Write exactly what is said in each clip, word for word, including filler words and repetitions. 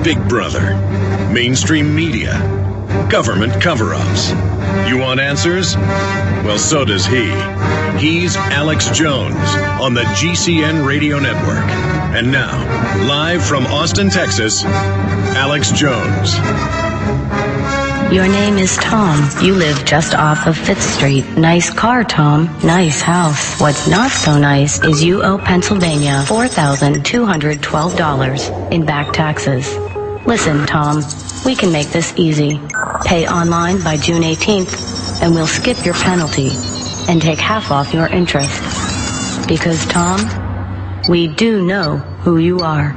Big Brother, mainstream media, government cover-ups. You want answers? Well, so does he. He's Alex Jones on the G C N Radio Network. And now, live from Austin, Texas, Alex Jones. Your name is Tom. You live just off of Fifth Street. Nice car, Tom. Nice house. What's not so nice is you owe Pennsylvania four thousand two hundred twelve dollars in back taxes. Listen, Tom, we can make this easy. Pay online by June eighteenth, and we'll skip your penalty and take half off your interest. Because, Tom, we do know who you are.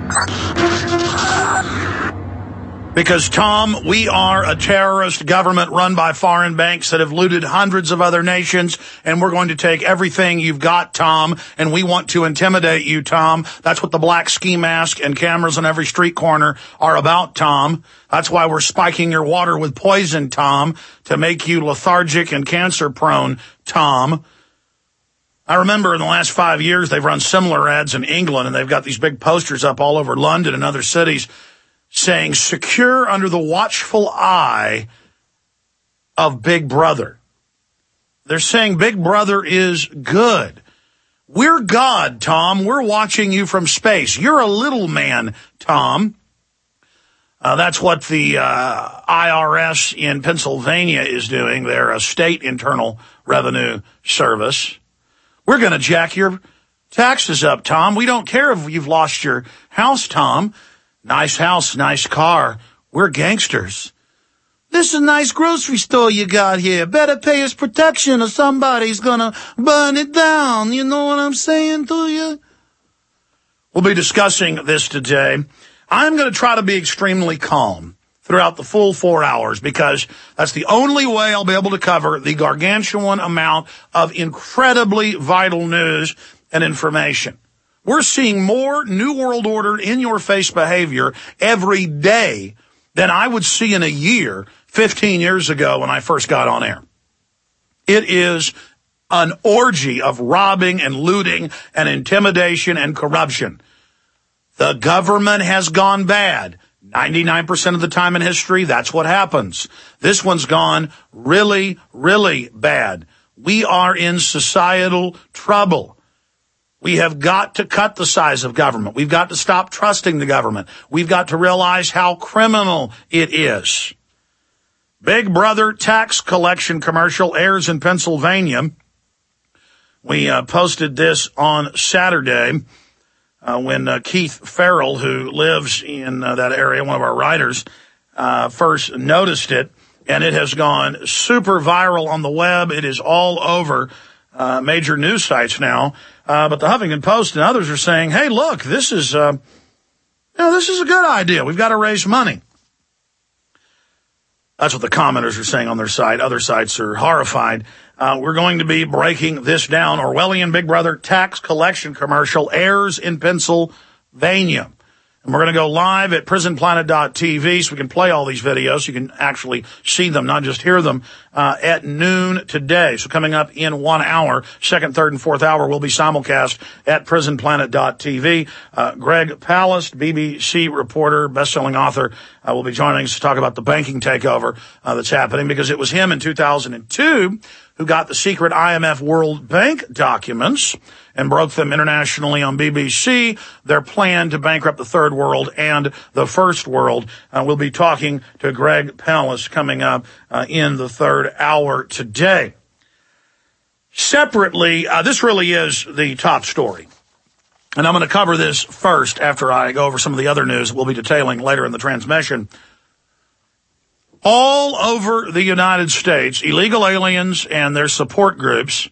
Because, Tom, we are a terrorist government run by foreign banks that have looted hundreds of other nations, and we're going to take everything you've got, Tom, and we want to intimidate you, Tom. That's what the black ski mask and cameras on every street corner are about, Tom. That's why we're spiking your water with poison, Tom, to make you lethargic and cancer-prone, Tom. I remember in the last five years they've run similar ads in England, and they've got these big posters up all over London and other cities saying, secure under the watchful eye of Big Brother. They're saying Big Brother is good. We're God, Tom. We're watching you from space. You're a little man, Tom. Uh, that's what the uh, I R S in Pennsylvania is doing. They're a state internal revenue service. We're going to jack your taxes up, Tom. We don't care if you've lost your house, Tom. Nice house, nice car. We're gangsters. This is a nice grocery store you got here. Better pay us protection or somebody's gonna burn it down. You know what I'm saying to you? We'll be discussing this today. I'm going to try to be extremely calm throughout the full four hours because that's the only way I'll be able to cover the gargantuan amount of incredibly vital news and information. We're seeing more New World Order in-your-face behavior every day than I would see in a year fifteen years ago when I first got on air. It is an orgy of robbing and looting and intimidation and corruption. The government has gone bad. ninety-nine percent of the time in history, that's what happens. This one's gone really, really bad. We are in societal trouble. We have got to cut the size of government. We've got to stop trusting the government. We've got to realize how criminal it is. Big Brother tax collection commercial airs in Pennsylvania. We uh, posted this on Saturday uh, when uh, Keith Farrell, who lives in uh, that area, one of our writers, uh, first noticed it. And it has gone super viral on the web. It is all over uh, major news sites now. Uh, but the Huffington Post and others are saying, hey, look, this is, uh, you know, this is a good idea. We've got to raise money. That's what the commenters are saying on their site. Other sites are horrified. Uh, we're going to be breaking this down. Orwellian Big Brother tax collection commercial airs in Pennsylvania. And we're going to go live at prison planet dot t v so we can play all these videos. You can actually see them, not just hear them, uh, at noon today. So coming up in one hour, second, third, and fourth hour will be simulcast at prison planet dot t v. Uh, Greg Palast, B B C reporter, best-selling author, uh, will be joining us to talk about the banking takeover uh, that's happening because it was him in two thousand two who got the secret I M F World Bank documents and broke them internationally on B B C, their plan to bankrupt the third world and the first world. Uh, we'll be talking to Greg Palast coming up uh, in the third hour today. Separately, uh, this really is the top story. And I'm going to cover this first after I go over some of the other news we'll be detailing later in the transmission. All over the United States, illegal aliens and their support groups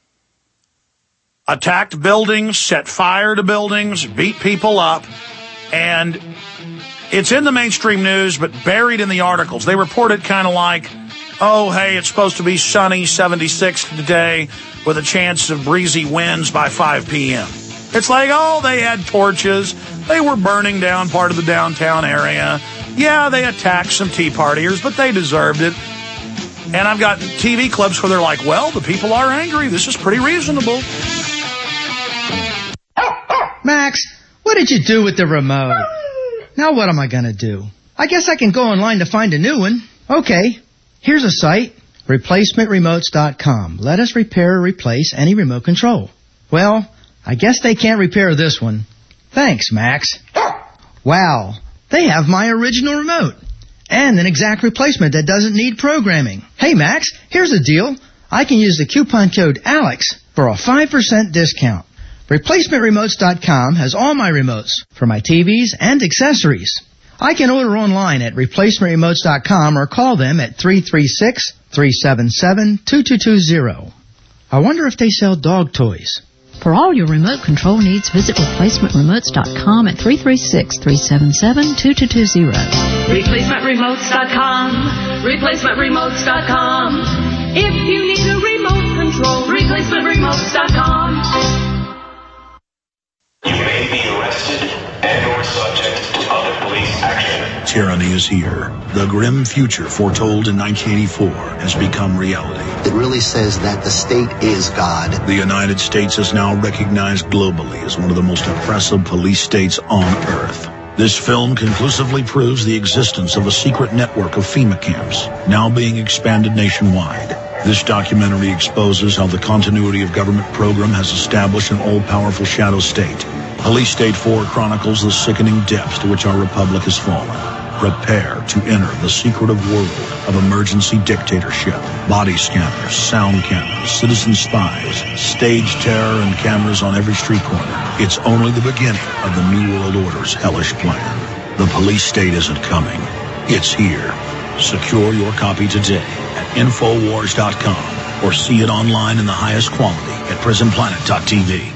attacked buildings, set fire to buildings, beat people up, and it's in the mainstream news, but buried in the articles. They report it kind of like, oh, hey, it's supposed to be sunny, seventy-six today, with a chance of breezy winds by five p.m. It's like, oh, they had torches. They were burning down part of the downtown area. Yeah, they attacked some Tea Partiers, but they deserved it. And I've got T V clips where they're like, well, the people are angry. This is pretty reasonable. Max, what did you do with the remote? Now what am I going to do? I guess I can go online to find a new one. Okay, here's a site, replacement remotes dot com. Let us repair or replace any remote control. Well, I guess they can't repair this one. Thanks, Max. Wow, they have my original remote. And an exact replacement that doesn't need programming. Hey, Max, here's the deal. I can use the coupon code ALEX for a five percent discount. replacement remotes dot com has all my remotes for my T Vs and accessories. I can order online at replacement remotes dot com or call them at three three six, three seven seven, two two two zero. I wonder if they sell dog toys. For all your remote control needs, visit replacement remotes dot com at three three six, three seven seven, two two two zero. replacement remotes dot com. replacement remotes dot com. If you need a remote control, replacement remotes dot com. You may be arrested and or subject to other police action. Tyranny is here. The grim future foretold in nineteen eighty-four has become reality. It really says that the state is God. The United States is now recognized globally as one of the most oppressive police states on earth. This film conclusively proves the existence of a secret network of FEMA camps, now being expanded nationwide. This documentary exposes how the continuity of government program has established an all-powerful shadow state. Police State four chronicles the sickening depths to which our republic has fallen. Prepare to enter the secretive world of emergency dictatorship. Body scanners, sound cameras, citizen spies, stage terror, and cameras on every street corner. It's only the beginning of the New World Order's hellish plan. The police state isn't coming. It's here. Secure your copy today at infowars dot com or see it online in the highest quality at prison planet dot t v.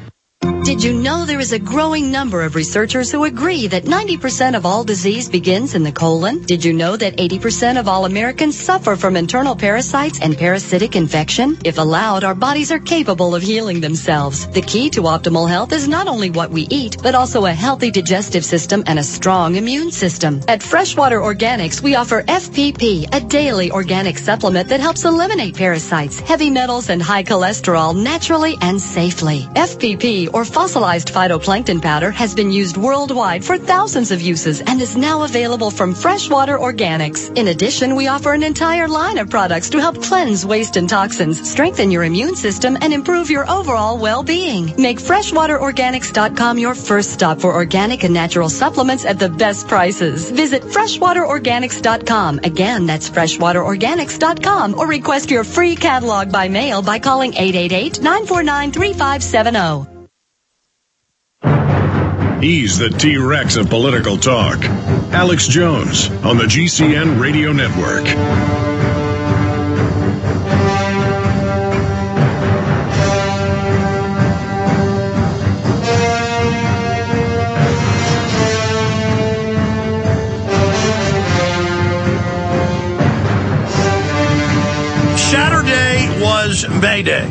Did you know there is a growing number of researchers who agree that ninety percent of all disease begins in the colon? Did you know that eighty percent of all Americans suffer from internal parasites and parasitic infection? If allowed, our bodies are capable of healing themselves. The key to optimal health is not only what we eat, but also a healthy digestive system and a strong immune system. At Freshwater Organics, we offer F P P, a daily organic supplement that helps eliminate parasites, heavy metals, and high cholesterol naturally and safely. F P P, or fossilized phytoplankton powder, has been used worldwide for thousands of uses and is now available from Freshwater Organics. In addition, we offer an entire line of products to help cleanse waste and toxins, strengthen your immune system, and improve your overall well-being. Make freshwater organics dot com your first stop for organic and natural supplements at the best prices. Visit freshwater organics dot com. Again, that's freshwater organics dot com, or request your free catalog by mail by calling eight eight eight, nine four nine, three five seven zero. He's the T-Rex of political talk. Alex Jones on the G C N Radio Network. Saturday was May Day.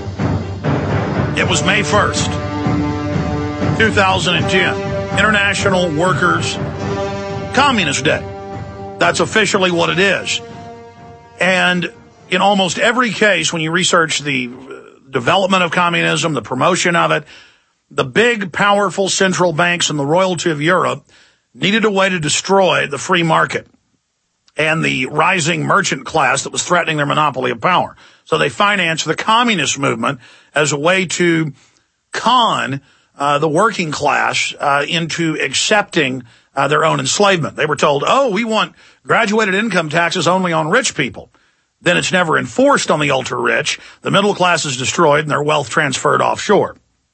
It was May first. two thousand ten, International Workers' Communist Day. That's officially what it is. And in almost every case, when you research the development of communism, the promotion of it, the big, powerful central banks and the royalty of Europe needed a way to destroy the free market and the rising merchant class that was threatening their monopoly of power. So they financed the communist movement as a way to con Uh, the working class uh, into accepting uh, their own enslavement. They were told, oh, we want graduated income taxes only on rich people. Then it's never enforced on the ultra-rich. The middle class is destroyed and their wealth transferred offshore.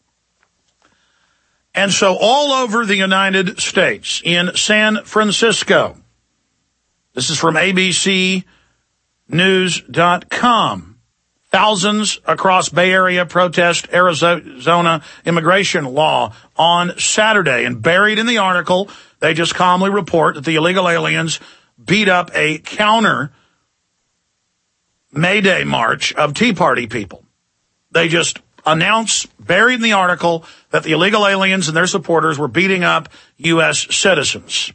And so all over the United States, in San Francisco, this is from A B C News dot com, thousands across Bay Area protest Arizona immigration law on Saturday. And buried in the article, they just calmly report that the illegal aliens beat up a counter May Day march of Tea Party people. They just announce, buried in the article, that the illegal aliens and their supporters were beating up U S citizens.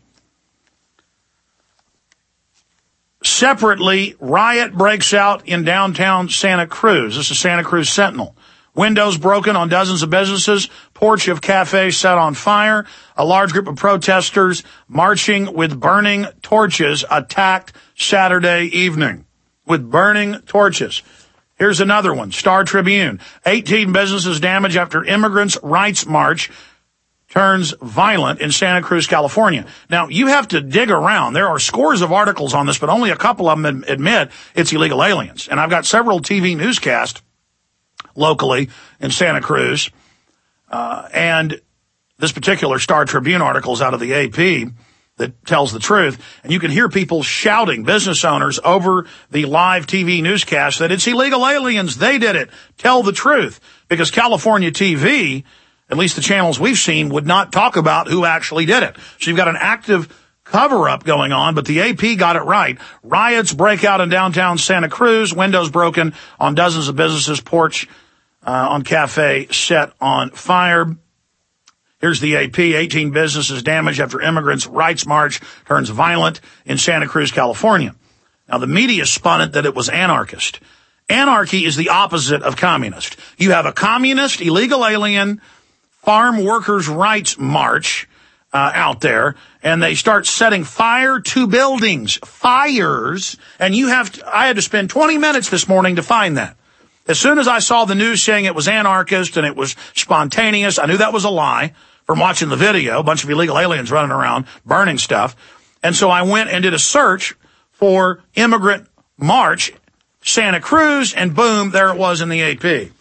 Separately, riot breaks out in downtown Santa Cruz. This is Santa Cruz Sentinel. Windows broken on dozens of businesses. Porch of cafes set on fire. A large group of protesters marching with burning torches attacked Saturday evening. With burning torches. Here's another one. Star Tribune. eighteen businesses damaged after immigrants' rights march turns violent in Santa Cruz, California. Now, you have to dig around. There are scores of articles on this, but only a couple of them admit it's illegal aliens. And I've got several T V newscasts locally in Santa Cruz. Uh, and this particular Star Tribune article is out of the A P that tells the truth. And you can hear people shouting, business owners, over the live T V newscast that it's illegal aliens. They did it. Tell the truth. Because California T V, at least the channels we've seen, would not talk about who actually did it. So you've got an active cover-up going on, but the A P got it right. Riots break out in downtown Santa Cruz, windows broken on dozens of businesses, porch uh, on cafe set on fire. Here's the A P. eighteen businesses damaged after immigrants' rights march turns violent in Santa Cruz, California. Now, the media spun it that it was anarchist. Anarchy is the opposite of communist. You have a communist, illegal alien, farm workers' rights march uh, out there, and they start setting fire to buildings, fires, and you have to, I had to spend twenty minutes this morning to find that. As soon as I saw the news saying it was anarchist and it was spontaneous, I knew that was a lie from watching the video, a bunch of illegal aliens running around burning stuff. And so I went and did a search for immigrant march, Santa Cruz, and boom, there it was in the A P.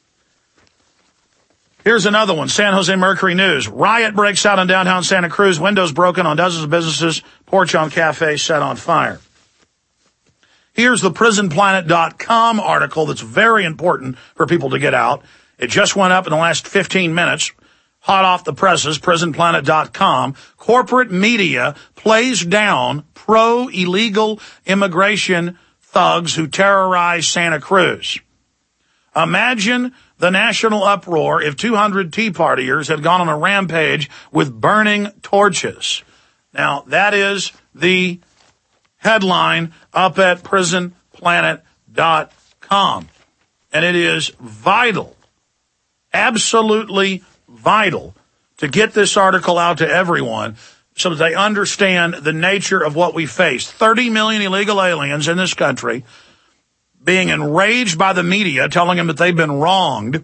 Here's another one, San Jose Mercury News. Riot breaks out in downtown Santa Cruz, windows broken on dozens of businesses, porch on cafe set on fire. Here's the prison planet dot com article that's very important for people to get out. It just went up in the last fifteen minutes, hot off the presses, prison planet dot com. Corporate media plays down pro-illegal immigration thugs who terrorize Santa Cruz. Imagine the national uproar if two hundred Tea Partiers had gone on a rampage with burning torches. Now, that is the headline up at prison planet dot com. And it is vital, absolutely vital, to get this article out to everyone so that they understand the nature of what we face. thirty million illegal aliens in this country being enraged by the media, telling them that they've been wronged,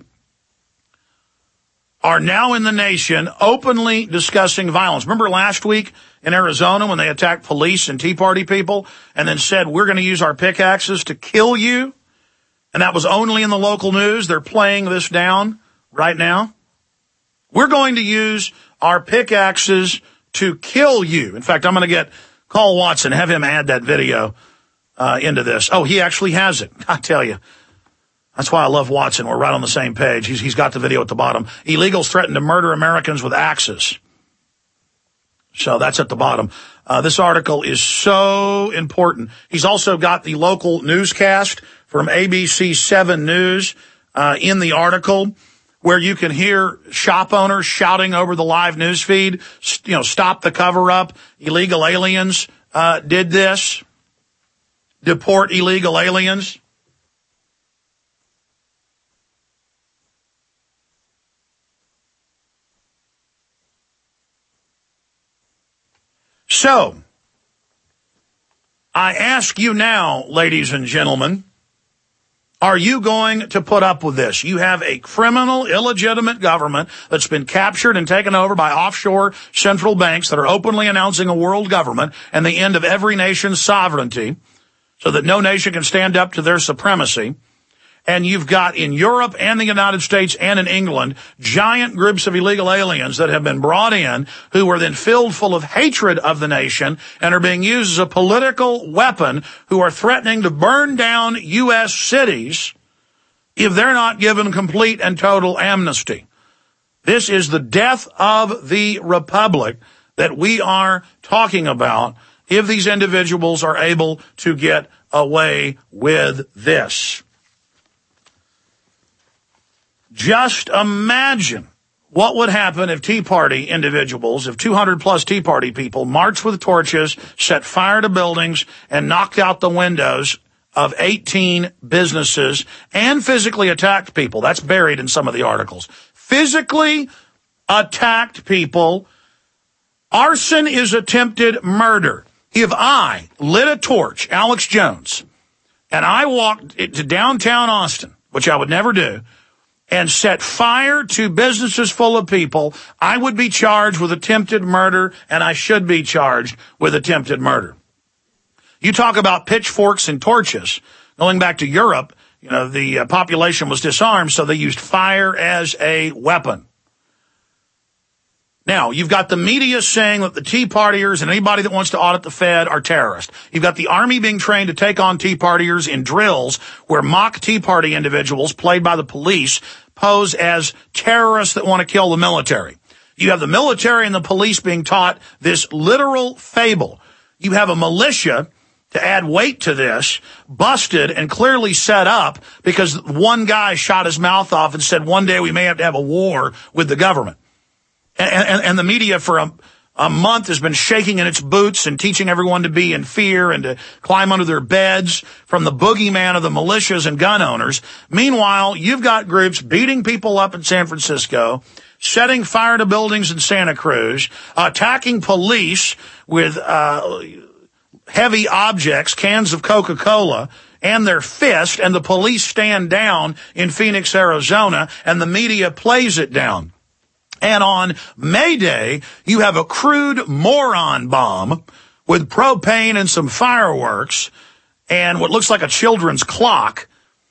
are now in the nation openly discussing violence. Remember last week in Arizona when they attacked police and Tea Party people and then said, we're going to use our pickaxes to kill you? And that was only in the local news. They're playing this down right now. We're going to use our pickaxes to kill you. In fact, I'm going to get Carl Watson, have him add that video Uh, into this. Oh, he actually has it. I tell you. That's why I love Watson. We're right on the same page. He's, he's got the video at the bottom. Illegals threaten to murder Americans with axes. So that's at the bottom. Uh, this article is so important. He's also got the local newscast from A B C seven News uh, in the article, where you can hear shop owners shouting over the live news feed, you know, stop the cover-up. Illegal aliens uh, did this. Deport illegal aliens. So, I ask you now, ladies and gentlemen, are you going to put up with this? You have a criminal, illegitimate government that's been captured and taken over by offshore central banks that are openly announcing a world government and the end of every nation's sovereignty, so that no nation can stand up to their supremacy. And you've got in Europe and the United States and in England giant groups of illegal aliens that have been brought in who are then filled full of hatred of the nation and are being used as a political weapon, who are threatening to burn down U S cities if they're not given complete and total amnesty. This is the death of the republic that we are talking about if these individuals are able to get away with this. Just imagine what would happen if Tea Party individuals, if two hundred plus Tea Party people marched with torches, set fire to buildings, and knocked out the windows of eighteen businesses and physically attacked people. That's buried in some of the articles. Physically attacked people. Arson is attempted murder. If I lit a torch, Alex Jones, and I walked to downtown Austin, which I would never do, and set fire to businesses full of people, I would be charged with attempted murder, and I should be charged with attempted murder. You talk about pitchforks and torches. Going back to Europe, you know, the uh, population was disarmed, so they used fire as a weapon. Now, you've got the media saying that the Tea Partiers and anybody that wants to audit the Fed are terrorists. You've got the Army being trained to take on Tea Partiers in drills where mock Tea Party individuals, played by the police, pose as terrorists that want to kill the military. You have the military and the police being taught this literal fable. You have a militia, to add weight to this, busted and clearly set up because one guy shot his mouth off and said one day we may have to have a war with the government. And, and, and the media for a, a month has been shaking in its boots and teaching everyone to be in fear and to climb under their beds from the boogeyman of the militias and gun owners. Meanwhile, you've got groups beating people up in San Francisco, setting fire to buildings in Santa Cruz, attacking police with uh heavy objects, cans of Coca-Cola, and their fist, and the police stand down in Phoenix, Arizona, and the media plays it down. And on May Day, you have a crude moron bomb with propane and some fireworks and what looks like a children's clock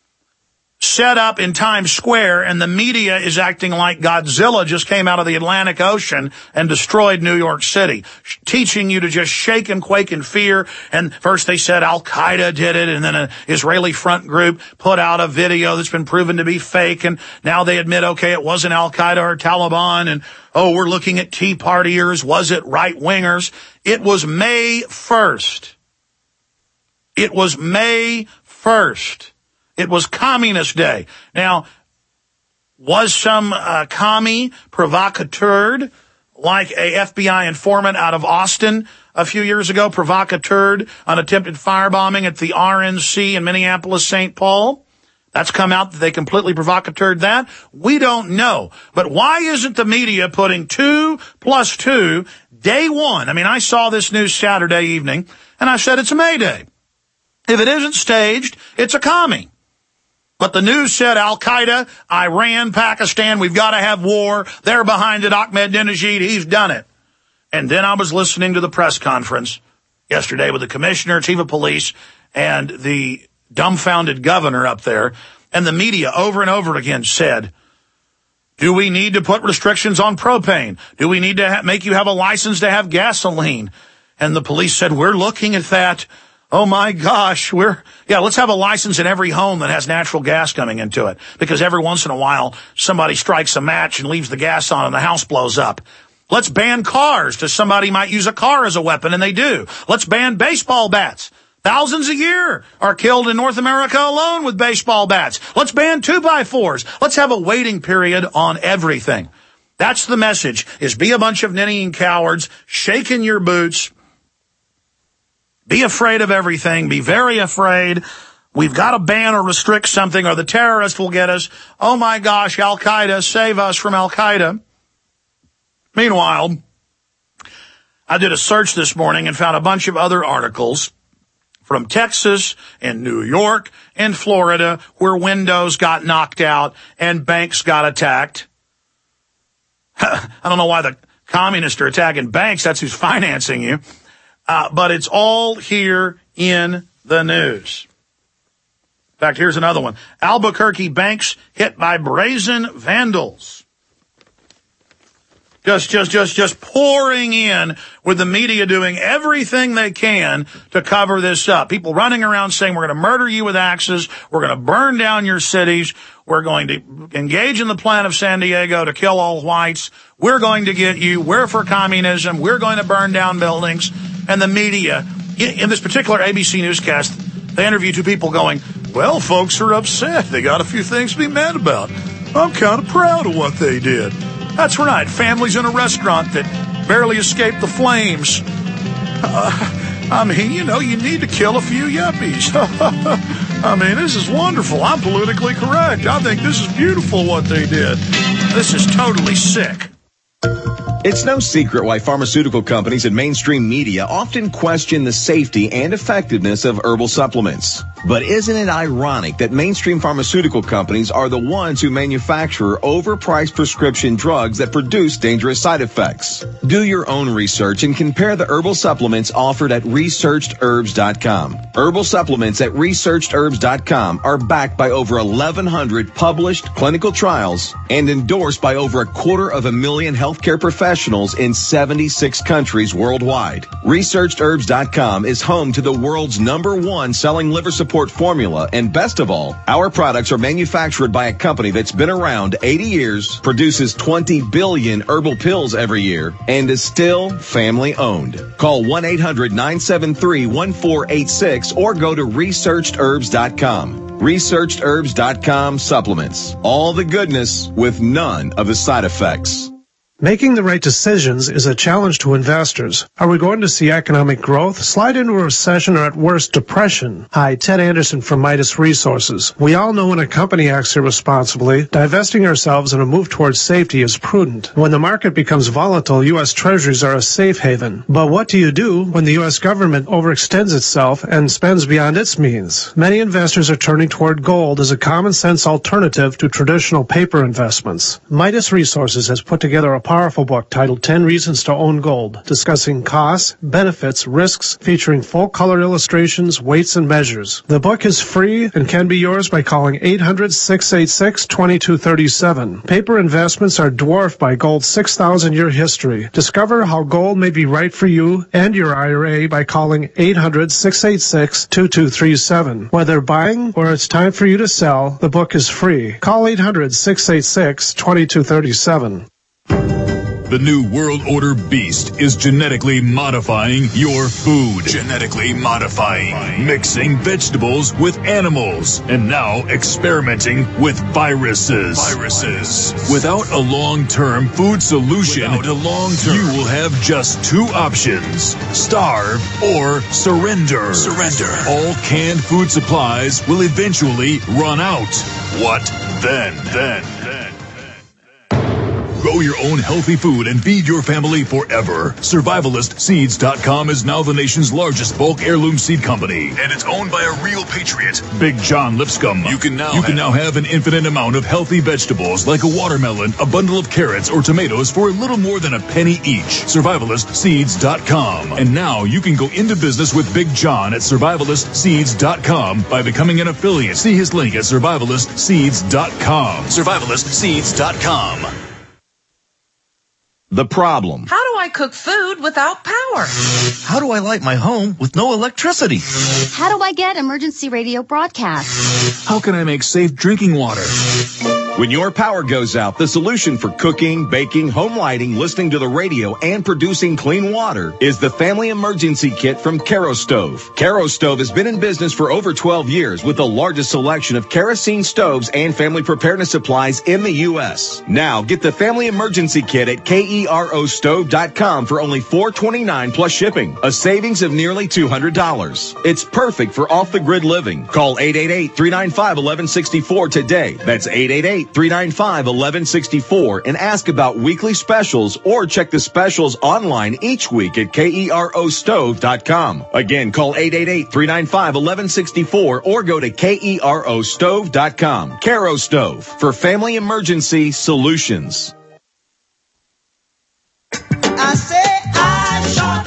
set up in Times Square, and the media is acting like Godzilla just came out of the Atlantic Ocean and destroyed New York City, teaching you to just shake and quake in fear. And first they said Al-Qaeda did it, and then an Israeli front group put out a video that's been proven to be fake, and now they admit, okay, it wasn't Al-Qaeda or Taliban, and oh, we're looking at Tea Partiers. Was it right-wingers? It was May first. It was May first. It was Communist Day. Now, was some uh, commie provocateur like a F B I informant out of Austin a few years ago provocateur on attempted firebombing at the R N C in Minneapolis, Saint Paul? That's come out that they completely provocateured that? We don't know. But why isn't the media putting two plus two day one? I mean, I saw this news Saturday evening, and I said it's a May Day. If it isn't staged, it's a commie. But the news said Al-Qaeda, Iran, Pakistan, we've got to have war. They're behind it. Ahmadinejad, he's done it. And then I was listening to the press conference yesterday with the commissioner, chief of police, and the dumbfounded governor up there. And the media over and over again said, do we need to put restrictions on propane? Do we need to ha- make you have a license to have gasoline? And the police said, we're looking at that. Oh, my gosh, we're, yeah, let's have a license in every home that has natural gas coming into it, because every once in a while somebody strikes a match and leaves the gas on and the house blows up. Let's ban cars, because somebody might use a car as a weapon, and they do. Let's ban baseball bats. Thousands a year are killed in North America alone with baseball bats. Let's ban two-by-fours. Let's have a waiting period on everything. That's the message, is be a bunch of ninnying cowards, shake in your boots. Be afraid of everything. Be very afraid. We've got to ban or restrict something or the terrorists will get us. Oh, my gosh, Al-Qaeda, save us from Al-Qaeda. Meanwhile, I did a search this morning and found a bunch of other articles from Texas and New York and Florida where windows got knocked out and banks got attacked. I don't know why the communists are attacking banks. That's who's financing you. Uh, but it's all here in the news. In fact, here's another one. Albuquerque banks hit by brazen vandals. Just, just, just, just pouring in with the media doing everything they can to cover this up. People running around saying, we're going to murder you with axes. We're going to burn down your cities. We're going to engage in the plan of San Diego to kill all whites. We're going to get you. We're for communism. We're going to burn down buildings. And the media, in this particular A B C newscast, they interview two people going, well, folks are upset. They got a few things to be mad about. I'm kind of proud of what they did. That's right. Families in a restaurant that barely escaped the flames. Uh, I mean, you know, you need to kill a few yuppies. I mean, this is wonderful. I'm politically correct. I think this is beautiful what they did. This is totally sick. It's no secret why pharmaceutical companies and mainstream media often question the safety and effectiveness of herbal supplements. But isn't it ironic that mainstream pharmaceutical companies are the ones who manufacture overpriced prescription drugs that produce dangerous side effects? Do your own research and compare the herbal supplements offered at researched herbs dot com. Herbal supplements at researched herbs dot com are backed by over eleven hundred published clinical trials and endorsed by over a quarter of a million healthcare professionals in seventy-six countries worldwide. researched herbs dot com is home to the world's number one selling liver support formula, and best of all, our products are manufactured by a company that's been around eighty years, produces twenty billion herbal pills every year, and is still family owned. Call one eight hundred nine seven three one four eight six or go to researched herbs dot com. researched herbs dot com supplements. All the goodness with none of the side effects. Making the right decisions is a challenge to investors. Are we going to see economic growth, slide into a recession, or at worst, depression? Hi, Ted Anderson from Midas Resources. We all know when a company acts irresponsibly, divesting ourselves in a move towards safety is prudent. When the market becomes volatile, U S Treasuries are a safe haven. But what do you do when the U S government overextends itself and spends beyond its means? Many investors are turning toward gold as a common-sense alternative to traditional paper investments. Midas Resources has put together a powerful book titled ten Reasons to Own Gold, discussing costs, benefits, risks, featuring full-color illustrations, weights, and measures. The book is free and can be yours by calling eight hundred, six eight six, two two three seven. Paper investments are dwarfed by gold's six thousand year history. Discover how gold may be right for you and your I R A by calling eight hundred, six eight six, two two three seven. Whether buying or it's time for you to sell, the book is free. Call eight hundred, six eight six, two two three seven. The new World Order beast is genetically modifying your food. Genetically modifying. Mixing vegetables with animals. And now experimenting with viruses. Viruses. Without a long-term food solution, Without a long-term, you will have just two options. Starve or surrender. Surrender. All canned food supplies will eventually run out. What then? Then. Then. Grow your own healthy food and feed your family forever. Survivalist Seeds dot com is now the nation's largest bulk heirloom seed company, and it's owned by a real patriot, Big John Lipscomb. You can now you can now have an infinite amount of healthy vegetables like a watermelon, a bundle of carrots, or tomatoes for a little more than a penny each. Survivalist Seeds dot com. And now you can go into business with Big John at Survivalist Seeds dot com by becoming an affiliate. See his link at Survivalist Seeds dot com. Survivalist Seeds dot com. The problem. How do I cook food without power? How do I light my home with no electricity? How do I get emergency radio broadcasts? How can I make safe drinking water? When your power goes out, the solution for cooking, baking, home lighting, listening to the radio, and producing clean water is the Family Emergency Kit from Karo Stove. Karo Stove has been in business for over twelve years with the largest selection of kerosene stoves and family preparedness supplies in the U S. Now, get the Family Emergency Kit at Kero Stove dot com for only four dollars and twenty-nine cents plus shipping, a savings of nearly two hundred dollars. It's perfect for off-the-grid living. Call eight eight eight, three nine five, one one six four today. That's eight eight eight, three nine five, one one six four and ask about weekly specials or check the specials online each week at Kero Stove dot com. Again, call eight eight eight, three nine five, one one six four or go to Kero Stove dot com. Karo Stove for family emergency solutions. I say I shot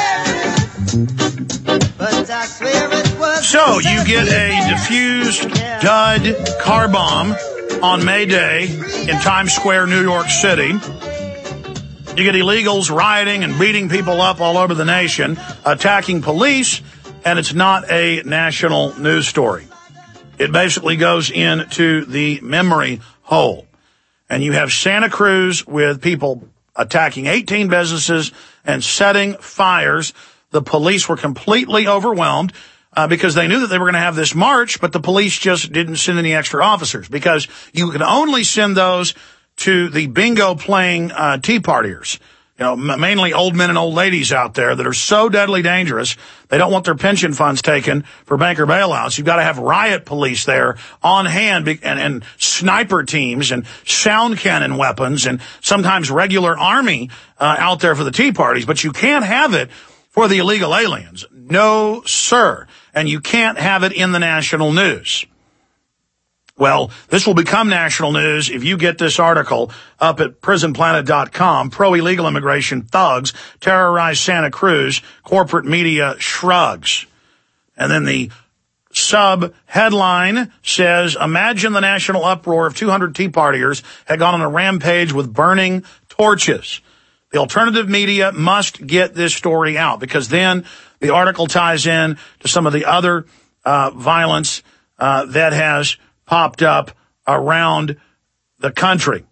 the sheriff, but I swear it was... So, you get a diffused dud car bomb on May Day in Times Square, New York City. You get illegals rioting and beating people up all over the nation, attacking police, and it's not a national news story. It basically goes into the memory hole. And you have Santa Cruz with people attacking eighteen businesses and setting fires. The police were completely overwhelmed uh, because they knew that they were going to have this march, but the police just didn't send any extra officers because you can only send those to the bingo playing uh, Tea Partiers. you know, m- mainly old men and old ladies out there that are so deadly dangerous. They don't want their pension funds taken for banker bailouts. You've got to have riot police there on hand be- and, and sniper teams and sound cannon weapons and sometimes regular army uh, out there for the Tea Parties. But you can't have it for the illegal aliens. No, sir. And you can't have it in the national news. Well, this will become national news if you get this article up at prison planet dot com. Pro-illegal immigration thugs terrorize Santa Cruz. Corporate media shrugs. And then the sub-headline says, imagine the national uproar if two hundred Tea Partiers had gone on a rampage with burning torches. The alternative media must get this story out because then the article ties in to some of the other uh, violence uh, that has popped up around the country,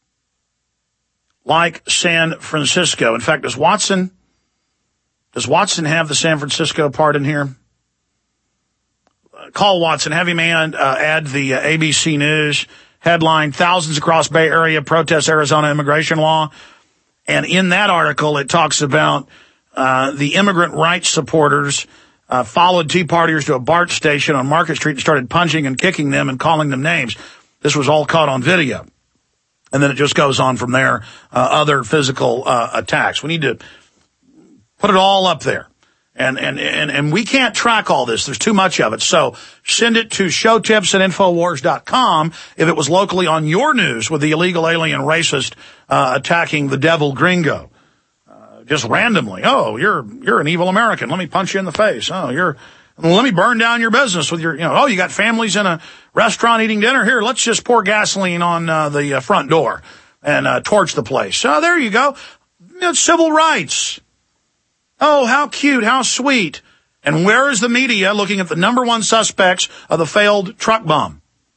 like San Francisco. In fact, does Watson, does Watson have the San Francisco part in here? Uh, call Watson, have him add, uh, add the uh, A B C News headline, thousands across Bay Area protest Arizona immigration law. And in that article, it talks about uh, the immigrant rights supporters Uh, followed Tea Partiers to a BART station on Market Street and started punching and kicking them and calling them names. This was all caught on video. And then it just goes on from there, uh, other physical uh, attacks. We need to put it all up there. And, and, and, and we can't track all this. There's too much of it. So send it to showtips at infowars dot com if it was locally on your news with the illegal alien racist uh, attacking the devil gringo. Just randomly. Oh, you're you're an evil American. Let me punch you in the face. Oh, you're well, let me burn down your business with your, you know, oh, you got families in a restaurant eating dinner. Here, let's just pour gasoline on uh, the uh, front door and uh, torch the place. Oh, there you go. It's civil rights. Oh, how cute, how sweet. And where is the media looking at the number one suspects of the failed truck bomb?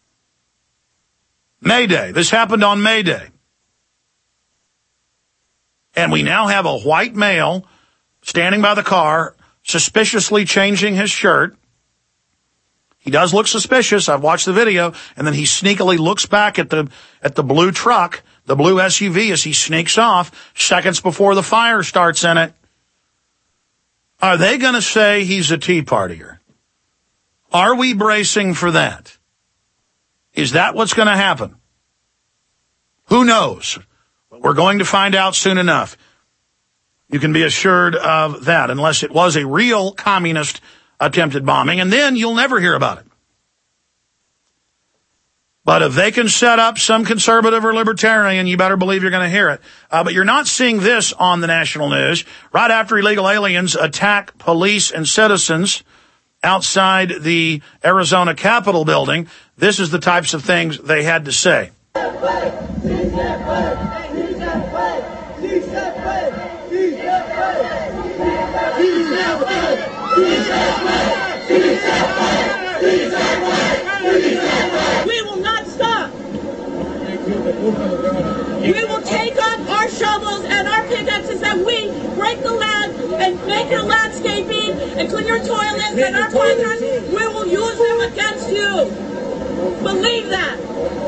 May Day. This happened on May Day. And we now have a white male standing by the car, suspiciously changing his shirt. He does look suspicious. I've watched the video. And then he sneakily looks back at the at the blue truck, the blue S U V, as he sneaks off seconds before the fire starts in it. Are they going to say he's a Tea Partier? Are we bracing for that? Is that what's going to happen? Who knows? We're going to find out soon enough. You can be assured of that, unless it was a real communist attempted bombing, and then you'll never hear about it. But if they can set up some conservative or libertarian, you better believe you're going to hear it. Uh, but you're not seeing this on the national news. Right after illegal aliens attack police and citizens outside the Arizona Capitol building, this is the types of things they had to say. We will not stop. We will take up our shovels and our pickaxes and we break the land and make your landscaping and clean your toilets and our planters. We will use them against you. Believe that.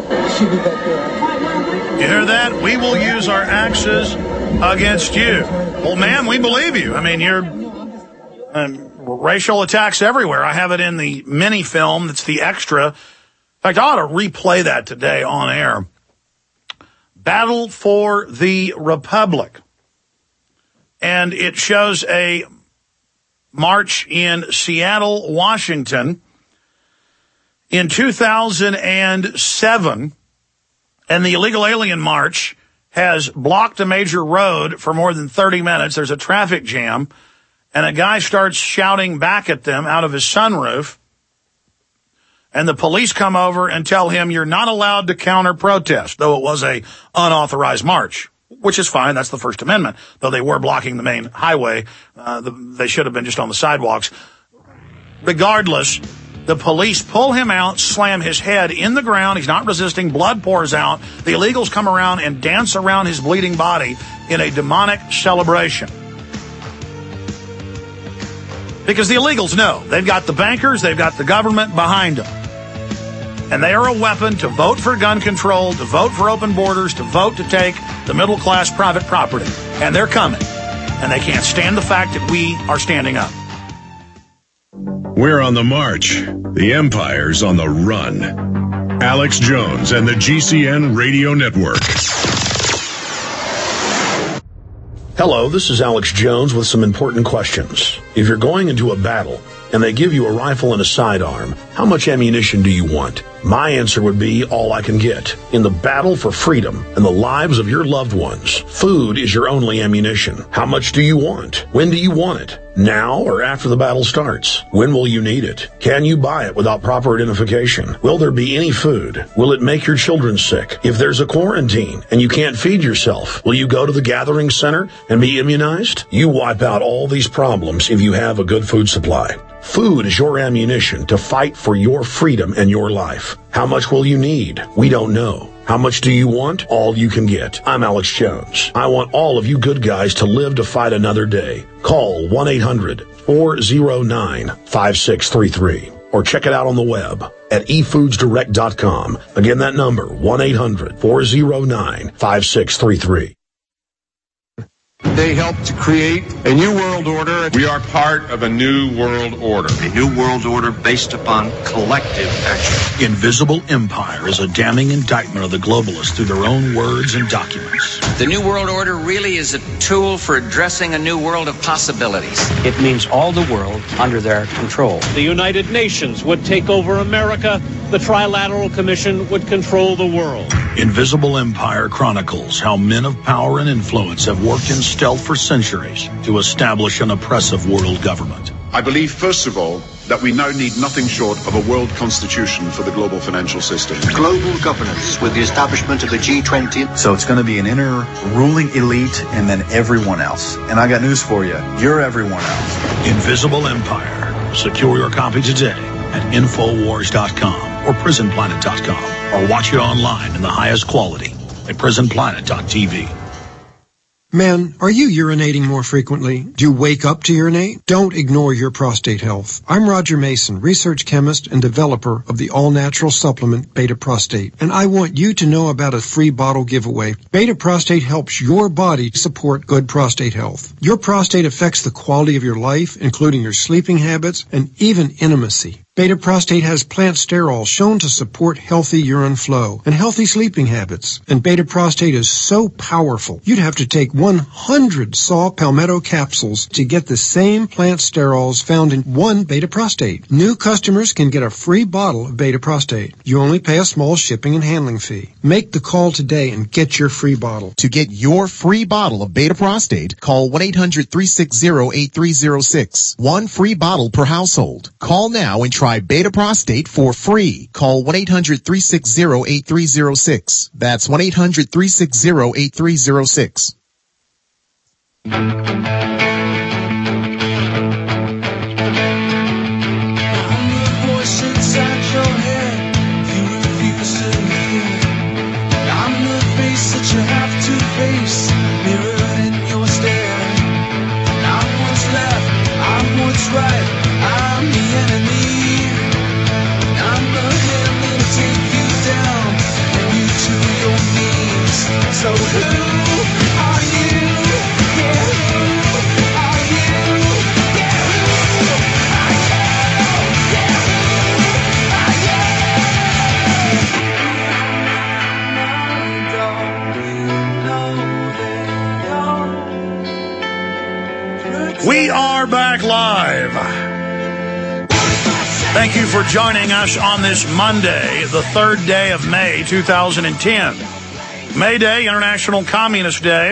You hear that? We will use our axes against you. Well, ma'am, we believe you. I mean, you're um, racial attacks everywhere. I have it in the mini film. That's the extra. In fact, I ought to replay that today on air. Battle for the Republic. And it shows a march in Seattle, Washington in two thousand seven. And the illegal alien march has blocked a major road for more than thirty minutes. There's a traffic jam. And a guy starts shouting back at them out of his sunroof. And the police come over and tell him you're not allowed to counter protest, though it was a unauthorized march, which is fine. That's the First Amendment, though they were blocking the main highway. Uh, the, they should have been just on the sidewalks. Regardless, the police pull him out, slam his head in the ground. He's not resisting. Blood pours out. The illegals come around and dance around his bleeding body in a demonic celebration. Because the illegals know. They've got the bankers, they've got the government behind them. And they are a weapon to vote for gun control, to vote for open borders, to vote to take the middle-class private property. And they're coming. And they can't stand the fact that we are standing up. We're on the march. The empire's on the run. Alex Jones and the G C N Radio Network. Hello, this is Alex Jones with some important questions. If you're going into a battle and they give you a rifle and a sidearm, how much ammunition do you want? My answer would be all I can get. In the battle for freedom and the lives of your loved ones, food is your only ammunition. How much do you want? When do you want it? Now or after the battle starts? When will you need it? Can you buy it without proper identification? Will there be any food? Will it make your children sick? If there's a quarantine and you can't feed yourself, will you go to the gathering center and be immunized? You wipe out all these problems if you have a good food supply. Food is your ammunition to fight for your freedom and your life. How much will you need? We don't know. How much do you want? All you can get. I'm Alex Jones. I want all of you good guys to live to fight another day. Call one eight hundred four oh nine five six three three or check it out on the web at e foods direct dot com. Again, that number, one eight hundred four oh nine five six three three. They helped to create a new world order. We are part of a new world order. A new world order based upon collective action. Invisible Empire is a damning indictment of the globalists through their own words and documents. The new world order really is a tool for addressing a new world of possibilities. It means all the world under their control. The United Nations would take over America. The Trilateral Commission would control the world. Invisible Empire chronicles how men of power and influence have worked in stealth for centuries to establish an oppressive world government. I believe, first of all, that we now need nothing short of a world constitution for the global financial system. Global governance with the establishment of the G twenty. So it's going to be an inner ruling elite and then everyone else. And I got news for you. You're everyone else. Invisible Empire. Secure your copy today at infowars dot com or prison planet dot com or watch it online in the highest quality at prison planet dot t v. Men, are you urinating more frequently? Do you wake up to urinate? Don't ignore your prostate health. I'm Roger Mason, research chemist and developer of the all-natural supplement Beta Prostate, and I want you to know about a free bottle giveaway. Beta Prostate helps your body support good prostate health. Your prostate affects the quality of your life, including your sleeping habits and even intimacy. Beta Prostate has plant sterol shown to support healthy urine flow and healthy sleeping habits. And Beta Prostate is so powerful, you'd have to take one hundred saw palmetto capsules to get the same plant sterols found in one Beta Prostate. New customers can get a free bottle of Beta Prostate. You only pay a small shipping and handling fee. Make the call today and get your free bottle. To get your free bottle of Beta Prostate, call one eight hundred three six zero eight three zero six. One free bottle per household. Call now and try Beta Prostate for free. Call one eight hundred three six zero eight three zero six. That's one eight hundred three six zero eight three zero six. So who are you? Yeah, who are you? Yeah, who are you? Yeah, who are you? We are back live. Thank you for joining us on this Monday, the third day of May two thousand ten. May Day, International Communist Day,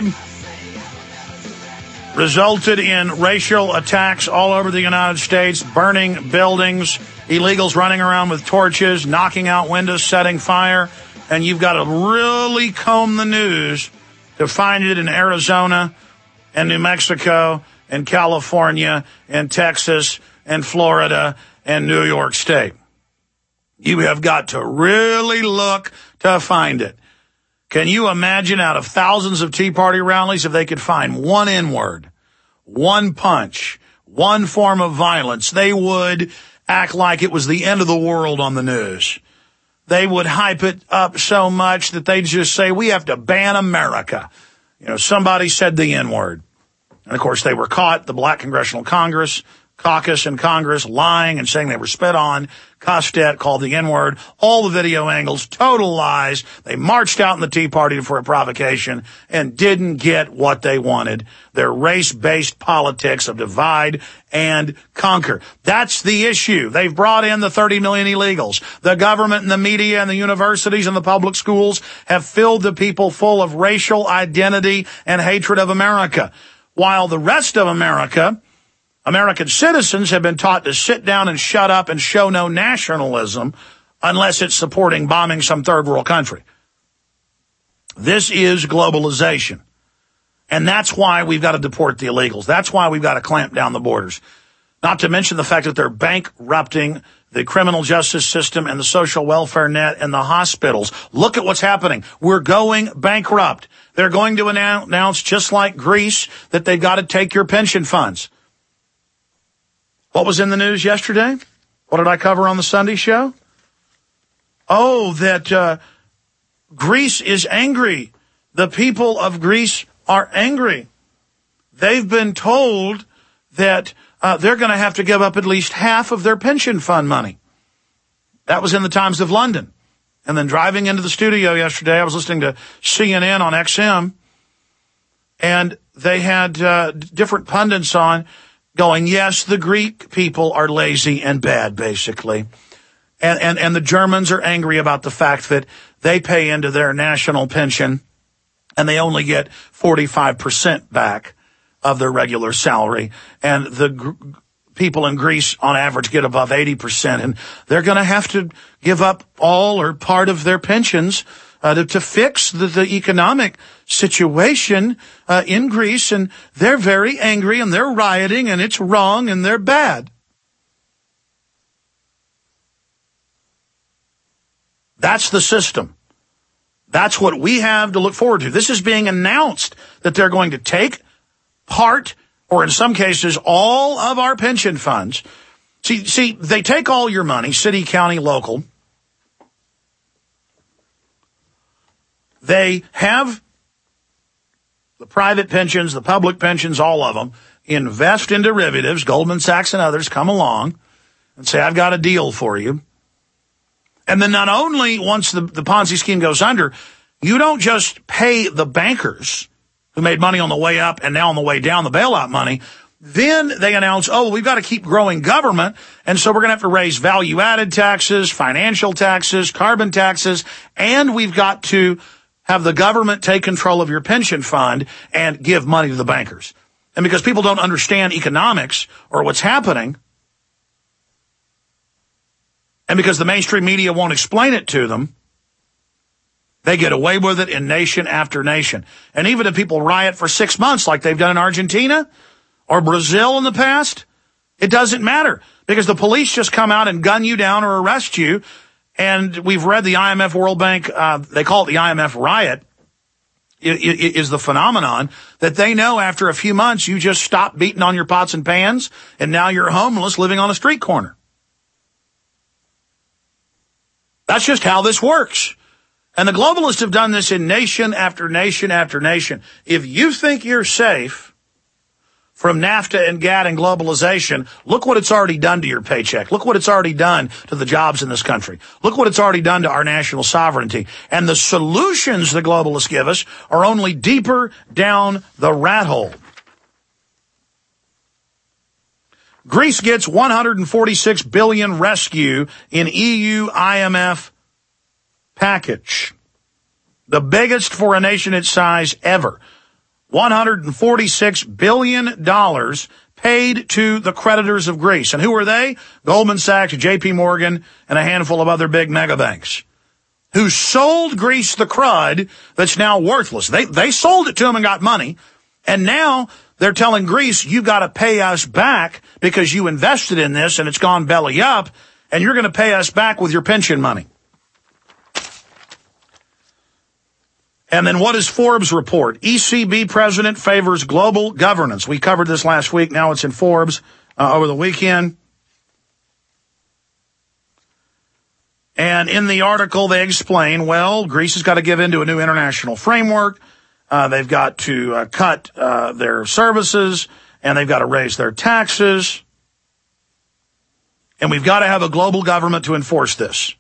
resulted in racial attacks all over the United States, burning buildings, illegals running around with torches, knocking out windows, setting fire, and you've got to really comb the news to find it in Arizona and New Mexico and California and Texas and Florida and New York State. You have got to really look to find it. Can you imagine out of thousands of Tea Party rallies if they could find one N-word, one punch, one form of violence, they would act like it was the end of the world on the news. they would hype it up so much that they'd just say, we have to ban America. You know, somebody said the N-word. And, of course, they were caught, the Black Congressional Congress, caucus in Congress, lying and saying they were spit on, cussed at, called the N-word, all the video angles, total lies. They marched out in the Tea Party for a provocation and didn't get what they wanted, their race-based politics of divide and conquer. That's the issue. They've brought in the thirty million illegals. The government and the media and the universities and the public schools have filled the people full of racial identity and hatred of America, while the rest of America, American citizens, have been taught to sit down and shut up and show no nationalism unless it's supporting bombing some third world country. This is globalization. And that's why we've got to deport the illegals. That's why we've got to clamp down the borders. Not to mention the fact that they're bankrupting the criminal justice system and the social welfare net and the hospitals. Look at what's happening. We're going bankrupt. They're going to announce, just like Greece, that they've got to take your pension funds. What was in the news yesterday? What did I cover on the Sunday show? Oh, that uh, Greece is angry. The people of Greece are angry. They've been told that uh, they're going to have to give up at least half of their pension fund money. That was in the Times of London. And then driving into the studio yesterday, I was listening to C N N on X M, and they had uh, different pundits on going, yes, the Greek people are lazy and bad, basically. And, and, and the Germans are angry about the fact that they pay into their national pension and they only get forty-five percent back of their regular salary. And the gr- people in Greece, on average, get above eighty percent. And they're going to have to give up all or part of their pensions Uh, to, to fix the, the economic situation uh, in Greece, and they're very angry, and they're rioting, and it's wrong, and they're bad. That's the system. That's what we have to look forward to. This is being announced that they're going to take part, or in some cases, all of our pension funds. See, see, they take all your money, city, county, local. They have the private pensions, the public pensions, all of them, invest in derivatives. Goldman Sachs and others come along and say, I've got a deal for you. And then not only once the, the Ponzi scheme goes under, you don't just pay the bankers who made money on the way up and now on the way down, the bailout money. Then they announce, oh, we've got to keep growing government, and so we're going to have to raise value-added taxes, financial taxes, carbon taxes, and we've got to have the government take control of your pension fund and give money to the bankers. And because people don't understand economics or what's happening, and because the mainstream media won't explain it to them, they get away with it in nation after nation. And even if people riot for six months like they've done in Argentina or Brazil in the past, it doesn't matter because the police just come out and gun you down or arrest you. And we've read the I M F World Bank, uh, they call it the I M F riot, it, it, is the phenomenon that they know after a few months you just stop beating on your pots and pans and now you're homeless living on a street corner. That's just how this works. And the globalists have done this in nation after nation after nation. If you think you're safe from NAFTA and GATT and globalization, look what it's already done to your paycheck. Look what it's already done to the jobs in this country. Look what it's already done to our national sovereignty. And the solutions the globalists give us are only deeper down the rat hole. Greece gets one hundred forty-six billion dollars rescue in E U I M F package. The biggest for a nation its size ever. one hundred forty-six billion dollars paid to the creditors of Greece. And who are they? Goldman Sachs, J P Morgan, and a handful of other big mega banks who sold Greece the crud that's now worthless. They, they sold it to them and got money. And now they're telling Greece, you've got to pay us back because you invested in this and it's gone belly up, and you're going to pay us back with your pension money. And then what does Forbes report? E C B president favors global governance. We covered this last week. Now it's in Forbes uh, over the weekend. And in the article, they explain, well, Greece has got to give in to a new international framework. Uh, they've got to uh, cut uh, their services, and they've got to raise their taxes. And we've got to have a global government to enforce this.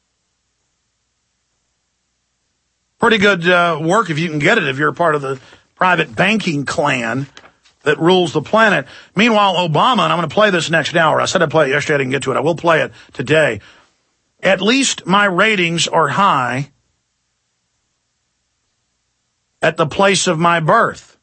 Pretty good uh, work if you can get it, if you're a part of the private banking clan that rules the planet. Meanwhile, Obama, and I'm going to play this next hour. I said I'd play it yesterday. I didn't get to it. I will play it today. At least my ratings are high at the place of my birth.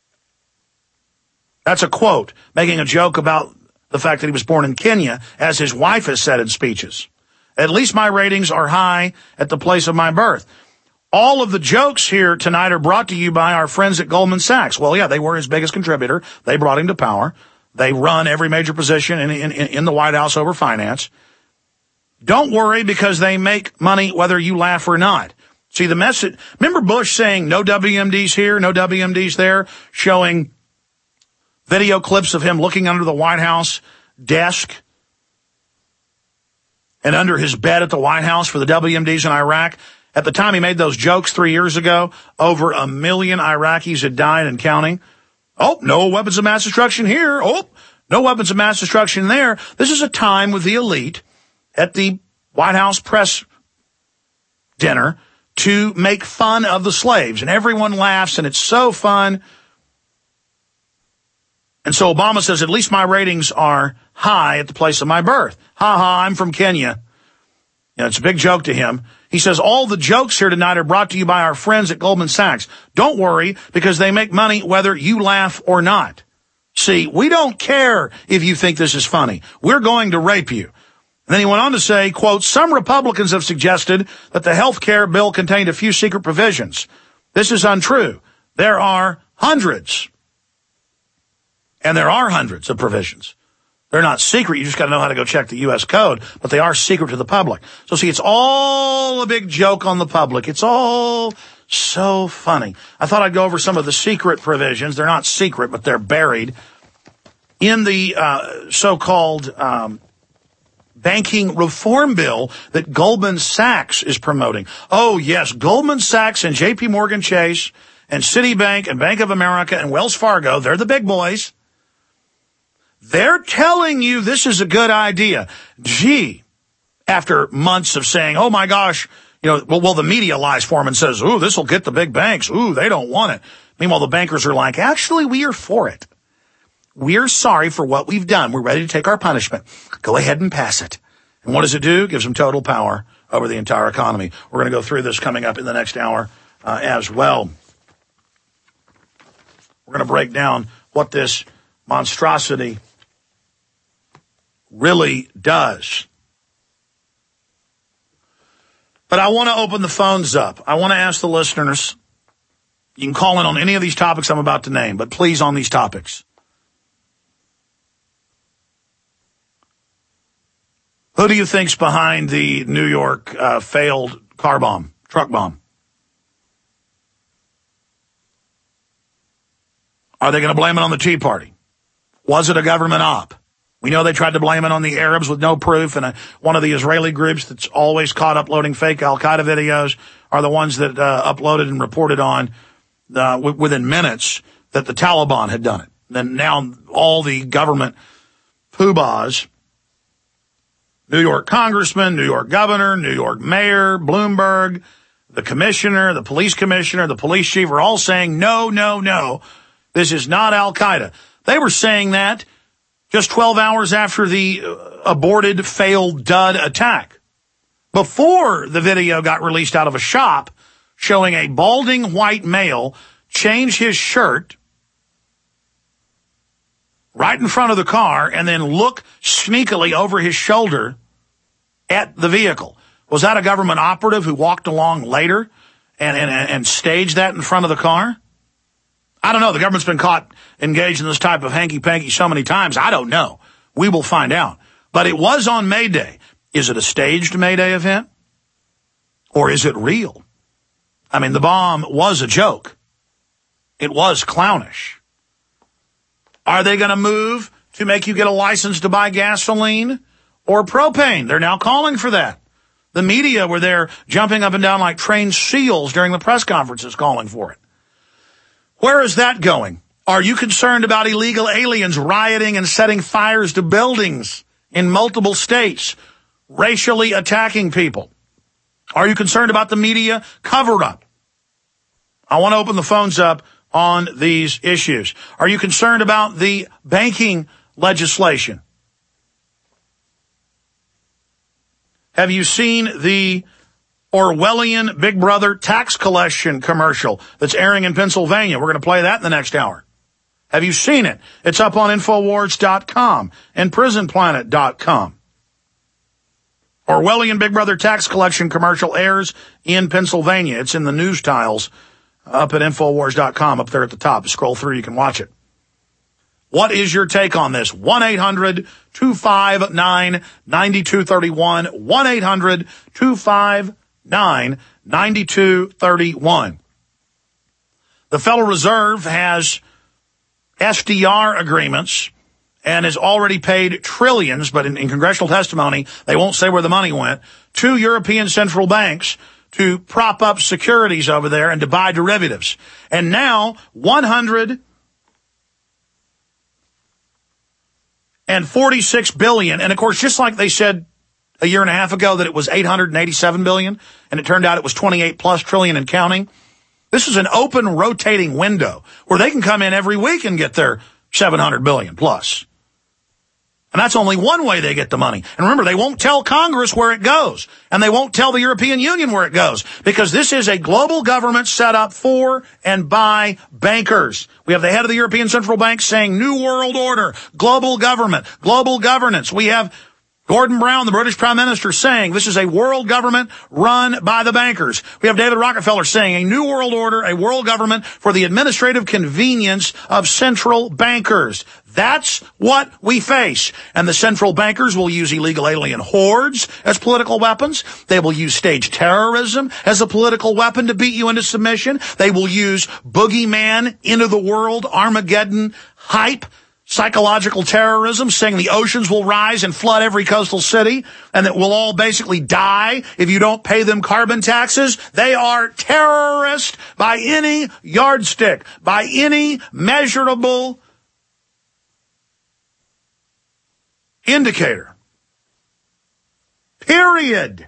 That's a quote, making a joke about the fact that he was born in Kenya, as his wife has said in speeches. At least my ratings are high at the place of my birth. All of the jokes here tonight are brought to you by our friends at Goldman Sachs. Well, yeah, they were his biggest contributor. They brought him to power. They run every major position in, in, in the White House over finance. Don't worry, because they make money whether you laugh or not. See, the message, remember Bush saying no W M Ds here, no W M Ds there, showing video clips of him looking under the White House desk and under his bed at the White House for the W M Ds in Iraq. At the time he made those jokes three years ago, over a million Iraqis had died and counting. Oh, no weapons of mass destruction here. Oh, no weapons of mass destruction there. This is a time with the elite at the White House press dinner to make fun of the slaves. And everyone laughs, and it's so fun. And so Obama says, at least my ratings are high at the place of my birth. Ha ha, I'm from Kenya. You know, it's a big joke to him. He says, all the jokes here tonight are brought to you by our friends at Goldman Sachs. Don't worry, because they make money whether you laugh or not. See, we don't care if you think this is funny. We're going to rape you. And then he went on to say, quote, some Republicans have suggested that the health care bill contained a few secret provisions. This is untrue. There are hundreds. And there are hundreds of provisions. They're not secret. You just got to know how to go check the U S code, but they are secret to the public. So see, it's all a big joke on the public. It's all so funny. I thought I'd go over some of the secret provisions. They're not secret, but they're buried in the uh, so-called um, banking reform bill that Goldman Sachs is promoting. Oh, yes, Goldman Sachs and J P Morgan Chase and Citibank and Bank of America and Wells Fargo, they're the big boys. They're telling you this is a good idea. Gee, after months of saying, oh, my gosh, you know, well, well the media lies for them and says, ooh, this will get the big banks. Ooh, they don't want it. Meanwhile, the bankers are like, actually, we are for it. We're sorry for what we've done. We're ready to take our punishment. Go ahead and pass it. And what does it do? It gives them total power over the entire economy. We're going to go through this coming up in the next hour uh, as well. We're going to break down what this monstrosity really does. But I want to open the phones up. I want to ask the listeners, you can call in on any of these topics I'm about to name, but please on these topics. Who do you think's behind the New York uh, failed car bomb, truck bomb? Are they going to blame it on the Tea Party? Was it a government op? We know they tried to blame it on the Arabs with no proof, and a, one of the Israeli groups that's always caught uploading fake al-Qaeda videos are the ones that uh, uploaded and reported on uh, w- within minutes that the Taliban had done it. Then now all the government poobahs, New York congressman, New York governor, New York mayor, Bloomberg, the commissioner, the police commissioner, the police chief are all saying, no, no, no, this is not al-Qaeda. They were saying that just twelve hours after the aborted, failed, dud attack. Before the video got released out of a shop showing a balding white male change his shirt right in front of the car and then look sneakily over his shoulder at the vehicle. Was that a government operative who walked along later and, and, and staged that in front of the car? I don't know. The government's been caught engaged in this type of hanky-panky so many times. I don't know. We will find out. But it was on May Day. Is it a staged May Day event? Or is it real? I mean, the bomb was a joke. It was clownish. Are they going to move to make you get a license to buy gasoline or propane? They're now calling for that. The media were there jumping up and down like trained seals during the press conferences calling for it. Where is that going? Are you concerned about illegal aliens rioting and setting fires to buildings in multiple states, racially attacking people? Are you concerned about the media cover-up? I want to open the phones up on these issues. Are you concerned about the banking legislation? Have you seen the Orwellian Big Brother tax collection commercial that's airing in Pennsylvania? We're going to play that in the next hour. Have you seen it? It's up on Infowars dot com and Prison Planet dot com. Orwellian Big Brother tax collection commercial airs in Pennsylvania. It's in the news tiles up at Infowars dot com, up there at the top. Just scroll through, you can watch it. What is your take on this? one eight hundred two five nine nine two three one. one eight hundred two five nine nine two three one. The Federal Reserve has S D R agreements and has already paid trillions, but in, in congressional testimony, they won't say where the money went, to European central banks to prop up securities over there and to buy derivatives. And now, one hundred forty-six billion dollars, and of course, just like they said a year and a half ago that it was eight hundred eighty-seven billion dollars, and it turned out it was twenty-eight plus trillion and counting, this is an open, rotating window where they can come in every week and get their seven hundred billion dollars plus. And that's only one way they get the money. And remember, they won't tell Congress where it goes. And they won't tell the European Union where it goes. Because this is a global government set up for and by bankers. We have the head of the European Central Bank saying New World Order, global government, global governance. We have Gordon Brown, the British Prime Minister, saying this is a world government run by the bankers. We have David Rockefeller saying a new world order, a world government for the administrative convenience of central bankers. That's what we face. And the central bankers will use illegal alien hordes as political weapons. They will use staged terrorism as a political weapon to beat you into submission. They will use boogeyman, end of the world, Armageddon hype, psychological terrorism, saying the oceans will rise and flood every coastal city and that we'll all basically die if you don't pay them carbon taxes. They are terrorists by any yardstick, by any measurable indicator. Period.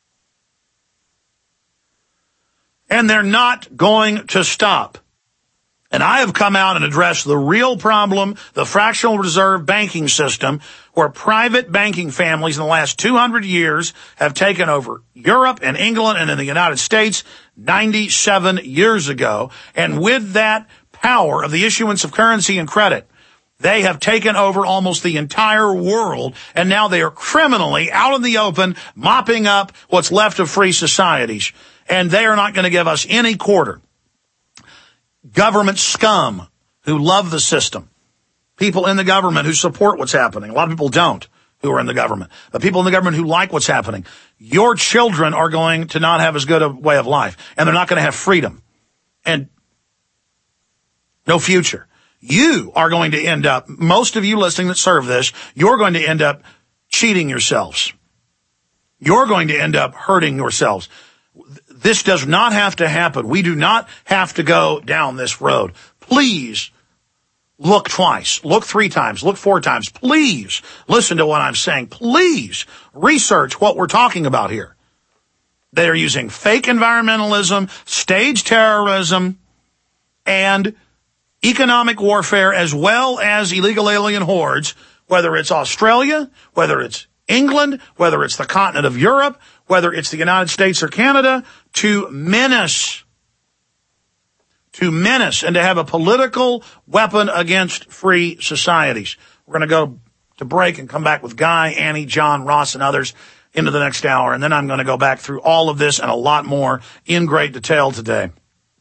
And they're not going to stop. And I have come out and addressed the real problem, the fractional reserve banking system, where private banking families in the last two hundred years have taken over Europe and England and in the United States ninety-seven years ago. And with that power of the issuance of currency and credit, they have taken over almost the entire world, and now they are criminally out in the open, mopping up what's left of free societies. And they are not going to give us any quarter. Government scum who love the system. People in the government who support what's happening. A lot of people don't who are in the government. But people in the government who like what's happening. Your children are going to not have as good a way of life. And they're not going to have freedom. And no future. You are going to end up, most of you listening that serve this, you're going to end up cheating yourselves. You're going to end up hurting yourselves. This does not have to happen. We do not have to go down this road. Please look twice, look three times, look four times. Please listen to what I'm saying. Please research what we're talking about here. They are using fake environmentalism, staged terrorism, and economic warfare, as well as illegal alien hordes, whether it's Australia, whether it's England, whether it's the continent of Europe, whether it's the United States or Canada, to menace, to menace and to have a political weapon against free societies. We're going to go to break and come back with Guy, Annie, John, Ross, and others into the next hour. And then I'm going to go back through all of this and a lot more in great detail today.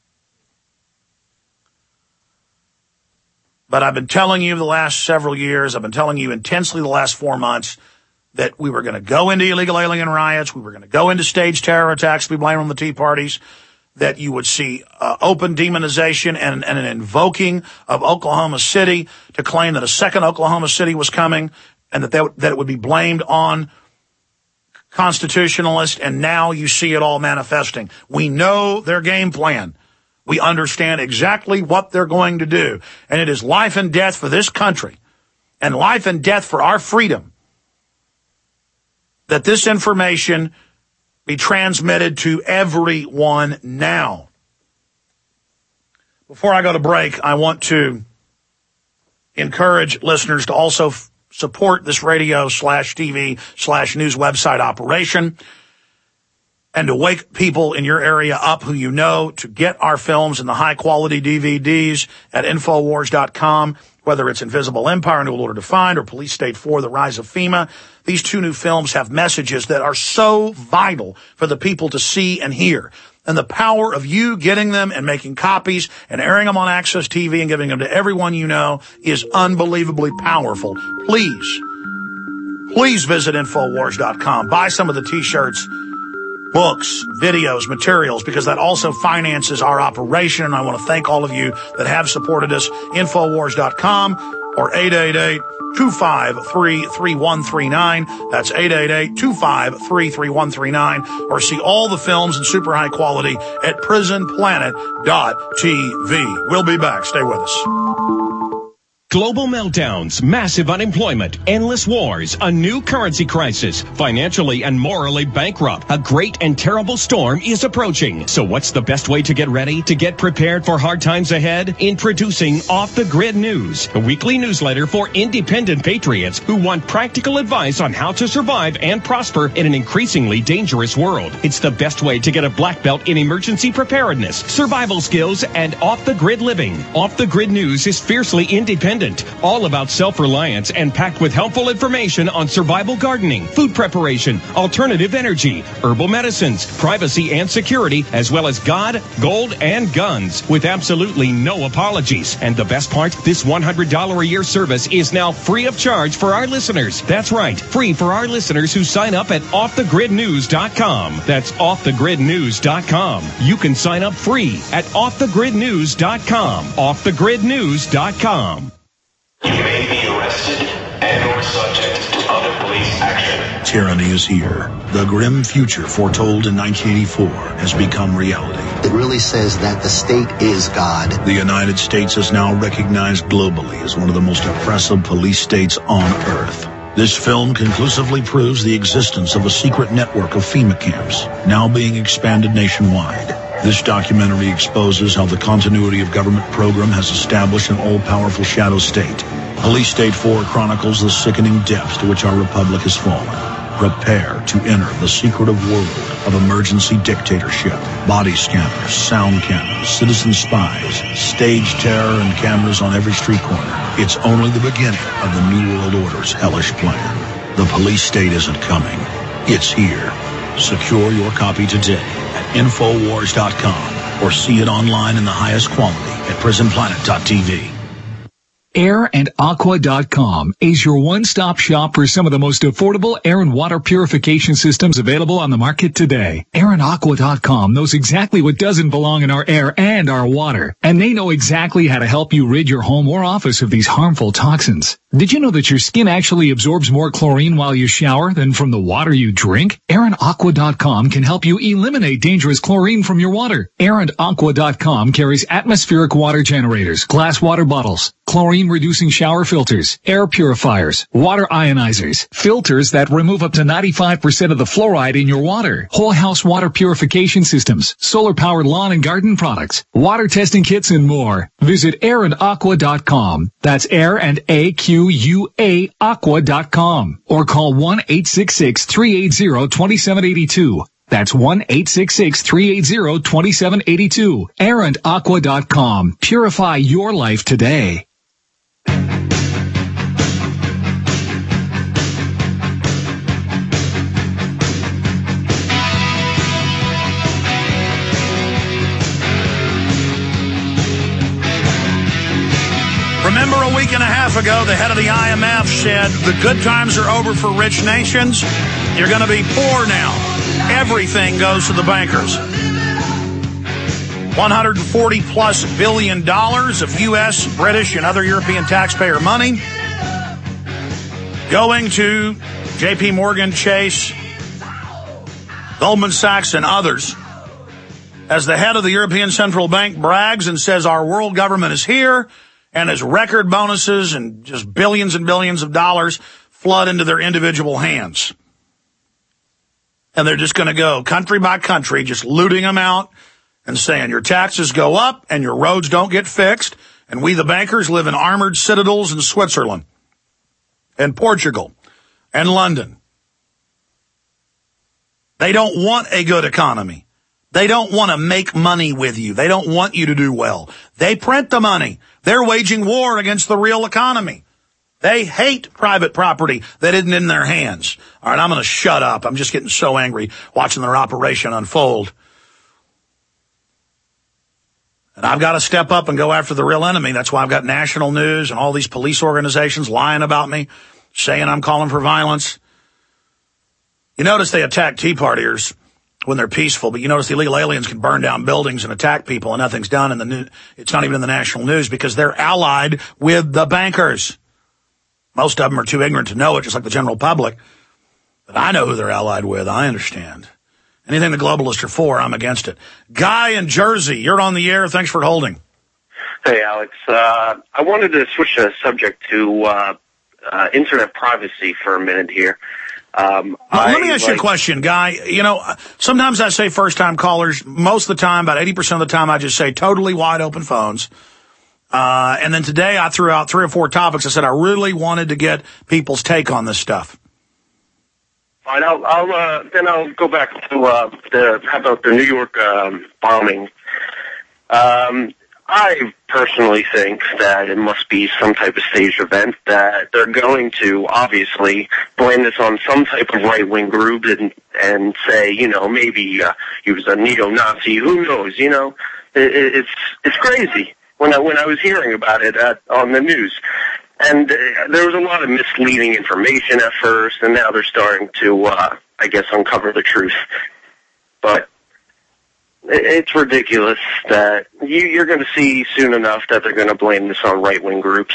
But I've been telling you the last several years, I've been telling you intensely the last four months, that we were going to go into illegal alien riots, we were going to go into staged terror attacks, we blame on the Tea Parties, that you would see uh, open demonization and, and an invoking of Oklahoma City to claim that a second Oklahoma City was coming, and that that, that it would be blamed on constitutionalist, and now you see it all manifesting. We know their game plan. We understand exactly what they're going to do. And it is life and death for this country and life and death for our freedom that this information be transmitted to everyone now. Before I go to break, I want to encourage listeners to also f- support this radio slash TV slash news website operation, and to wake people in your area up who you know to get our films and the high-quality D V Ds at Infowars dot com, whether it's Invisible Empire, New Order Defined, or Police State four, The Rise of FEMA. These two new films have messages that are so vital for the people to see and hear. And the power of you getting them and making copies and airing them on Access T V and giving them to everyone you know is unbelievably powerful. Please, please visit Infowars dot com. Buy some of the T-shirts, books, videos, materials, because that also finances our operation. And I want to thank all of you that have supported us. Infowars dot com or eight eight eight, two five three, three one three nine. That's eight eight eight, two five three, three one three nine. Or see all the films in super high quality at prison planet dot t v. We'll be back. Stay with us. Global meltdowns, massive unemployment, endless wars, a new currency crisis, financially and morally bankrupt. A great and terrible storm is approaching. So what's the best way to get ready, to get prepared for hard times ahead? Introducing Off the Grid News, a weekly newsletter for independent patriots who want practical advice on how to survive and prosper in an increasingly dangerous world. It's the best way to get a black belt in emergency preparedness, survival skills, and off-the-grid living. Off the Grid News is fiercely independent, all about self-reliance and packed with helpful information on survival gardening, food preparation, alternative energy, herbal medicines, privacy and security, as well as God, gold, and guns, with absolutely no apologies. And the best part, this one hundred dollars a year service is now free of charge for our listeners. That's right, free for our listeners who sign up at off the grid news dot com. That's off the grid news dot com. You can sign up free at off the grid news dot com. off the grid news dot com. You may be arrested and or subject to other police action. Tyranny is here. The grim future foretold in nineteen eighty-four has become reality. It really says that the state is God. The United States is now recognized globally as one of the most oppressive police states on earth. This film conclusively proves the existence of a secret network of FEMA camps, now being expanded nationwide. This documentary exposes how the continuity of government program has established an all-powerful shadow state. Police State four chronicles the sickening depths to which our republic has fallen. Prepare to enter the secretive world of emergency dictatorship. Body scanners, sound cameras, citizen spies, stage terror, and cameras on every street corner. It's only the beginning of the New World Order's hellish plan. The police state isn't coming. It's here. Secure your copy today at Infowars dot com or see it online in the highest quality at prison planet dot t v. air and aqua dot com is your one-stop shop for some of the most affordable air and water purification systems available on the market today. air and aqua dot com knows exactly what doesn't belong in our air and our water, and they know exactly how to help you rid your home or office of these harmful toxins. Did you know that your skin actually absorbs more chlorine while you shower than from the water you drink? air and aqua dot com can help you eliminate dangerous chlorine from your water. air and aqua dot com carries atmospheric water generators, glass water bottles, chlorine-reducing shower filters, air purifiers, water ionizers, filters that remove up to ninety-five percent of the fluoride in your water, whole house water purification systems, solar-powered lawn and garden products, water testing kits, and more. Visit air and aqua dot com. That's air and A Q U A aqua dot com. Or call one eight six six, three eight zero, two seven eight two. That's one eight six six, three eight zero, two seven eight two. air and aqua dot com. Purify your life today. Remember a week and a half ago, the head of the I M F said the good times are over for rich nations. You're going to be poor now. Everything goes to the bankers. one hundred forty plus billion dollars of U S, British, and other European taxpayer money going to J P Morgan Chase Goldman Sachs and others, as the head of the European Central Bank brags and says our world government is here, and as record bonuses and just billions and billions of dollars flood into their individual hands. And they're just going to go country by country, just looting them out and saying your taxes go up and your roads don't get fixed, and we the bankers live in armored citadels in Switzerland and Portugal and London. They don't want a good economy. They don't want to make money with you. They don't want you to do well. They print the money. They're waging war against the real economy. They hate private property that isn't in their hands. All right, I'm going to shut up. I'm just getting so angry watching their operation unfold. And I've got to step up and go after the real enemy. That's why I've got national news and all these police organizations lying about me, saying I'm calling for violence. You notice they attack Tea Partiers when they're peaceful, but you notice the illegal aliens can burn down buildings and attack people and nothing's done in the news. It's not even in the national news because they're allied with the bankers. Most of them are too ignorant to know it, just like the general public. But I know who they're allied with. I understand. Anything the globalists are for, I'm against it. Guy in Jersey, you're on the air. Thanks for holding. Hey, Alex. Uh, I wanted to switch the subject to uh, uh, internet privacy for a minute here. Um, well, let me ask like, you a question, Guy. You know, sometimes I say first-time callers. Most of the time, about eighty percent of the time, I just say totally wide-open phones. Uh, and then today I threw out three or four topics. I said I really wanted to get people's take on this stuff. Fine, I'll, I'll uh, then I'll go back to uh, the how about the New York um, bombing. Um, I personally think that it must be some type of staged event, that they're going to obviously blame this on some type of right-wing group and and say, you know, maybe uh, he was a neo-Nazi. Who knows? You know, it, it's it's crazy. When I when I was hearing about it at, on the news, and uh, there was a lot of misleading information at first, and now they're starting to, uh, I guess, uncover the truth. But it's ridiculous that you, you're going to see soon enough that they're going to blame this on right-wing groups.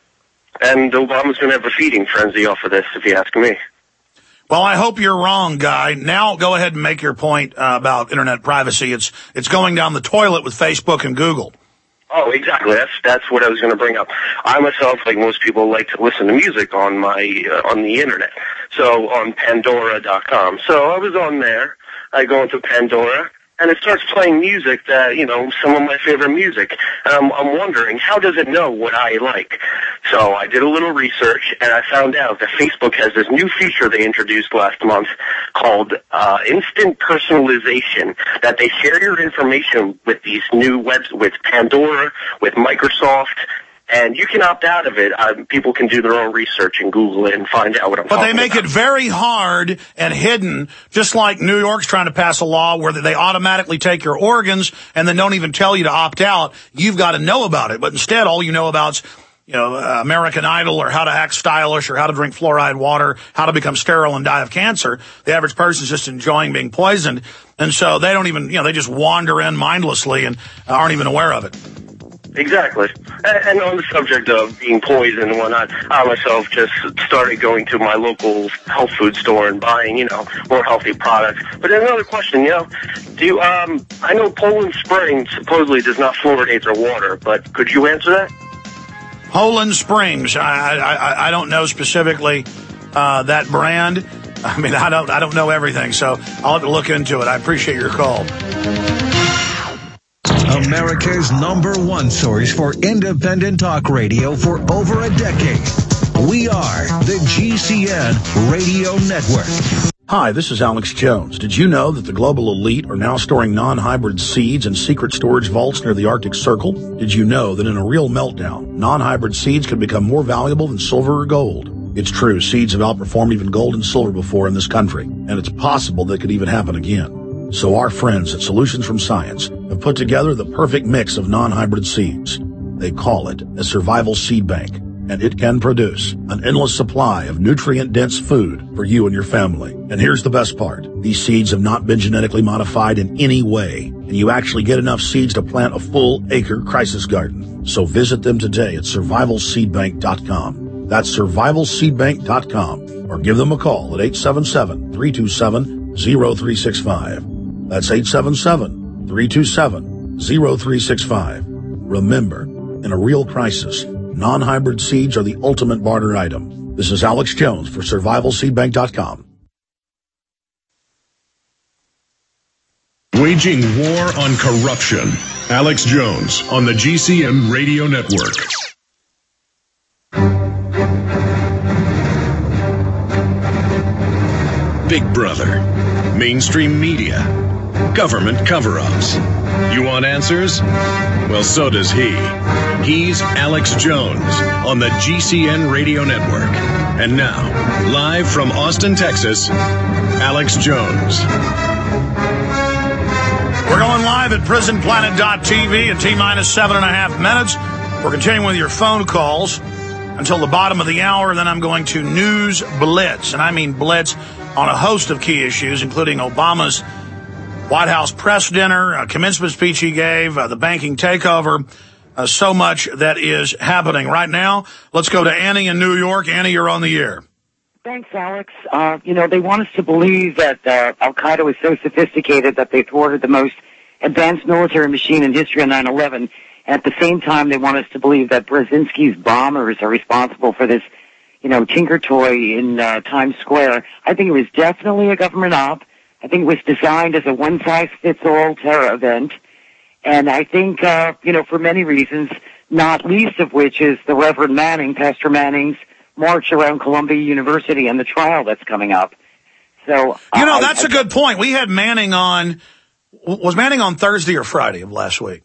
And Obama's going to have a feeding frenzy off of this, if you ask me. Well, I hope you're wrong, Guy. Now go ahead and make your point uh, about internet privacy. It's it's going down the toilet with Facebook and Google. Oh, exactly. That's that's what I was going to bring up. I myself, like most people, like to listen to music on my uh, on the internet. So on Pandora dot com. So I was on there. I go into Pandora, and it starts playing music that, you know, some of my favorite music. And I'm, I'm wondering, how does it know what I like? So I did a little research, and I found out that Facebook has this new feature they introduced last month called uh, instant personalization, that they share your information with these new webs, with Pandora, with Microsoft, and you can opt out of it. Uh, people can do their own research and Google it and find out what I'm but talking about. But they make it very hard and hidden, just like New York's trying to pass a law where they automatically take your organs and then don't even tell you to opt out. You've got to know about it. But instead, all you know about is, you know, uh, American Idol or how to act stylish or how to drink fluoride water, how to become sterile and die of cancer. The average person's just enjoying being poisoned. And so they don't even, you know, they just wander in mindlessly and aren't even aware of it. Exactly. And on the subject of being poisoned and whatnot, I myself just started going to my local health food store and buying, you know, more healthy products. But then another question, you know, do you, um, I know Poland Spring supposedly does not fluoridate their water, but could you answer that? Poland Springs, I, I, I don't know specifically, uh, that brand. I mean, I don't, I don't know everything, so I'll have to look into it. I appreciate your call. America's number one source for independent talk radio for over a decade. We are the G C N Radio Network. Hi, this is Alex Jones. Did you know that the global elite are now storing non-hybrid seeds in secret storage vaults near the Arctic Circle? Did you know that in a real meltdown, non-hybrid seeds can become more valuable than silver or gold? It's true, seeds have outperformed even gold and silver before in this country, and it's possible that could even happen again. So our friends at Solutions from Science have put together the perfect mix of non-hybrid seeds. They call it a survival seed bank, and it can produce an endless supply of nutrient-dense food for you and your family. And here's the best part. These seeds have not been genetically modified in any way, and you actually get enough seeds to plant a full acre crisis garden. So visit them today at survival seed bank dot com. That's survival seed bank dot com, or give them a call at eight seven seven, three two seven, zero three six five. That's eight seven seven, three two seven, zero three six five. Remember, in a real crisis, non-hybrid seeds are the ultimate barter item. This is Alex Jones for survival seed bank dot com. Waging war on corruption. Alex Jones on the G C N Radio Network. Big Brother, mainstream media, government cover-ups. You want answers? Well, so does he. He's Alex Jones on the G C N Radio Network. And now, live from Austin, Texas, Alex Jones. We're going live at prison planet dot t v at T-minus seven and a half minutes. We're continuing with your phone calls until the bottom of the hour. Then I'm going to News Blitz, and I mean blitz on a host of key issues, including Obama's White House press dinner, a commencement speech he gave, uh, the banking takeover, uh, so much that is happening right now. Let's go to Annie in New York. Annie, you're on the air. Thanks, Alex. Uh, you know, they want us to believe that uh, Al-Qaeda was so sophisticated that they thwarted the most advanced military machine in history on nine eleven. And at the same time, they want us to believe that Brzezinski's bombers are responsible for this, you know, tinker toy in uh, Times Square. I think it was definitely a government op. I think it was designed as a one-size-fits-all terror event. And I think, uh, you know, for many reasons, not least of which is the Reverend Manning, Pastor Manning's march around Columbia University and the trial that's coming up. So, you know, I, that's I, a good point. We had Manning on, was Manning on Thursday or Friday of last week?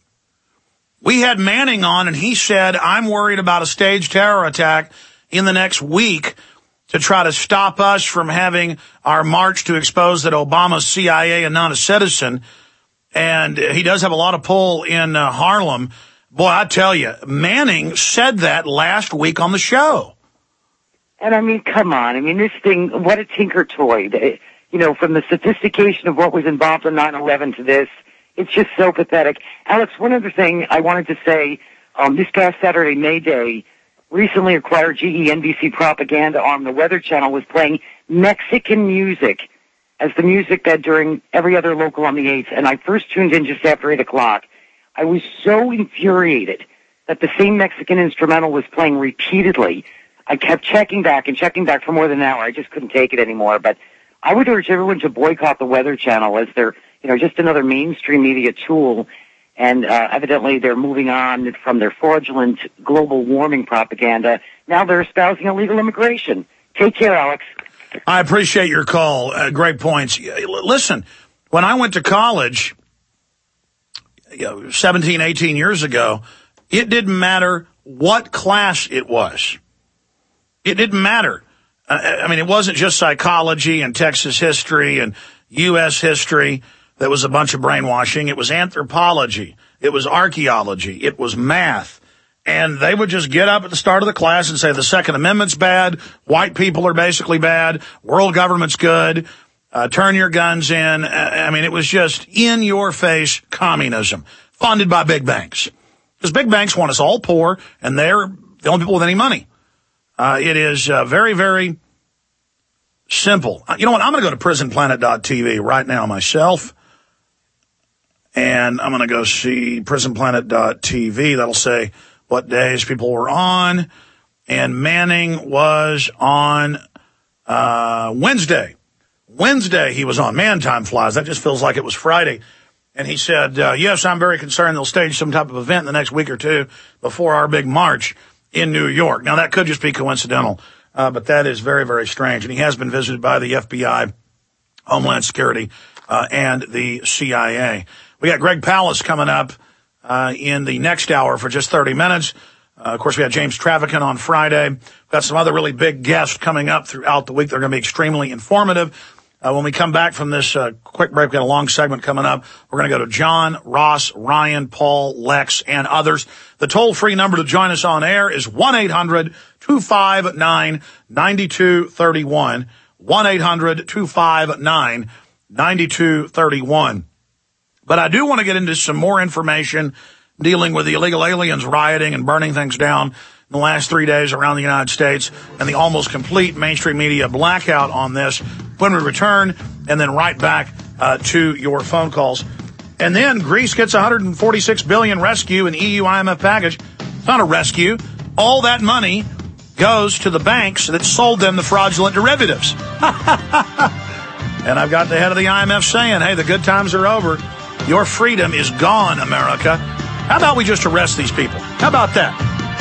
We had Manning on, and he said, I'm worried about a staged terror attack in the next week to try to stop us from having our march to expose that Obama's C I A and not a citizen. And he does have a lot of pull in uh, Harlem. Boy, I tell you, Manning said that last week on the show. And I mean, come on. I mean, this thing, what a tinker toy. You know, from the sophistication of what was involved in nine eleven to this, it's just so pathetic. Alex, one other thing I wanted to say, um, this past Saturday, May Day, recently acquired G E N B C propaganda arm, the Weather Channel, was playing Mexican music as the music bed during every other local on the eighth. And I first tuned in just after eight o'clock. I was so infuriated that the same Mexican instrumental was playing repeatedly. I kept checking back and checking back for more than an hour. I just couldn't take it anymore. But I would urge everyone to boycott the Weather Channel as they're, you know, just another mainstream media tool. And uh, evidently they're moving on from their fraudulent global warming propaganda. Now they're espousing illegal immigration. Take care, Alex. I appreciate your call. Uh, great points. Listen, when I went to college you know, seventeen, eighteen years ago, it didn't matter what class it was. It didn't matter. Uh, I mean, it wasn't just psychology and Texas history and U S history that was a bunch of brainwashing. It was anthropology. It was archaeology. It was math. And they would just get up at the start of the class and say the Second Amendment's bad, white people are basically bad, world government's good, uh, turn your guns in. I mean, it was just in-your-face communism funded by big banks. Because big banks want us all poor, and they're the only people with any money. Uh, it is uh, very, very simple. Uh, you know what? I'm going to go to prison planet dot t v right now myself. And I'm going to go see prison planet dot t v. That'll say what days people were on. And Manning was on uh Wednesday. Wednesday he was on. Man, time flies. That just feels like it was Friday. And he said, uh, yes, I'm very concerned they'll stage some type of event in the next week or two before our big march in New York. Now, that could just be coincidental, uh, but that is very, very strange. And he has been visited by the F B I, Homeland Security, uh, and the C I A. We got Greg Palast coming up uh, in the next hour for just thirty minutes. Uh, of course, we had James Traficant on Friday. We've got some other really big guests coming up throughout the week. They're going to be extremely informative. Uh, when we come back from this uh, quick break, we've got a long segment coming up. We're going to go to John, Ross, Ryan, Paul, Lex, and others. The toll-free number to join us on air is one eight hundred two five nine nine two three one. one eight hundred two five nine nine two three one. But I do want to get into some more information dealing with the illegal aliens rioting and burning things down in the last three days around the United States and the almost complete mainstream media blackout on this. When we return, and then right back uh, to your phone calls. And then Greece gets one hundred forty-six billion dollars rescue in the E U I M F package. It's not a rescue. All that money goes to the banks that sold them the fraudulent derivatives. And I've got the head of the I M F saying, hey, the good times are over. Your freedom is gone, America. How about we just arrest these people? How about that?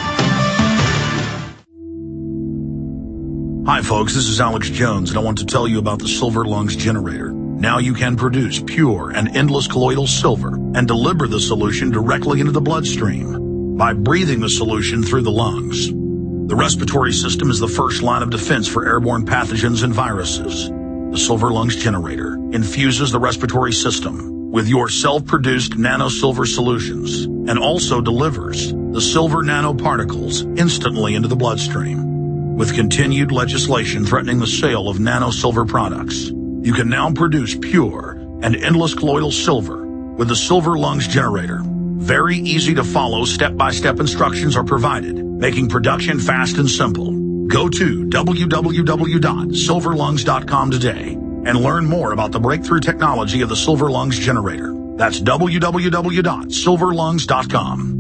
Hi, folks. This is Alex Jones, and I want to tell you about the Silver Lungs generator. Now you can produce pure and endless colloidal silver and deliver the solution directly into the bloodstream by breathing the solution through the lungs. The respiratory system is the first line of defense for airborne pathogens and viruses. The Silver Lungs generator infuses the respiratory system with your self-produced nano-silver solutions and also delivers the silver nanoparticles instantly into the bloodstream. With continued legislation threatening the sale of nano-silver products, you can now produce pure and endless colloidal silver with the Silver Lungs generator. Very easy to follow step-by-step instructions are provided, making production fast and simple. Go to w w w dot silver lungs dot com today and learn more about the breakthrough technology of the Silver Lungs generator. That's w w w dot silver lungs dot com.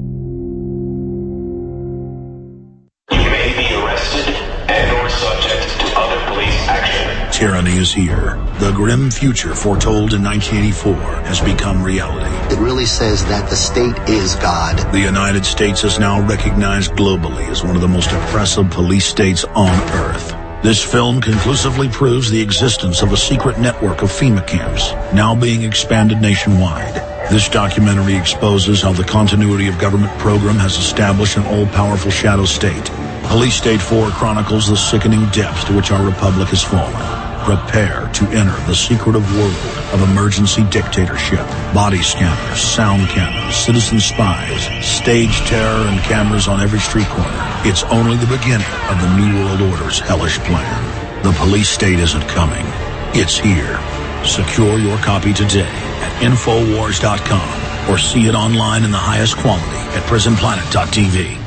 You may be arrested and or subject to other police action. Tyranny is here. The grim future foretold in nineteen eighty-four has become reality. It really says that the state is God. The United States is now recognized globally as one of the most oppressive police states on earth. This film conclusively proves the existence of a secret network of FEMA camps, now being expanded nationwide. This documentary exposes how the continuity of government program has established an all-powerful shadow state. Police State four chronicles the sickening depths to which our republic has fallen. Prepare to enter the secretive world of emergency dictatorship. Body scanners, sound cameras, citizen spies, stage terror, and cameras on every street corner. It's only the beginning of the New World Order's hellish plan. The police state isn't coming. It's here. Secure your copy today at infowars dot com or see it online in the highest quality at prison planet dot t v.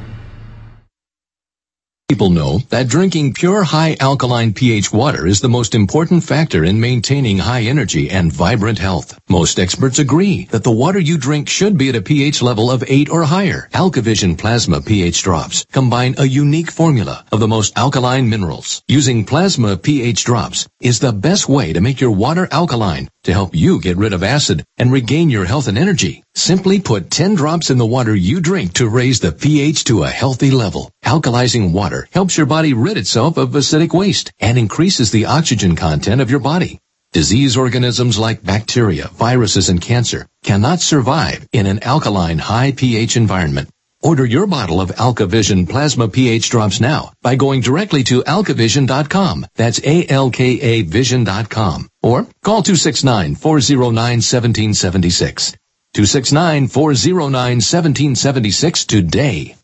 People know that drinking pure high alkaline pH water is the most important factor in maintaining high energy and vibrant health. Most experts agree that the water you drink should be at a pH level of eight or higher. AlkaVision Plasma pH drops combine a unique formula of the most alkaline minerals. Using Plasma pH drops is the best way to make your water alkaline to help you get rid of acid and regain your health and energy. Simply put ten drops in the water you drink to raise the pH to a healthy level. Alkalizing water helps your body rid itself of acidic waste and increases the oxygen content of your body. Disease organisms like bacteria, viruses, and cancer cannot survive in an alkaline high pH environment. Order your bottle of AlkaVision Plasma pH drops now by going directly to alkavision dot com. That's A L K A vision dot com. Or call two six nine, four zero nine, one seven seven six. two six nine, four zero nine, one seven seven six today.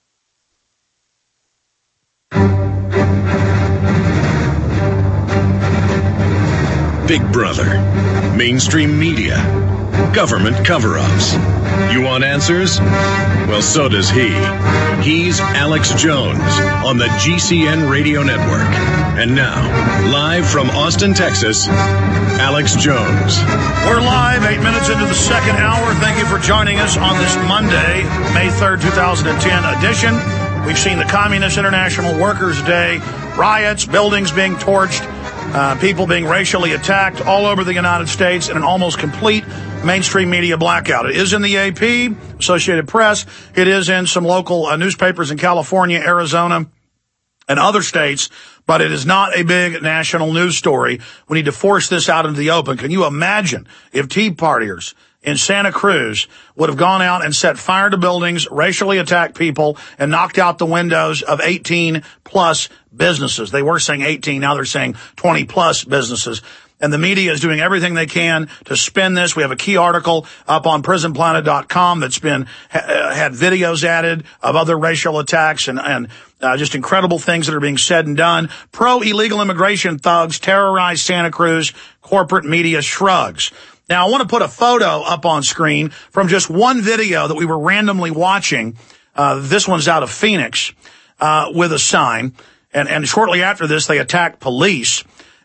Big Brother, mainstream media, government cover-ups. You want answers? Well, so does he. He's Alex Jones on the G C N Radio Network. And now, live from Austin, Texas, Alex Jones. We're live, eight minutes into the second hour. Thank you for joining us on this Monday, May third, two thousand ten edition. We've seen the Communist International Workers' Day, riots, buildings being torched, uh, people being racially attacked all over the United States, and an almost complete mainstream media blackout. It is in the A P, Associated Press. It is in some local uh, newspapers in California, Arizona, and other states, but it is not a big national news story. We need to force this out into the open. Can you imagine if Tea Partiers in Santa Cruz would have gone out and set fire to buildings, racially attacked people, and knocked out the windows of eighteen plus businesses? They were saying eighteen, now they're saying twenty plus businesses. And the media is doing everything they can to spin this. We have a key article up on prison planet dot com that's been ha- had videos added of other racial attacks and, and uh, just incredible things that are being said and done. Pro-illegal immigration thugs terrorize Santa Cruz. Corporate media shrugs. Now, I want to put a photo up on screen from just one video that we were randomly watching. Uh, this one's out of Phoenix uh, with a sign. And, and shortly after this, they attacked police.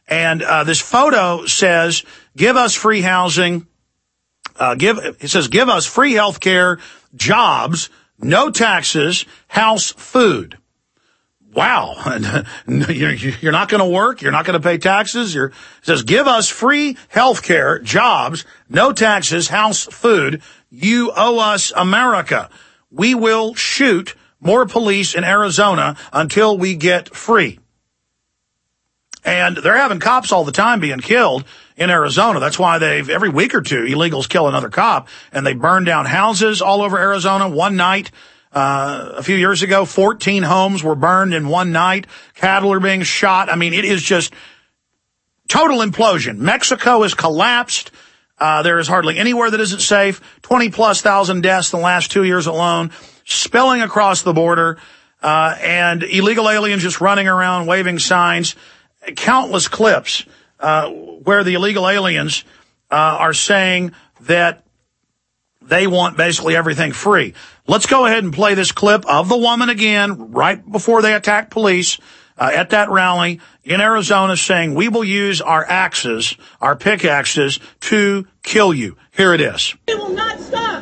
And uh, this photo says, give us free housing. Uh, give It says, give us free health care, jobs, no taxes, house, food. Wow. You're not going to work. You're not going to pay taxes. You're, it says, give us free health care, jobs, no taxes, house, food. You owe us America. We will shoot more police in Arizona until we get free. And they're having cops all the time being killed in Arizona. That's why they've, every week or two, illegals kill another cop, and they burn down houses all over Arizona. One night, uh, a few years ago, fourteen homes were burned in one night. Cattle are being shot. I mean, it is just total implosion. Mexico has collapsed. Uh, there is hardly anywhere that isn't safe. twenty plus thousand deaths in the last two years alone, spilling across the border, uh, and illegal aliens just running around waving signs. Countless clips uh, where the illegal aliens uh, are saying that they want basically everything free. Let's go ahead and play this clip of the woman again right before they attack police uh, at that rally in Arizona saying, we will use our axes, our pickaxes, to kill you. Here it is. We will not stop.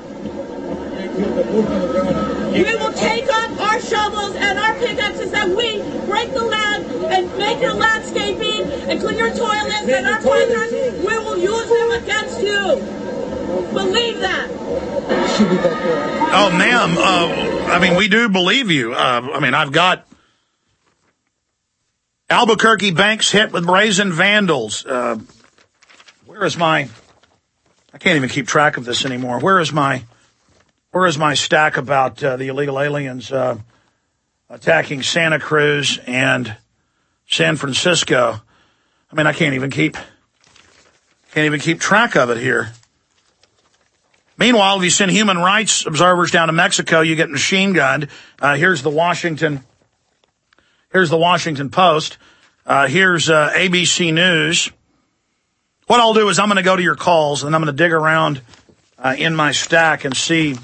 We will take up our shovels and our pickaxes and we break the land and make your landscaping and clean your toilets and our toilets. We will use them against you. Believe that. Oh, ma'am, uh, I mean, we do believe you. Uh, I mean, I've got Albuquerque banks hit with brazen vandals. Uh, where is my, I can't even keep track of this anymore. Where is my, where is my stack about uh, the illegal aliens uh, attacking Santa Cruz and San Francisco? I mean, I can't even keep, can't even keep track of it here. Meanwhile, if you send human rights observers down to Mexico, you get machine gunned. Uh, here's the Washington, here's the Washington Post. Uh, here's uh, A B C News. What I'll do is I'm going to go to your calls, and I'm going to dig around uh, in my stack and see.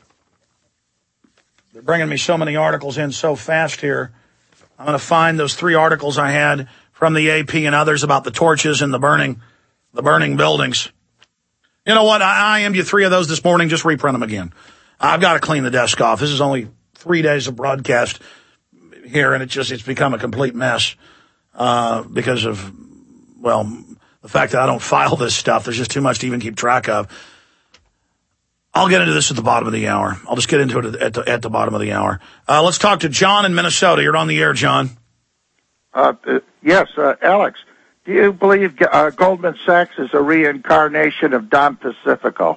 They're bringing me so many articles in so fast here. I'm going to find those three articles I had from the A P and others about the torches and the burning, the burning buildings. You know what? I, I am you three of those this morning. Just reprint them again. I've got to clean the desk off. This is only three days of broadcast here, and it just it's become a complete mess uh, because of, well, the fact that I don't file this stuff. There's just too much to even keep track of. I'll get into this at the bottom of the hour. I'll just get into it at the, at the bottom of the hour. Uh, let's talk to John in Minnesota. You're on the air, John. Uh, uh, yes, uh, Alex. Do you believe uh, Goldman Sachs is a reincarnation of Don Pacifico?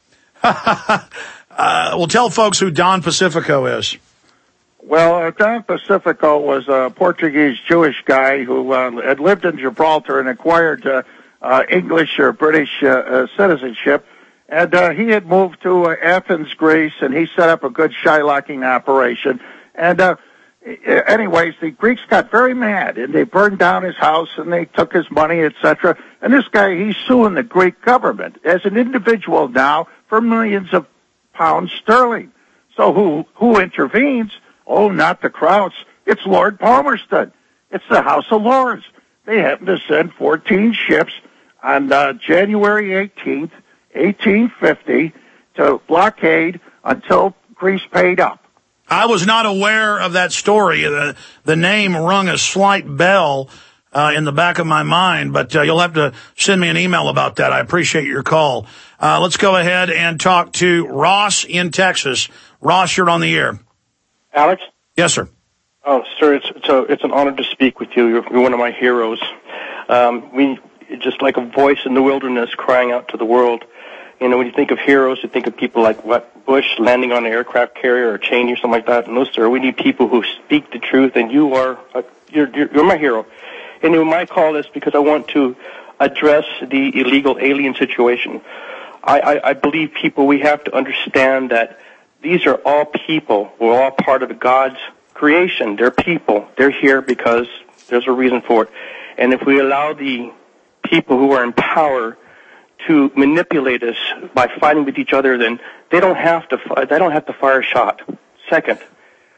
uh, well, tell folks who Don Pacifico is. Well, uh, Don Pacifico was a Portuguese Jewish guy who uh, had lived in Gibraltar and acquired uh, uh, English or British uh, uh, citizenship. And uh, he had moved to uh, Athens, Greece, and he set up a good shylocking operation. And uh, anyways, the Greeks got very mad, and they burned down his house, and they took his money, et cetera. And this guy, he's suing the Greek government as an individual now for millions of pounds sterling. So who who intervenes? Oh, not the Krauts. It's Lord Palmerston. It's the House of Lords. They happen to send fourteen ships on uh, January eighteenth, eighteen fifty, to blockade until Greece paid up. I was not aware of that story. The, the name rung a slight bell uh, in the back of my mind, but uh, you'll have to send me an email about that. I appreciate your call. Uh, let's go ahead and talk to Ross in Texas. Ross, you're on the air. Alex? Yes, sir. Oh, sir, it's it's, a, it's an honor to speak with you. You're, you're one of my heroes. Um, we just like a voice in the wilderness crying out to the world. You know, when you think of heroes, you think of people like what Bush landing on an aircraft carrier or Cheney or something like that. And those, sir, we need people who speak the truth. And you are, uh, you're, you're, you're my hero. Anyway, my call is because I want to address the illegal alien situation. I, I, I believe people, we have to understand that these are all people. We're all part of God's creation. They're people. They're here because there's a reason for it. And if we allow the people who are in power to manipulate us by fighting with each other, then they don't have to. They don't have to fire a shot. Second,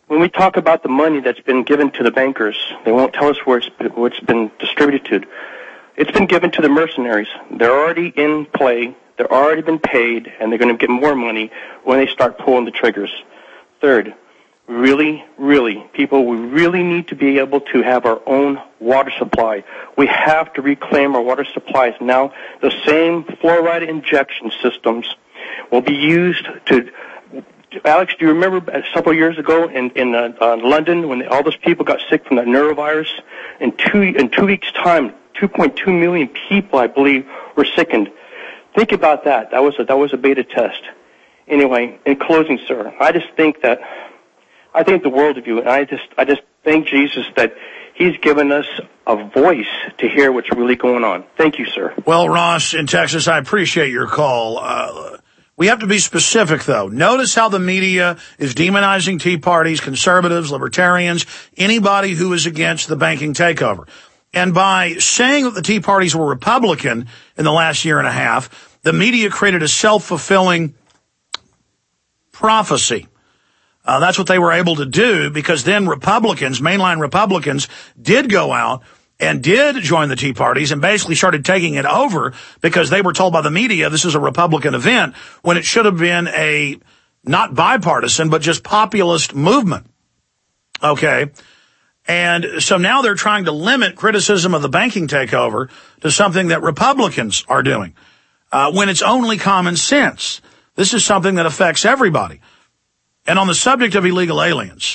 when we talk about the money that's been given to the bankers, they won't tell us where it's been, where it's been distributed to. It's been given to the mercenaries. They're already in play. They're already been paid, and they're going to get more money when they start pulling the triggers. Third, really, really, people, we really need to be able to have our own water supply. We have to reclaim our water supplies. Now, the same fluoride injection systems will be used to... Alex, do you remember several years ago in, in uh, uh, London when all those people got sick from the neurovirus? In two, in two weeks' time, two point two million people, I believe, were sickened. Think about that. That was a, that was a beta test. Anyway, in closing, sir, I just think that I think the world of you, and I just I just thank Jesus that He's given us a voice to hear what's really going on. Thank you, sir. Well, Ross in Texas, I appreciate your call. Uh, we have to be specific, though. Notice how the media is demonizing Tea Parties, conservatives, libertarians, anybody who is against the banking takeover. And by saying that the Tea Parties were Republican in the last year and a half, the media created a self-fulfilling prophecy. Uh, that's what they were able to do, because then Republicans, mainline Republicans, did go out and did join the Tea Parties and basically started taking it over because they were told by the media this is a Republican event when it should have been a not bipartisan but just populist movement. Okay. And so now they're trying to limit criticism of the banking takeover to something that Republicans are doing, uh, when it's only common sense. This is something that affects everybody. And on the subject of illegal aliens,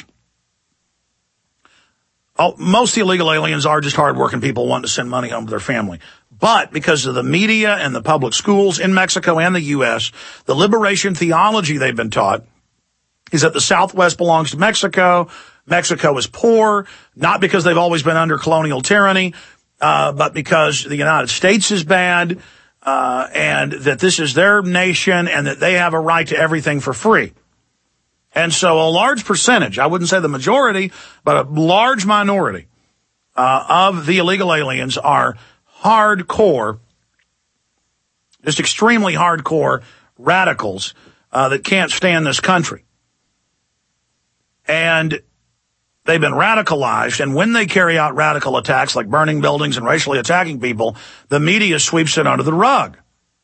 oh, most of the illegal aliens are just hardworking people wanting to send money home to their family. But because of the media and the public schools in Mexico and the U S, the liberation theology they've been taught is that the Southwest belongs to Mexico. Mexico is poor, not because they've always been under colonial tyranny, uh, but because the United States is bad, uh, and that this is their nation and that they have a right to everything for free. And so a large percentage, I wouldn't say the majority, but a large minority uh, of the illegal aliens are hardcore, just extremely hardcore radicals uh, that can't stand this country. And they've been radicalized, and when they carry out radical attacks like burning buildings and racially attacking people, the media sweeps it under the rug.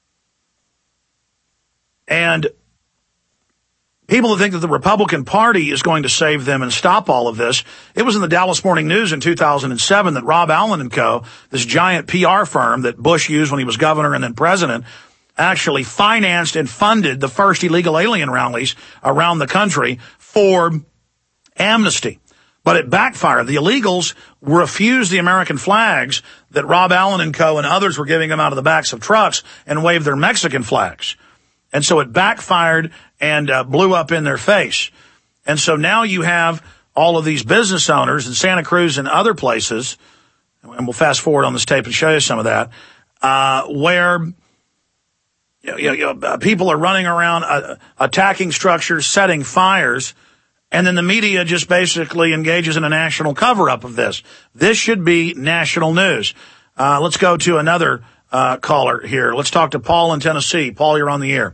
And people that think that the Republican Party is going to save them and stop all of this, it was in the Dallas Morning News in two thousand seven that Rob Allen and Co., this giant P R firm that Bush used when he was governor and then president, actually financed and funded the first illegal alien rallies around the country for amnesty. But it backfired. The illegals refused the American flags that Rob Allen and Co. and others were giving them out of the backs of trucks and waved their Mexican flags. And so it backfired and uh, blew up in their face. And so now you have all of these business owners in Santa Cruz and other places, and we'll fast forward on this tape and show you some of that, uh, where you know, you know, people are running around uh, attacking structures, setting fires, and then the media just basically engages in a national cover-up of this. This should be national news. Uh, let's go to another uh, caller here. Let's talk to Paul in Tennessee. Paul, you're on the air.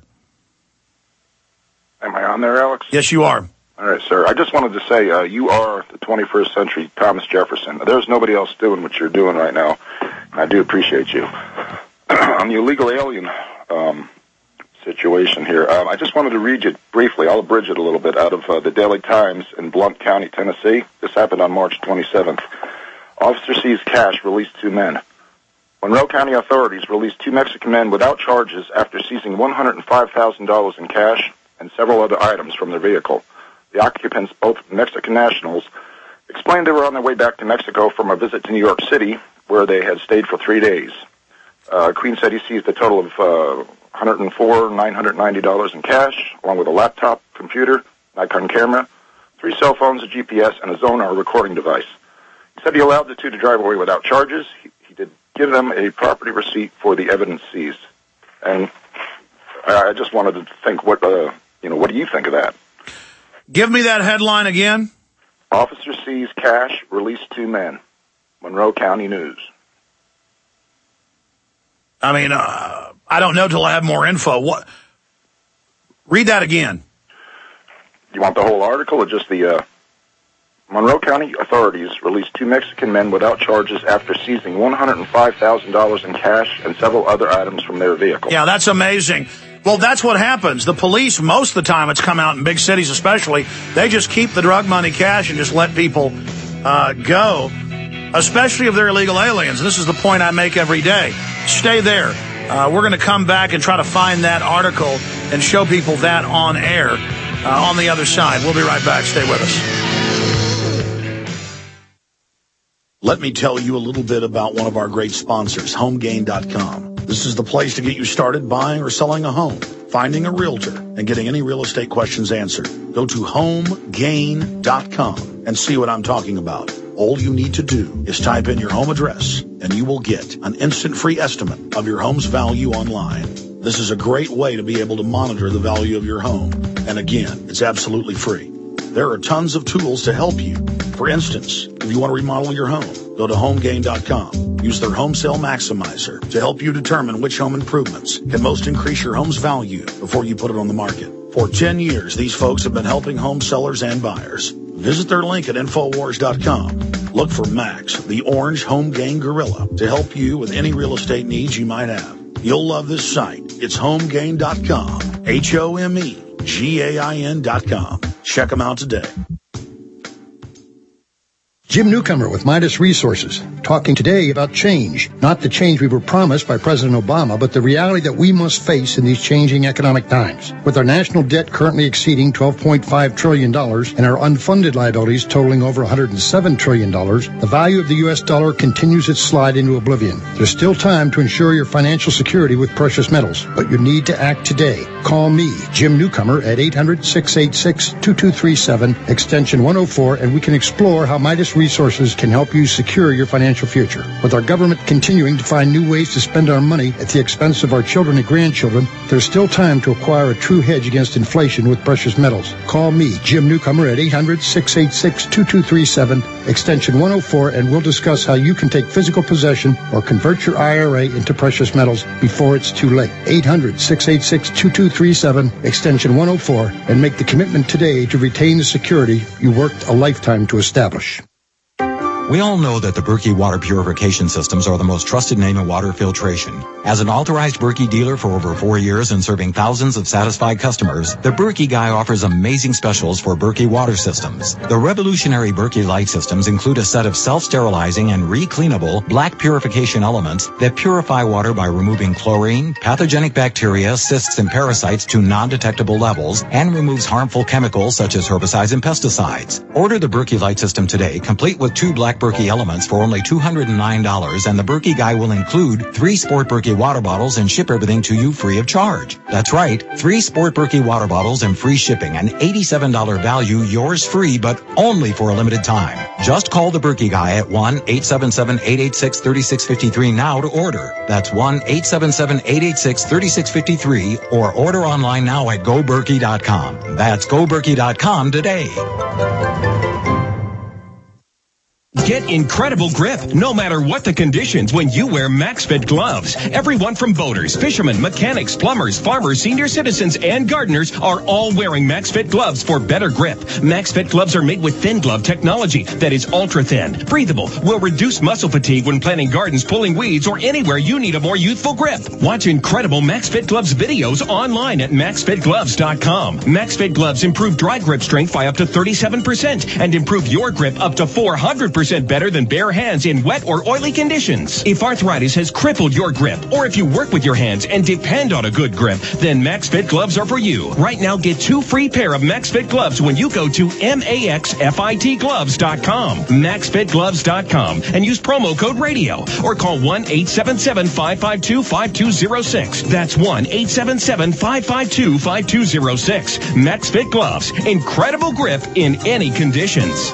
Am I on there, Alex? Yes, you are. All right, sir. I just wanted to say uh, you are the twenty-first century Thomas Jefferson. There's nobody else doing what you're doing right now, and I do appreciate you. On the illegal alien um, situation here, um, I just wanted to read you briefly, I'll abridge it a little bit, out of uh, the Daily Times in Blount County, Tennessee. This happened on March twenty-seventh. Officer sees cash, released two men. Monroe County authorities released two Mexican men without charges after seizing one hundred five thousand dollars in cash and several other items from their vehicle. The occupants, both Mexican nationals, explained they were on their way back to Mexico from a visit to New York City, where they had stayed for three days. Uh, Queen said he seized a total of uh, one hundred four thousand nine hundred ninety dollars in cash, along with a laptop, computer, Nikon camera, three cell phones, a G P S, and a Zonar recording device. He said he allowed the two to drive away without charges. He, he did give them a property receipt for the evidence seized. And I just wanted to think, what, uh, you know, what do you think of that? Give me that headline again. Officer sees cash, released two men. Monroe County News. I mean, uh, I don't know till I have more info. What? Read that again. You want the whole article or just the... Uh... Monroe County authorities released two Mexican men without charges after seizing one hundred five thousand dollars in cash and several other items from their vehicle. Yeah, that's amazing. Well, that's what happens. The police, most of the time, it's come out in big cities especially, they just keep the drug money, cash, and just let people uh, go, especially if they're illegal aliens. This is the point I make every day. Stay there. Uh, we're going to come back and try to find that article and show people that on air uh, on the other side. We'll be right back. Stay with us. Let me tell you a little bit about one of our great sponsors, home gain dot com. This is the place to get you started buying or selling a home, finding a realtor, and getting any real estate questions answered. Go to home gain dot com and see what I'm talking about. All you need to do is type in your home address, and you will get an instant free estimate of your home's value online. This is a great way to be able to monitor the value of your home. And again, it's absolutely free. There are tons of tools to help you. For instance, if you want to remodel your home, go to home gain dot com. Use their Home Sale Maximizer to help you determine which home improvements can most increase your home's value before you put it on the market. For ten years, these folks have been helping home sellers and buyers. Visit their link at infowars dot com. Look for Max, the orange home gain gorilla, to help you with any real estate needs you might have. You'll love this site. It's home gain dot com. H O M E G A I N dot com. Check them out today. Jim Newcomer with Midas Resources, talking today about change. Not the change we were promised by President Obama, but the reality that we must face in these changing economic times. With our national debt currently exceeding twelve point five trillion dollars and our unfunded liabilities totaling over one hundred seven trillion dollars, the value of the U S dollar continues its slide into oblivion. There's still time to ensure your financial security with precious metals, but you need to act today. Call me, Jim Newcomer, at eight hundred, six eight six, two two three seven, extension one oh four, and we can explore how Midas Resources can help you secure your financial future. With our government continuing to find new ways to spend our money at the expense of our children and grandchildren, there's still time to acquire a true hedge against inflation with precious metals. Call me, Jim Newcomer, at eight hundred, six eight six, two two three seven, extension one oh four, and we'll discuss how you can take physical possession or convert your I R A into precious metals before it's too late. eight hundred, six eight six, two two three seven, extension one oh four, and make the commitment today to retain the security you worked a lifetime to establish. We all know that the Berkey water purification systems are the most trusted name in water filtration. As an authorized Berkey dealer for over four years and serving thousands of satisfied customers, the Berkey Guy offers amazing specials for Berkey water systems. The revolutionary Berkey Light systems include a set of self-sterilizing and re-cleanable black purification elements that purify water by removing chlorine, pathogenic bacteria, cysts, and parasites to non-detectable levels, and removes harmful chemicals such as herbicides and pesticides. Order the Berkey Light system today, complete with two black Berkey elements for only two hundred nine dollars, and the Berkey Guy will include three Sport Berkey water bottles and ship everything to you free of charge. That's right, three Sport Berkey water bottles and free shipping, an eighty-seven dollars value, yours free, but only for a limited time. Just call the Berkey Guy at one eight seven seven, eight eight six, three six five three now to order. That's one eight seven seven, eight eight six, three six five three, or order online now at go berkey dot com. That's go berkey dot com today. Get incredible grip, no matter what the conditions, when you wear MaxFit gloves. Everyone from boaters, fishermen, mechanics, plumbers, farmers, senior citizens, and gardeners are all wearing MaxFit gloves for better grip. MaxFit gloves are made with thin glove technology that is ultra thin, breathable, will reduce muscle fatigue when planting gardens, pulling weeds, or anywhere you need a more youthful grip. Watch incredible MaxFit gloves videos online at max fit gloves dot com. MaxFit gloves improve dry grip strength by up to thirty-seven percent and improve your grip up to four hundred percent better than bare hands in wet or oily conditions. If arthritis has crippled your grip, or if you work with your hands and depend on a good grip, then MaxFit gloves are for you. Right now, get two free pair of MaxFit gloves when you go to max fit gloves dot com, max fit gloves dot com, and use promo code radio, or call one eight seven seven, five five two, five two zero six. That's one eight seven seven, five five two, five two zero six. MaxFit gloves, incredible grip in any conditions.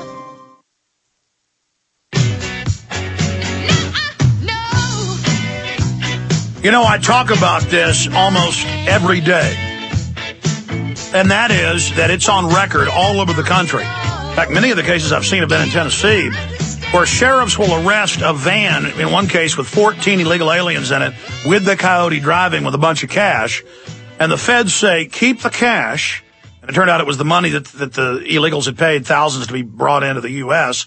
You know, I talk about this almost every day, and that is that it's on record all over the country. In fact, many of the cases I've seen have been in Tennessee, where sheriffs will arrest a van, in one case with fourteen illegal aliens in it, with the coyote driving with a bunch of cash, and the feds say, keep the cash, And it turned out it was the money that, that the illegals had paid thousands to be brought into the U S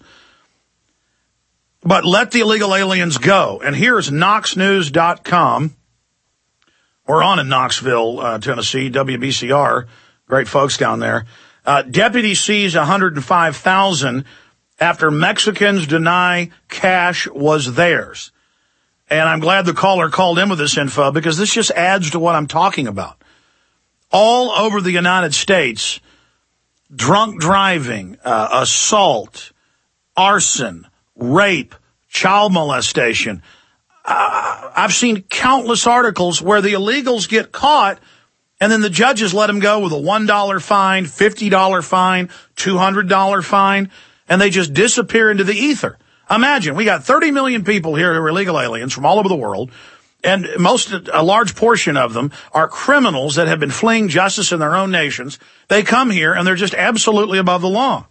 But let the illegal aliens go. And here's Knox News dot com. We're on in Knoxville, uh, Tennessee, W B C R. Great folks down there. Uh, deputies seize one hundred five thousand after Mexicans deny cash was theirs. And I'm glad the caller called in with this info because this just adds to what I'm talking about. All over the United States, drunk driving, uh, assault, arson, rape, child molestation. Uh, I've seen countless articles where the illegals get caught and then the judges let them go with a one dollar fine, fifty dollar fine, two hundred dollar fine, and they just disappear into the ether. Imagine, we got thirty million people here who are illegal aliens from all over the world, and most, a large portion of them are criminals that have been fleeing justice in their own nations. They come here and they're just absolutely above the law.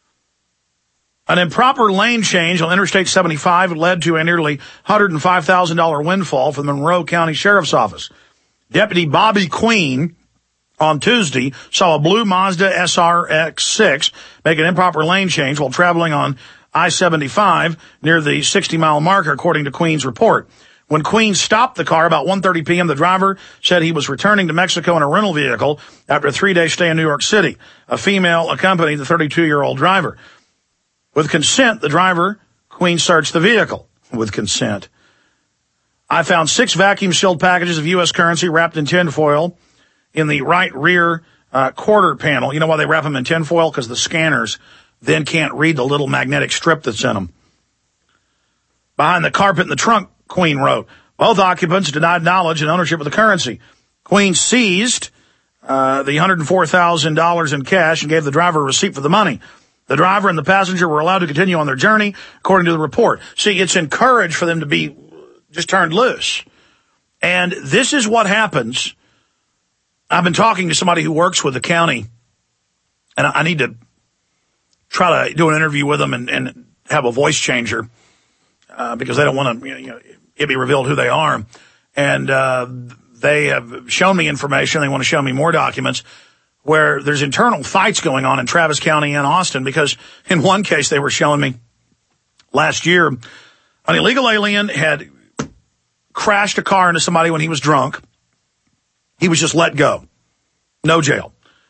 An improper lane change on Interstate seventy-five led to a nearly one hundred five thousand dollars windfall for the Monroe County Sheriff's Office. Deputy Bobby Queen on Tuesday saw a blue Mazda S R X six make an improper lane change while traveling on I seventy-five near the sixty mile marker, according to Queen's report. When Queen stopped the car about one thirty p.m., the driver said he was returning to Mexico in a rental vehicle after a three-day stay in New York City. A female accompanied the thirty-two-year-old driver. With consent, the driver, Queen, searched the vehicle. With consent. I found six vacuum-sealed packages of U S currency wrapped in tinfoil in the right rear uh, quarter panel. You know why they wrap them in tinfoil? Because the scanners then can't read the little magnetic strip that's in them. Behind the carpet in the trunk, Queen wrote, both occupants denied knowledge and ownership of the currency. Queen seized uh, the one hundred four thousand dollars in cash and gave the driver a receipt for the money. The driver and the passenger were allowed to continue on their journey, according to the report. See, it's encouraged for them to be just turned loose. And this is what happens. I've been talking to somebody who works with the county, and I need to try to do an interview with them and, and have a voice changer uh, because they don't want to, you know, it be revealed who they are. And uh, they have shown me information. They want to show me more documents where there's internal fights going on in Travis County and Austin, because in one case they were showing me last year an illegal alien had crashed a car into somebody when he was drunk. He was just let go. No jail.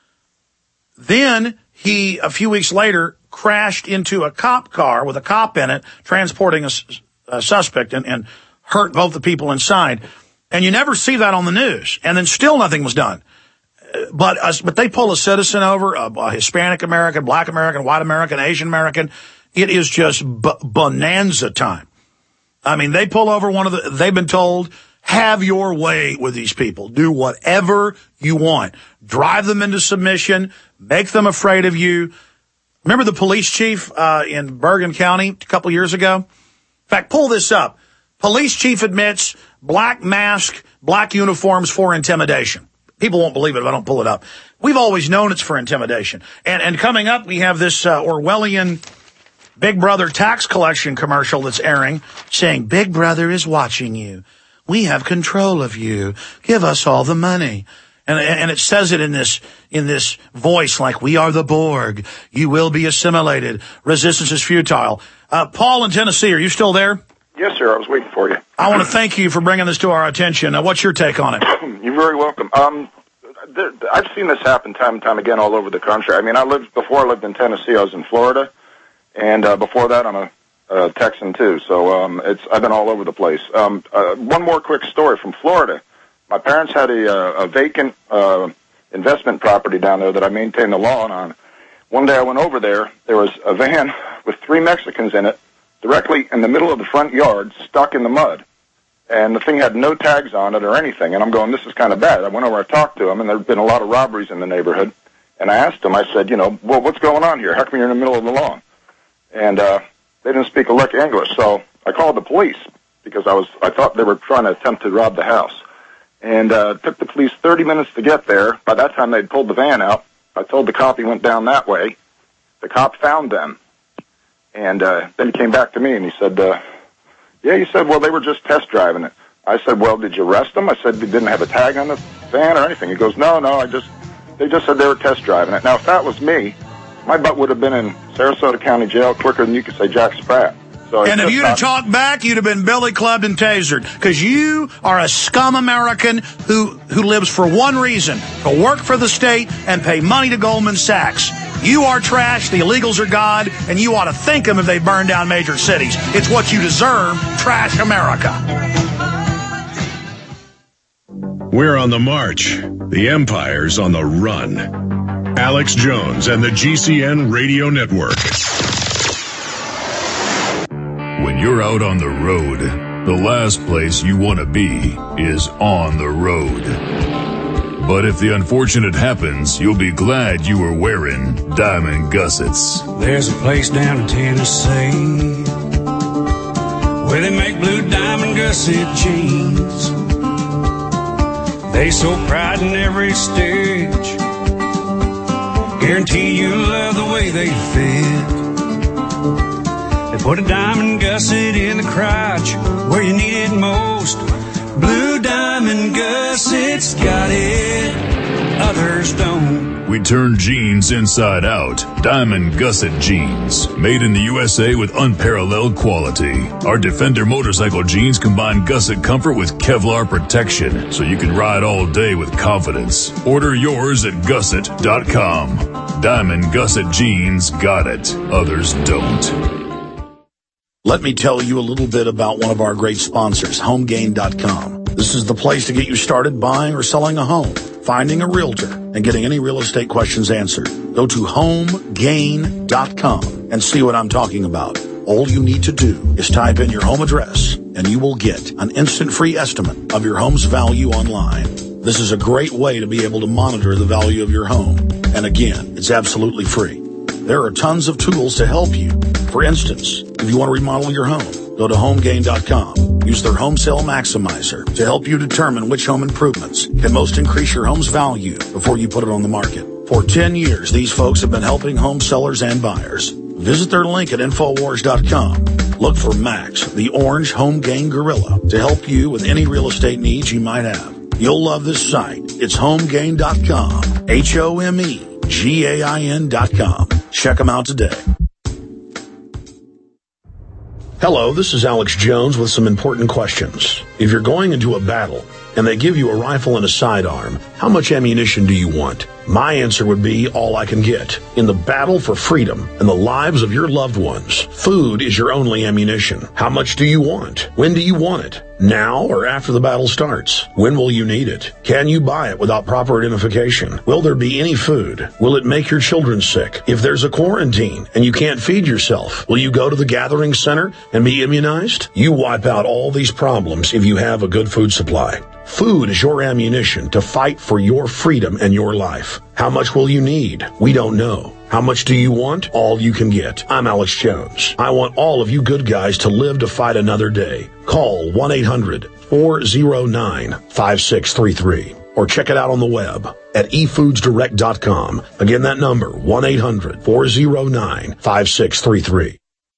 Then he, a few weeks later, crashed into a cop car with a cop in it, transporting a, a suspect, and, and hurt both the people inside. And you never see that on the news. And then still nothing was done. But uh, but they pull a citizen over, a, a Hispanic American, Black American, White American, Asian American. It is just b- bonanza time. I mean, they pull over one of the, they've been told, have your way with these people. Do whatever you want. Drive them into submission. Make them afraid of you. Remember the police chief uh, in Bergen County a couple years ago? In fact, pull this up. Police chief admits black mask, black uniforms for intimidation. People won't believe it if I don't pull it up. We've always known it's for intimidation. And and coming up, we have this uh, Orwellian Big Brother tax collection commercial that's airing, saying, Big Brother is watching you. We have control of you. Give us all the money. And and it says it in this in this voice like, we are the Borg. You will be assimilated. Resistance is futile. Uh, Paul in Tennessee, are you still there? Yes, sir. I was waiting for you. I want to thank you for bringing this to our attention. Uh, what's your take on it? You're very welcome. Um, there, I've seen this happen time and time again all over the country. I mean, I lived before I lived in Tennessee. I was in Florida, and uh, before that, I'm a, a Texan too. So um, it's I've been all over the place. Um, uh, one more quick story from Florida. My parents had a, a vacant uh, investment property down there that I maintained the lawn on. One day I went over there. There was a van with three Mexicans in it, directly in the middle of the front yard, stuck in the mud. And the thing had no tags on it or anything. And I'm going, this is kind of bad. I went over and talked to him, and there had been a lot of robberies in the neighborhood. And I asked him, I said, you know, well, what's going on here? How come you're in the middle of the lawn? And uh, they didn't speak a lick of English. So I called the police because I was I thought they were trying to attempt to rob the house. And uh, it took the police thirty minutes to get there. By that time, they'd pulled the van out. I told the cop he went down that way. The cop found them. And uh, then he came back to me and he said, uh, yeah, he said, well, they were just test driving it. I said, well, did you arrest them? I said, they didn't have a tag on the van or anything. He goes, no, no, I just They just said they were test driving it. Now, if that was me, my butt would have been in Sarasota County Jail quicker than you could say Jack Spratt. So and if you'd have talked back, you'd have been billy clubbed and tasered. Because you are a scum American who, who lives for one reason, to work for the state and pay money to Goldman Sachs. You are trash, the illegals are God, and you ought to thank them if they burn down major cities. It's what you deserve, trash America. We're on the march. The empire's on the run. Alex Jones and the G C N Radio Network. When you're out on the road, the last place you want to be is on the road. But if the unfortunate happens, you'll be glad you were wearing diamond gussets. There's a place down in Tennessee where they make blue diamond gusset jeans. They so pride in every stitch, guarantee you'll love the way they fit. They put a diamond gusset in the crotch where you need it most. Blue diamond gussets got it, others don't. We turn jeans inside out. Diamond gusset jeans, made in the U S A with unparalleled quality. Our Defender motorcycle jeans combine gusset comfort with Kevlar protection, so you can ride all day with confidence. Order yours at gusset dot com. Diamond gusset jeans got it, others don't. Let me tell you a little bit about one of our great sponsors, home gain dot com. This is the place to get you started buying or selling a home, finding a realtor, and getting any real estate questions answered. Go to home gain dot com and see what I'm talking about. All you need to do is type in your home address, and you will get an instant free estimate of your home's value online. This is a great way to be able to monitor the value of your home. And again, it's absolutely free. There are tons of tools to help you. For instance, if you want to remodel your home, go to home gain dot com. Use their Home Sale Maximizer to help you determine which home improvements can most increase your home's value before you put it on the market. For ten years, these folks have been helping home sellers and buyers. Visit their link at infowars dot com. Look for Max, the orange home gain gorilla, to help you with any real estate needs you might have. You'll love this site. It's home gain dot com. H O M E G A I N dot com. Check them out today. Hello, this is Alex Jones with some important questions. If you're going into a battle and they give you a rifle and a sidearm, how much ammunition do you want? My answer would be all I can get. In the battle for freedom and the lives of your loved ones, food is your only ammunition. How much do you want? When do you want it? Now or after the battle starts? When will you need it? Can you buy it without proper identification? Will there be any food? Will it make your children sick? If there's a quarantine and you can't feed yourself, will you go to the gathering center and be immunized? You wipe out all these problems if you have a good food supply. Food is your ammunition to fight for your freedom and your life. How much will you need? We don't know. How much do you want? All you can get. I'm Alex Jones. I want all of you good guys to live to fight another day. Call one eight hundred four oh nine five six three three or check it out on the web at e foods direct dot com. Again, that number, one eight hundred four oh nine five six three three.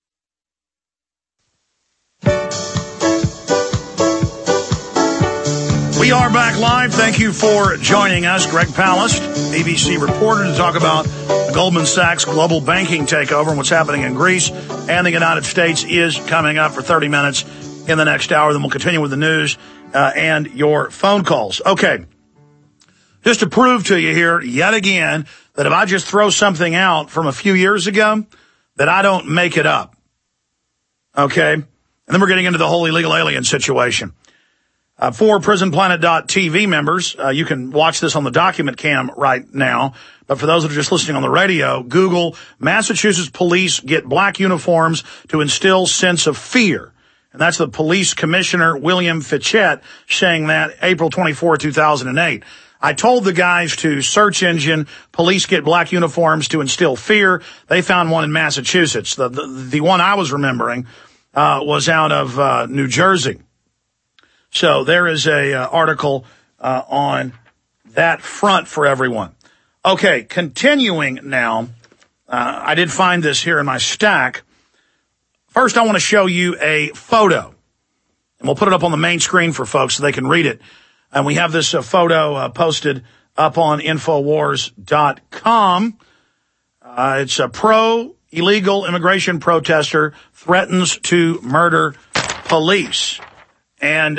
We are back live. Thank you for joining us. Greg Palast, A B C reporter, to talk about the Goldman Sachs global banking takeover and what's happening in Greece and the United States is coming up for thirty minutes in the next hour. Then we'll continue with the news uh, and your phone calls. Okay. Just to prove to you here yet again that if I just throw something out from a few years ago, that I don't make it up. Okay. And then we're getting into the whole illegal alien situation. Uh, for prison planet dot t v members, uh, you can watch this on the document cam right now. But for those that are just listening on the radio, Google Massachusetts police get black uniforms to instill sense of fear. And that's the police commissioner, William Fichette, saying that April twenty-fourth, two thousand eight. I told the guys to search engine police get black uniforms to instill fear. They found one in Massachusetts. The, the, the one I was remembering, uh, was out of, uh, New Jersey. So there is a uh, article uh, on that front for everyone. Okay, continuing now. Uh, I did find this here in my stack. First, I want to show you a photo. And we'll put it up on the main screen for folks so they can read it. And we have this uh, photo uh, posted up on Infowars dot com. Uh, it's a pro-illegal immigration protester threatens to murder police. And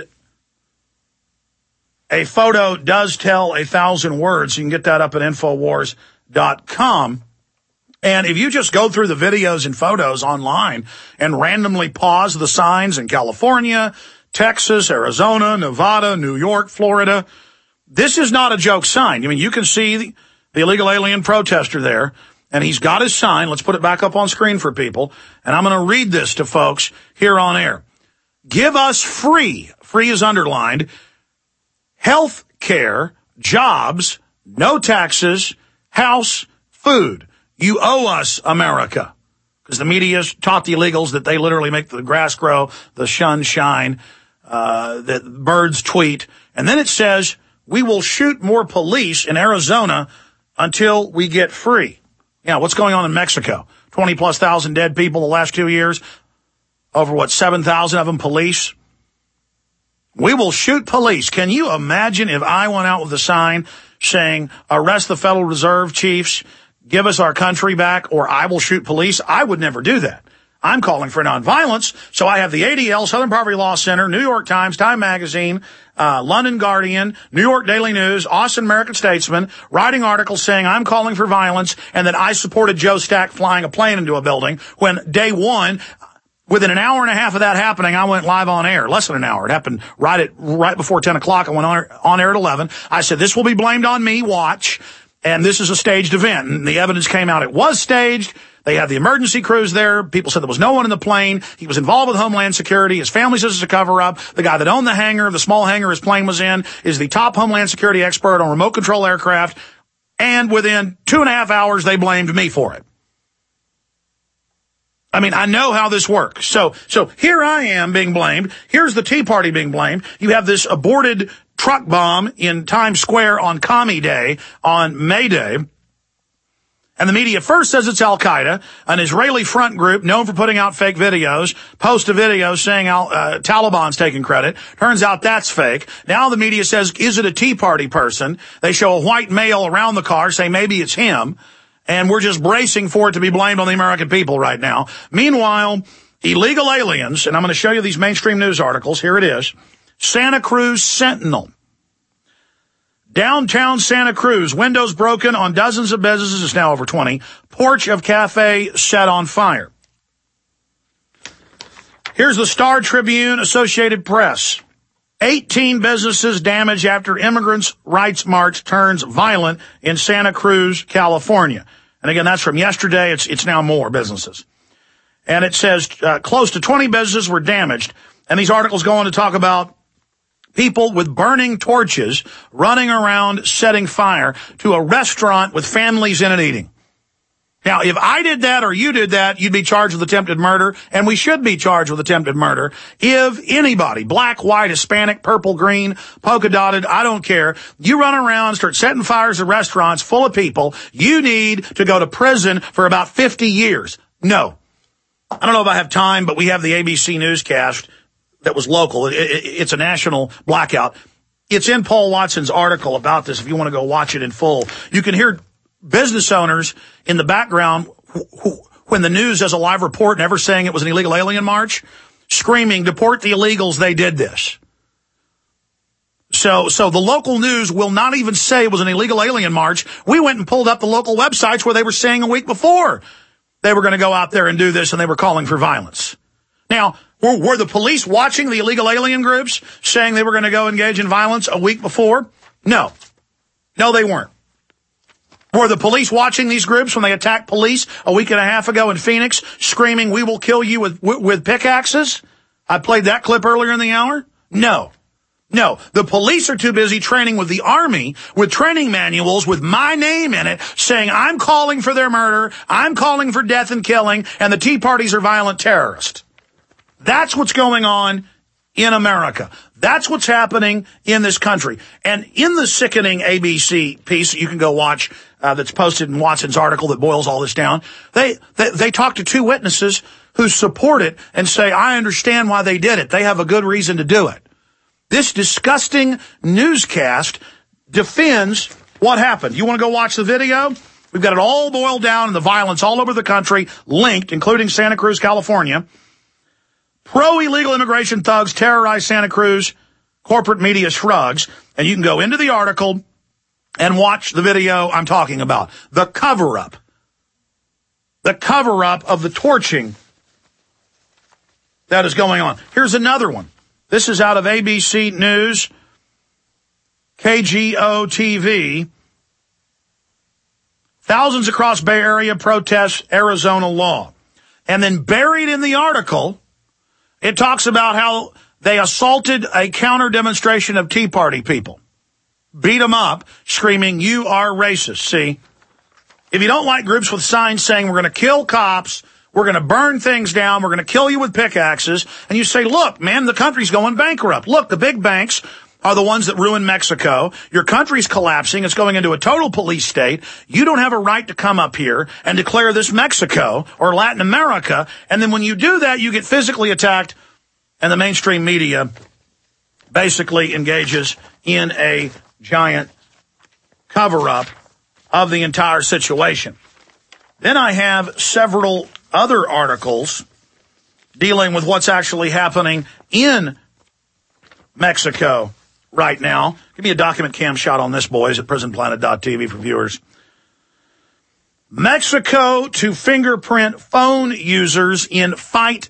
a photo does tell a thousand words. You can get that up at Infowars dot com. And if you just go through the videos and photos online and randomly pause the signs in California, Texas, Arizona, Nevada, New York, Florida, this is not a joke sign. I mean, you can see the, the illegal alien protester there, and he's got his sign. Let's put it back up on screen for people. And I'm going to read this to folks here on air. Give us free, free is underlined, health care, jobs, no taxes, house, food. You owe us, America. Because the media's taught the illegals that they literally make the grass grow, the sun shine, uh, that birds tweet. And then it says, we will shoot more police in Arizona until we get free. Yeah, what's going on in Mexico? twenty plus thousand dead people the last two years. Over, what, seven thousand of them police? We will shoot police. Can you imagine if I went out with a sign saying, arrest the Federal Reserve chiefs, give us our country back, or I will shoot police? I would never do that. I'm calling for nonviolence, so I have the A D L, Southern Poverty Law Center, New York Times, Time Magazine, uh, London Guardian, New York Daily News, Austin American Statesman, writing articles saying I'm calling for violence and that I supported Joe Stack flying a plane into a building when day one, within an hour and a half of that happening, I went live on air. Less than an hour. It happened right at right before ten o'clock. I went on, on air at eleven. I said, this will be blamed on me. Watch. And this is a staged event. And the evidence came out. It was staged. They had the emergency crews there. People said there was no one in the plane. He was involved with Homeland Security. His family says it's a cover-up. The guy that owned the hangar, the small hangar his plane was in, is the top Homeland Security expert on remote control aircraft. And within two and a half hours, they blamed me for it. I mean, I know how this works. So, so here I am being blamed. Here's the Tea Party being blamed. You have this aborted truck bomb in Times Square on Commie Day, on May Day. And the media first says it's Al-Qaeda, an Israeli front group known for putting out fake videos, post a video saying Al, uh, Taliban's taking credit. Turns out that's fake. Now the media says, is it a Tea Party person? They show a white male around the car, say maybe it's him. And we're just bracing for it to be blamed on the American people right now. Meanwhile, illegal aliens, and I'm going to show you these mainstream news articles. Here it is. Santa Cruz Sentinel. Downtown Santa Cruz, windows broken on dozens of businesses, it's now over twenty. Porch of cafe set on fire. Here's the Star Tribune, Associated Press. eighteen businesses damaged after immigrants' rights march turns violent in Santa Cruz, California. And again, that's from yesterday. It's, it's now more businesses. And it says uh, close to twenty businesses were damaged. And these articles go on to talk about people with burning torches running around setting fire to a restaurant with families in it eating. Now, if I did that or you did that, you'd be charged with attempted murder, and we should be charged with attempted murder. If anybody, black, white, Hispanic, purple, green, polka dotted, I don't care, you run around, start setting fires at restaurants full of people, you need to go to prison for about fifty years. No. I don't know if I have time, but we have the A B C newscast that was local. It, it, it's a national blackout. It's in Paul Watson's article about this if you want to go watch it in full. You can hear business owners in the background who, who, when the news does a live report, never saying it was an illegal alien march, screaming, deport the illegals, they did this. So, so the local news will not even say it was an illegal alien march. We went and pulled up the local websites where they were saying a week before they were going to go out there and do this, and they were calling for violence. Now, were, were the police watching the illegal alien groups saying they were going to go engage in violence a week before? No. No, they weren't. Were the police watching these groups when they attacked police a week and a half ago in Phoenix, screaming, we will kill you with, with, with pickaxes? I played that clip earlier in the hour. No. No. The police are too busy training with the Army, with training manuals with my name in it, saying I'm calling for their murder, I'm calling for death and killing, and the Tea Parties are violent terrorists. That's what's going on in America. That's what's happening in this country. And in the sickening A B C piece that you can go watch, uh, that's posted in Watson's article that boils all this down, they, they, they talk to two witnesses who support it and say, I understand why they did it. They have a good reason to do it. This disgusting newscast defends What happened? You want to go watch the video? We've got it all boiled down and the violence all over the country, linked, including Santa Cruz, California. Pro-illegal immigration thugs terrorize Santa Cruz. Corporate media shrugs. And you can go into the article and watch the video I'm talking about. The cover-up. The cover-up of the torching that is going on. Here's another one. This is out of A B C News, K G O T V. Thousands across Bay Area protest Arizona law. And then buried in the article, it talks about how they assaulted a counter demonstration of Tea Party people. Beat them up, screaming, "You are racist." See, if you don't like groups with signs saying we're going to kill cops, we're going to burn things down, we're going to kill you with pickaxes, and you say, look, man, the country's going bankrupt. Look, the big banks are the ones that ruin Mexico. Your country's collapsing. It's going into a total police state. You don't have a right to come up here and declare this Mexico or Latin America. And then when you do that, you get physically attacked, and the mainstream media basically engages in a giant cover-up of the entire situation. Then I have several other articles dealing with what's actually happening in Mexico right now. Give me a document cam shot on this, boys, at prison planet dot t v for viewers. Mexico to fingerprint phone users in fight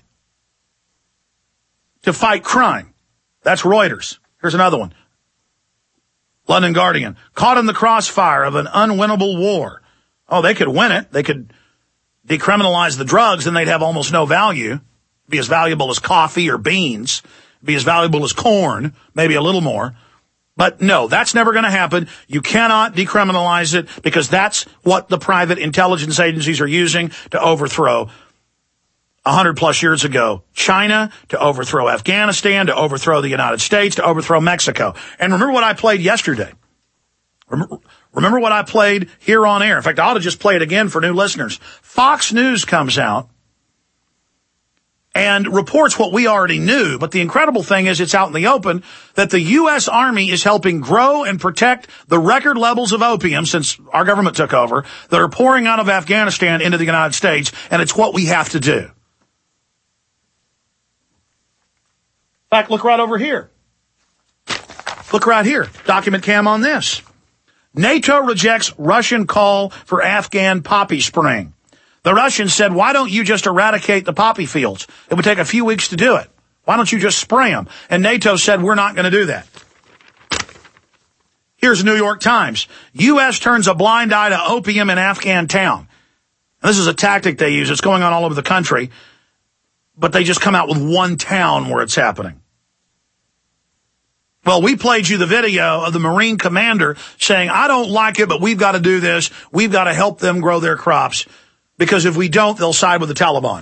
to fight crime. That's Reuters. Here's another one. London Guardian. Caught in the crossfire of an unwinnable war. Oh, they could win it. They could decriminalize the drugs, and they'd have almost no value. Be as valuable as coffee or beans. Be as valuable as corn, maybe a little more. But no, that's never going to happen. You cannot decriminalize it because that's what the private intelligence agencies are using to overthrow a hundred plus years ago China, to overthrow Afghanistan, to overthrow the United States, to overthrow Mexico. And remember what I played yesterday. Remember, remember what I played here on air. In fact, I ought to just play it again for new listeners. Fox News comes out and reports what we already knew. But the incredible thing is it's out in the open that the U S Army is helping grow and protect the record levels of opium since our government took over that are pouring out of Afghanistan into the United States, and it's what we have to do. In fact, look right over here. Look right here. Document cam on this. NATO rejects Russian call for Afghan poppy spraying. The Russians said, why don't you just eradicate the poppy fields? It would take a few weeks to do it. Why don't you just spray them? And NATO said, we're not going to do that. Here's New York Times. U S turns a blind eye to opium in Afghan town. And this is a tactic they use. It's going on all over the country. But they just come out with one town where it's happening. Well, we played you the video of the Marine commander saying, I don't like it, but we've got to do this. We've got to help them grow their crops. Because if we don't, they'll side with the Taliban.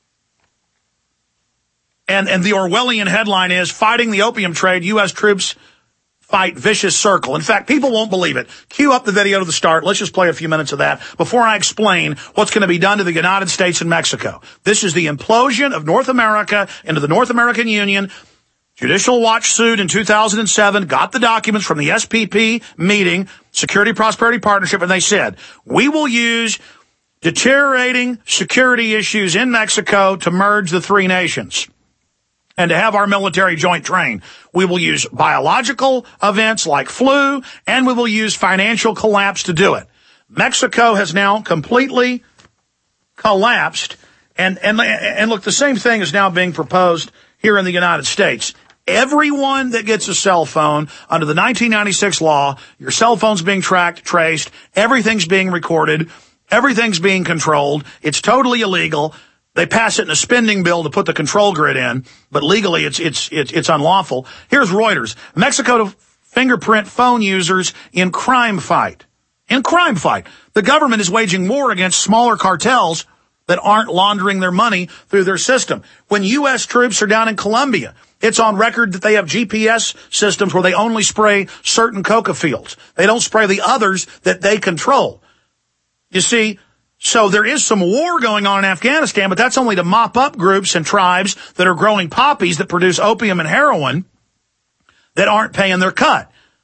And, and the Orwellian headline is, fighting the opium trade, U S troops fight vicious circle. In fact, people won't believe it. Cue up the video to the start. Let's just play a few minutes of that before I explain what's going to be done to the United States and Mexico. This is the implosion of North America into the North American Union. Judicial Watch sued in two thousand seven, got the documents from the S P P meeting, Security Prosperity Partnership, and they said, we will use deteriorating security issues in Mexico to merge the three nations and to have our military joint train. We will use biological events like flu, and we will use financial collapse to do it. Mexico has now completely collapsed, and, and, and look, the same thing is now being proposed here in the United States. Everyone that gets a cell phone under the nineteen ninety-six law, your cell phone's being tracked, traced, everything's being recorded, everything's being controlled. It's totally illegal. They pass it in a spending bill to put the control grid in, but legally it's it's it's, it's unlawful. Here's Reuters. Mexico to fingerprint phone users in crime fight. In crime fight. The government is waging war against smaller cartels that aren't laundering their money through their system. When U S troops are down in Colombia, it's on record that they have G P S systems where they only spray certain coca fields. They don't spray the others that they control. You see, so there is some war going on in Afghanistan, but that's only to mop up groups and tribes that are growing poppies that produce opium and heroin that aren't paying their cut.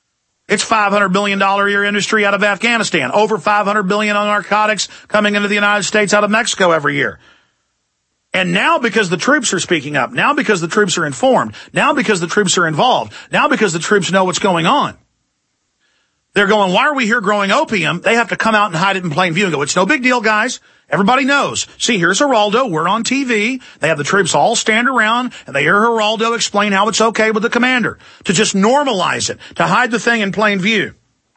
It's five hundred billion dollars a year industry out of Afghanistan. Over five hundred billion dollars on narcotics coming into the United States out of Mexico every year. And now because the troops are speaking up, now because the troops are informed, now because the troops are involved, now because the troops know what's going on, they're going, why are we here growing opium? They have to come out and hide it in plain view and go, it's no big deal, guys. Everybody knows. See, here's Geraldo. We're on T V. They have the troops all stand around, and they hear Geraldo explain how it's okay with the commander to just normalize it, to hide the thing in plain view.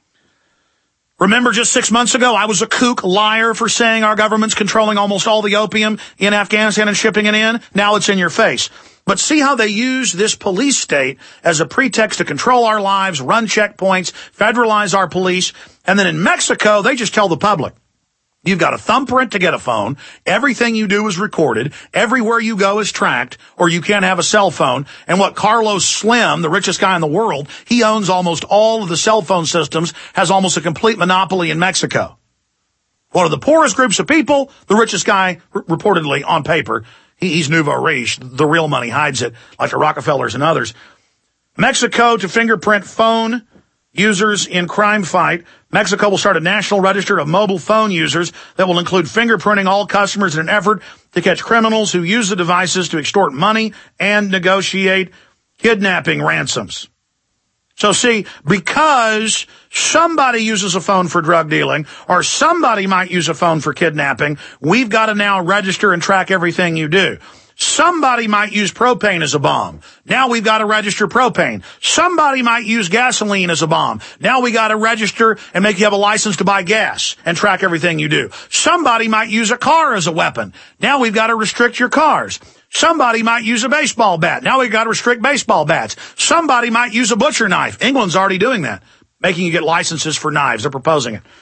Remember just six months ago, I was a kook liar for saying our government's controlling almost all the opium in Afghanistan and shipping it in? Now it's in your face. But see how they use this police state as a pretext to control our lives, run checkpoints, federalize our police. And then in Mexico, they just tell the public, you've got a thumbprint to get a phone. Everything you do is recorded. Everywhere you go is tracked, or you can't have a cell phone. And what Carlos Slim, the richest guy in the world, he owns almost all of the cell phone systems, has almost a complete monopoly in Mexico. One of the poorest groups of people, the richest guy r- reportedly on paper. He, he's nouveau riche. The real money hides it, like the Rockefellers and others. Mexico to fingerprint phone users in crime fight. Mexico will start a national register of mobile phone users that will include fingerprinting all customers in an effort to catch criminals who use the devices to extort money and negotiate kidnapping ransoms. So see, because somebody uses a phone for drug dealing, or somebody might use a phone for kidnapping, we've got to now register and track everything you do. Somebody might use propane as a bomb. Now we've got to register propane. Somebody might use gasoline as a bomb. Now we got to register and make you have a license to buy gas and track everything you do. Somebody might use a car as a weapon. Now we've got to restrict your cars. Somebody might use a baseball bat. Now we've got to restrict baseball bats. Somebody might use a butcher knife. England's already doing that, making you get licenses for knives. They're proposing it.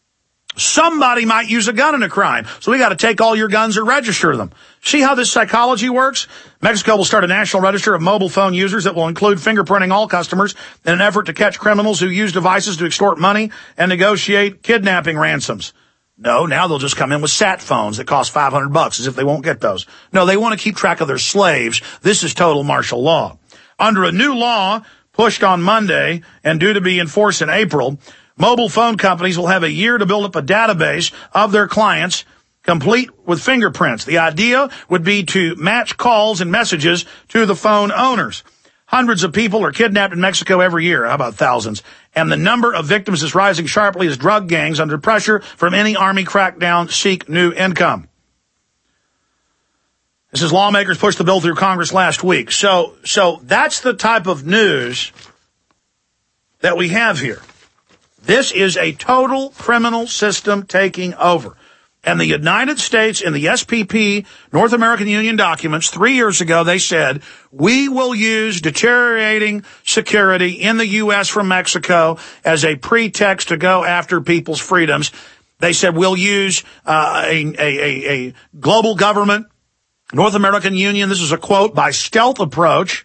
Somebody might use a gun in a crime, so we got to take all your guns and register them. See how this psychology works? Mexico will start a national register of mobile phone users that will include fingerprinting all customers in an effort to catch criminals who use devices to extort money and negotiate kidnapping ransoms. No, now they'll just come in with sat phones that cost five hundred bucks, as if they won't get those. No, they want to keep track of their slaves. This is total martial law. Under a new law pushed on Monday and due to be enforced in April, mobile phone companies will have a year to build up a database of their clients, complete with fingerprints. The idea would be to match calls and messages to the phone owners. Hundreds of people are kidnapped in Mexico every year. How about thousands? And the number of victims is rising sharply as drug gangs, under pressure from any army crackdown, seek new income. This is lawmakers pushed the bill through Congress last week. So, so that's the type of news that we have here. This is a total criminal system taking over. And the United States in the S P P, North American Union documents, three years ago, they said, we will use deteriorating security in the U S from Mexico as a pretext to go after people's freedoms. They said we'll use uh, a, a, a, a global government, North American Union, this is a quote, by stealth approach,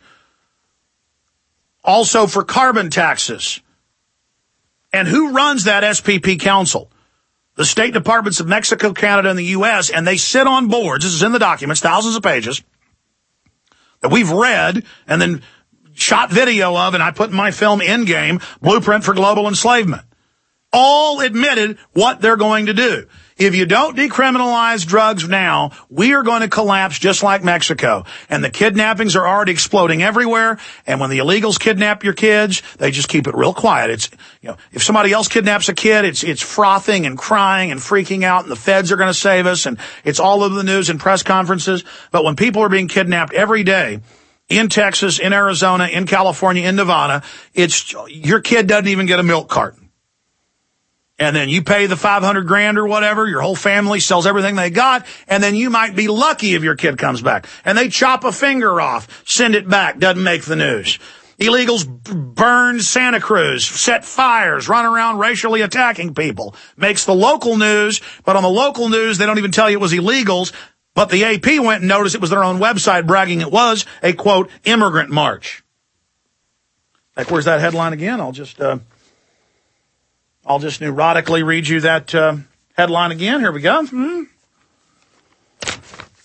also for carbon taxes. And who runs that S P P council? The State Departments of Mexico, Canada, and the U S, and they sit on boards, this is in the documents, thousands of pages, that we've read and then shot video of, and I put in my film Endgame, Blueprint for Global Enslavement. All admitted what they're going to do. If you don't decriminalize drugs now, we are going to collapse just like Mexico. And the kidnappings are already exploding everywhere. And when the illegals kidnap your kids, they just keep it real quiet. It's, you know, if somebody else kidnaps a kid, it's, it's frothing and crying and freaking out, and the feds are going to save us, and it's all over the news and press conferences. But when people are being kidnapped every day, in Texas, in Arizona, in California, in Nevada, it's, your kid doesn't even get a milk carton. And then you pay the five hundred grand or whatever, your whole family sells everything they got, and then you might be lucky if your kid comes back. And they chop a finger off, send it back, doesn't make the news. Illegals burn Santa Cruz, set fires, run around racially attacking people. Makes the local news, but on the local news, they don't even tell you it was illegals. But the A P went and noticed it was their own website bragging it was a, quote, immigrant march. Like, where's that headline again? I'll just... uh I'll just neurotically read you that uh, headline again. Here we go. Hmm.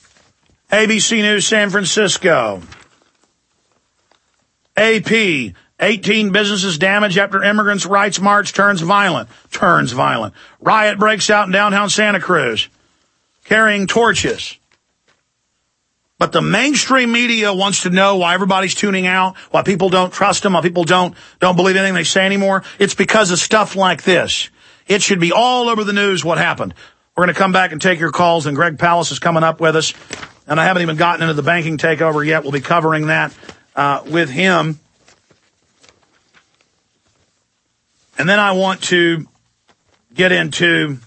A B C News San Francisco. A P, eighteen businesses damaged after immigrants' rights march turns violent. Turns violent. Riot breaks out in downtown Santa Cruz, carrying torches. But the mainstream media wants to know why everybody's tuning out, why people don't trust them, why people don't, don't believe anything they say anymore. It's because of stuff like this. It should be all over the news what happened. We're going to come back and take your calls, and Greg Palast is coming up with us. And I haven't even gotten into the banking takeover yet. We'll be covering that uh, with him. And then I want to get into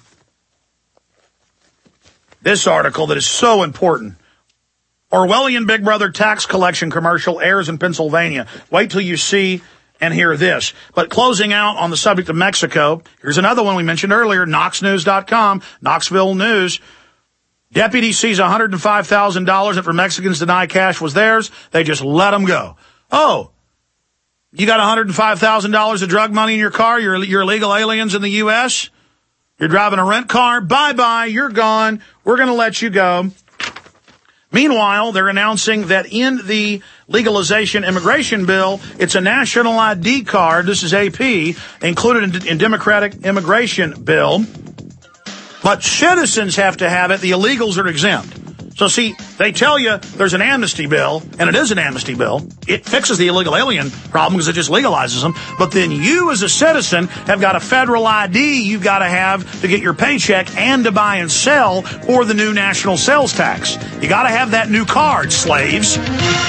this article that is so important. Orwellian Big Brother tax collection commercial airs in Pennsylvania. Wait till you see and hear this. But closing out on the subject of Mexico, here's another one we mentioned earlier, Knox News dot com, Knoxville News. Deputy sees one hundred five thousand dollars after Mexicans deny cash was theirs. They just let them go. Oh, you got one hundred five thousand dollars of drug money in your car? You're, you're illegal aliens in the U S? You're driving a rent car? Bye-bye, you're gone. We're going to let you go. Meanwhile, they're announcing that in the legalization immigration bill, it's a national I D card. This is A P, included in, in Democratic immigration bill. But citizens have to have it. The illegals are exempt. So, see, they tell you there's an amnesty bill, and it is an amnesty bill. It fixes the illegal alien problem because it just legalizes them. But then you, as a citizen, have got a federal I D you've got to have to get your paycheck and to buy and sell for the new national sales tax. You got to have that new card, slaves.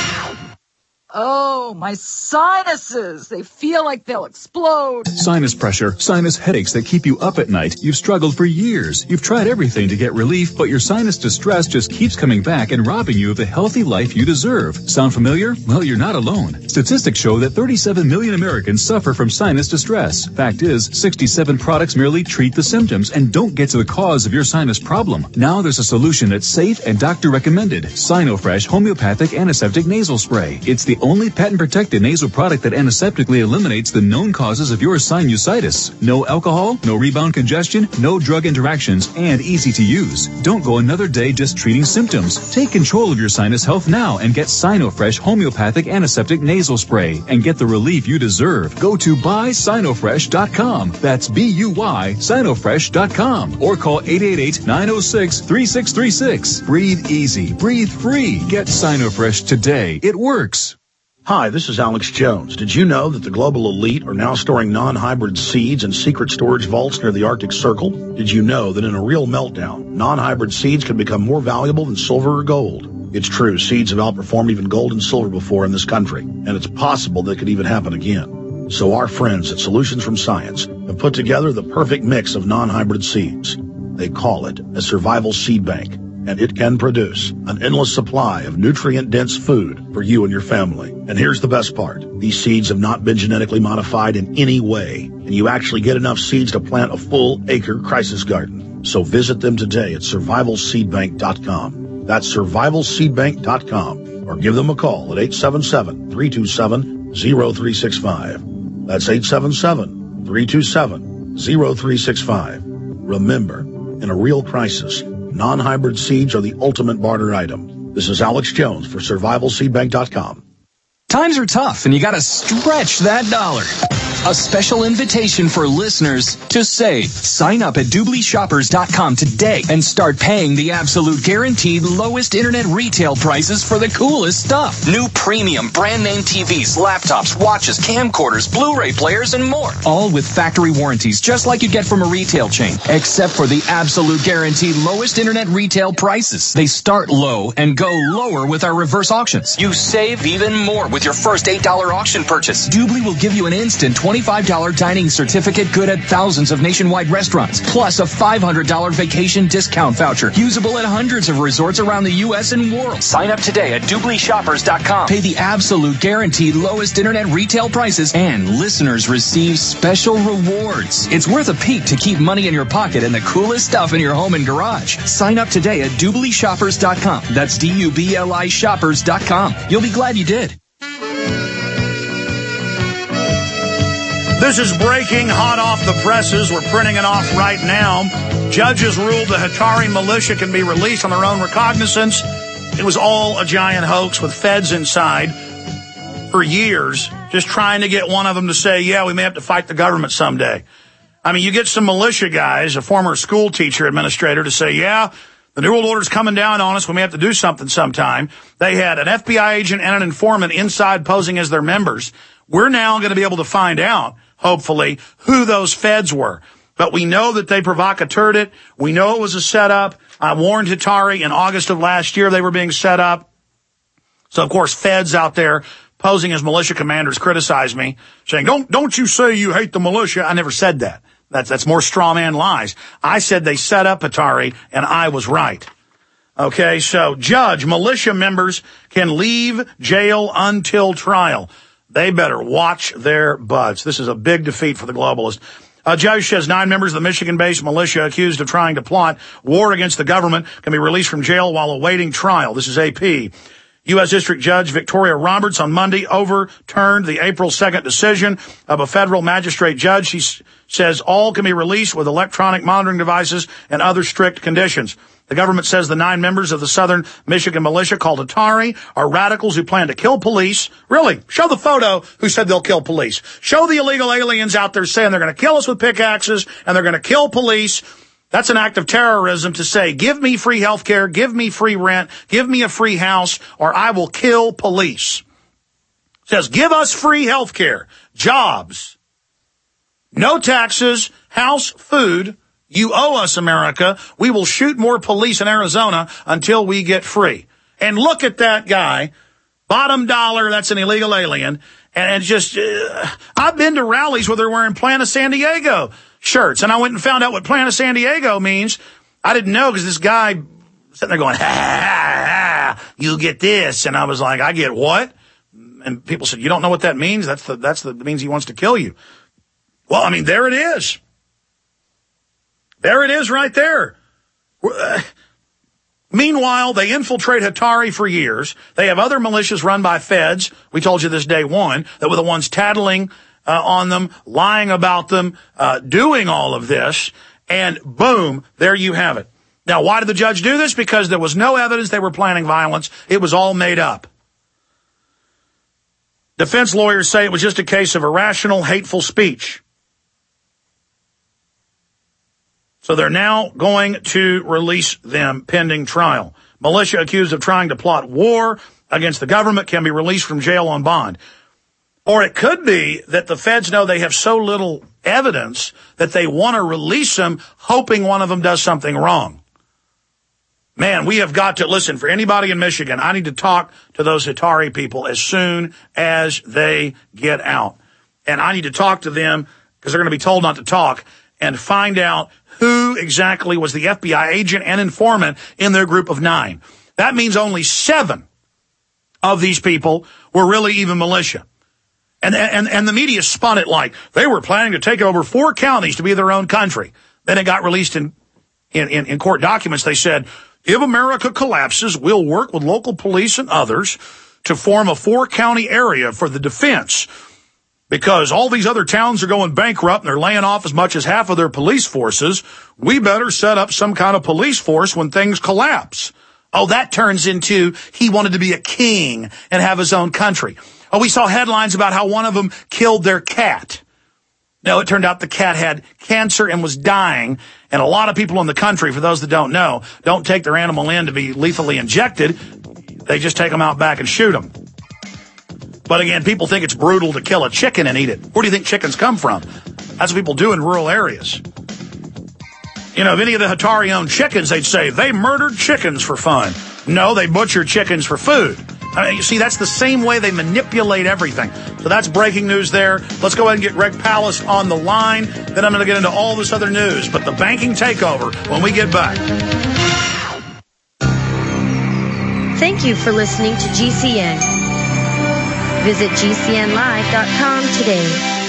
Oh, my sinuses. They feel like they'll explode. Sinus pressure, sinus headaches that keep you up at night. You've struggled for years. You've tried everything to get relief, but your sinus distress just keeps coming back and robbing you of the healthy life you deserve. Sound familiar? Well, you're not alone. Statistics show that thirty-seven million Americans suffer from sinus distress. Fact is, sixty-seven products merely treat the symptoms and don't get to the cause of your sinus problem. Now there's a solution that's safe and doctor recommended. Sinofresh Homeopathic Antiseptic Nasal Spray. It's the only patent-protected nasal product that antiseptically eliminates the known causes of your sinusitis. No alcohol, no rebound congestion, no drug interactions, and easy to use. Don't go another day just treating symptoms. Take control of your sinus health now and get Sinofresh Homeopathic Antiseptic Nasal Spray and get the relief you deserve. Go to buy sinofresh dot com. That's B U Y sinofresh dot com. Or call eight eight eight, nine oh six, three six three six. Breathe easy. Breathe free. Get Sinofresh today. It works. Hi, this is Alex Jones. Did you know that the global elite are now storing non-hybrid seeds in secret storage vaults near the Arctic Circle? Did you know that in a real meltdown, non-hybrid seeds can become more valuable than silver or gold? It's true, seeds have outperformed even gold and silver before in this country, and it's possible that could even happen again. So our friends at Solutions from Science have put together the perfect mix of non-hybrid seeds. They call it a survival seed bank, and it can produce an endless supply of nutrient-dense food for you and your family. And here's the best part. These seeds have not been genetically modified in any way, and you actually get enough seeds to plant a full acre crisis garden. So visit them today at survival seed bank dot com. That's survival seed bank dot com, or give them a call at eight seven seven, three two seven, zero three six five. That's eight seven seven, three two seven, zero three six five. Remember, in a real crisis, non-hybrid seeds are the ultimate barter item. This is Alex Jones for survival seed bank dot com. Times are tough, and you gotta stretch that dollar. A special invitation for listeners to save. Sign up at Doobly Shoppers dot com today and start paying the absolute guaranteed lowest internet retail prices for the coolest stuff. New premium brand name T Vs, laptops, watches, camcorders, Blu-ray players, and more. All with factory warranties, just like you get from a retail chain. Except for the absolute guaranteed lowest internet retail prices. They start low and go lower with our reverse auctions. You save even more with your first eight dollar auction purchase. Doobly will give you an instant twenty-five dollar dining certificate good at thousands of nationwide restaurants, plus a five hundred dollar vacation discount voucher, usable at hundreds of resorts around the U S and world. Sign up today at Doobly Shoppers dot com. Pay the absolute guaranteed lowest internet retail prices, and listeners receive special rewards. It's worth a peek to keep money in your pocket and the coolest stuff in your home and garage. Sign up today at Doobly Shoppers dot com. That's D U B L I Shoppers dot com. You'll be glad you did. This is breaking hot off the presses. We're printing it off right now. Judges ruled the Hatari militia can be released on their own recognizance. It was all a giant hoax with feds inside for years. just trying to get one of them to say, yeah, we may have to fight the government someday. I mean, you get some militia guys, a former school teacher administrator, to say, yeah, the New World Order's coming down on us. We may have to do something sometime. They had an F B I agent and an informant inside posing as their members. We're now going to be able to find out, hopefully, who those feds were. But we know that they provocateured it. We know it was a setup. I warned Hatari in August of last year they were being set up. So, of course, feds out there posing as militia commanders criticize me, saying, don't, don't you say you hate the militia. I never said that. That's, that's more straw man lies. I said they set up Hatari, and I was right. Okay, so judge, militia members can leave jail until trial. They better watch their butts. This is a big defeat for the globalists. A judge says nine members of the Michigan-based militia accused of trying to plot war against the government can be released from jail while awaiting trial. This is A P. U S District Judge Victoria Roberts on Monday overturned the April second decision of a federal magistrate judge. She s- says all can be released with electronic monitoring devices and other strict conditions. The government says the nine members of the Southern Michigan militia called Hatari are radicals who plan to kill police. Really? Show the photo who said they'll kill police. Show the illegal aliens out there saying they're going to kill us with pickaxes and they're going to kill police. That's an act of terrorism to say, give me free health care, give me free rent, give me a free house, or I will kill police. It says, give us free health care, jobs, no taxes, house, food. You owe us, America. We will shoot more police in Arizona until we get free. And look at that guy, bottom dollar, that's an illegal alien. And just, uh, I've been to rallies where they're wearing Plan of San Diego shirts. And I went and found out what Plan of San Diego means. I didn't know because this guy sitting there going, ha, ha, ha, you get this. And I was like, I get what? And people said, you don't know what that means? That's the, that's the, that means he wants to kill you. Well, I mean, there it is. There it is right there. Uh, Meanwhile, they infiltrate Hatari for years. They have other militias run by feds. We told you this day one, that were the ones tattling uh, on them, lying about them, uh, doing all of this. And boom, there you have it. Now, why did the judge do this? Because there was no evidence they were planning violence. It was all made up. Defense lawyers say it was just a case of irrational, hateful speech. So they're now going to release them pending trial. Militia accused of trying to plot war against the government can be released from jail on bond. Or it could be that the feds know they have so little evidence that they want to release them, hoping one of them does something wrong. Man, we have got to, listen, for anybody in Michigan, I need to talk to those Hatari people as soon as they get out. And I need to talk to them, because they're going to be told not to talk, and find out who exactly was the F B I agent and informant in their group of nine. That means only seven of these people were really even militia. And, and, and the media spun it like they were planning to take over four counties to be their own country. Then it got released in, in, in, in court documents. They said, if America collapses, we'll work with local police and others to form a four-county area for the defense. Because all these other towns are going bankrupt and they're laying off as much as half of their police forces, we better set up some kind of police force when things collapse. Oh, that turns into he wanted to be a king and have his own country. Oh, we saw headlines about how one of them killed their cat. No, it turned out the cat had cancer and was dying. And a lot of people in the country, for those that don't know, don't take their animal in to be lethally injected. They just take them out back and shoot them. But again, people think it's brutal to kill a chicken and eat it. Where do you think chickens come from? That's what people do in rural areas. You know, if any of the Hatari owned chickens, they'd say they murdered chickens for fun. No, they butchered chickens for food. I mean, you see, that's the same way they manipulate everything. So that's breaking news there. Let's go ahead and get Greg Palast on the line. Then I'm going to get into all this other news. But the banking takeover when we get back. Thank you for listening to G C N. Visit G C N live dot com today.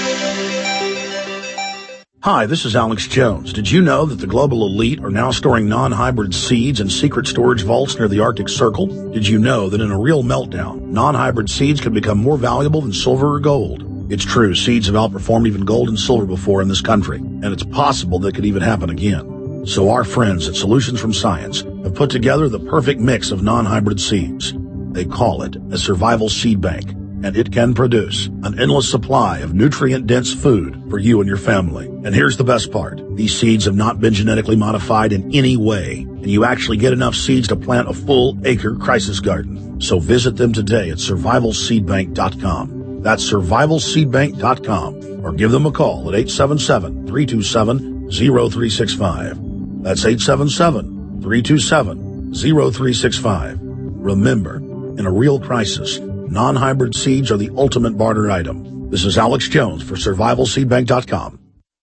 Hi, this is Alex Jones. Did you know that the global elite are now storing non-hybrid seeds in secret storage vaults near the Arctic Circle? Did you know that in a real meltdown, non-hybrid seeds can become more valuable than silver or gold? It's true, seeds have outperformed even gold and silver before in this country, and it's possible that could even happen again. So our friends at Solutions from Science have put together the perfect mix of non-hybrid seeds. They call it a survival seed bank. and it can produce an endless supply of nutrient-dense food for you and your family. And here's the best part. These seeds have not been genetically modified in any way, and you actually get enough seeds to plant a full acre crisis garden. So visit them today at survival seed bank dot com. That's survival seed bank dot com, or give them a call at eight seven seven, three two seven, zero three six five. That's eight seven seven, three two seven, zero three six five. Remember, in a real crisis, non-hybrid seeds are the ultimate barter item. This is Alex Jones for survival seed bank dot com.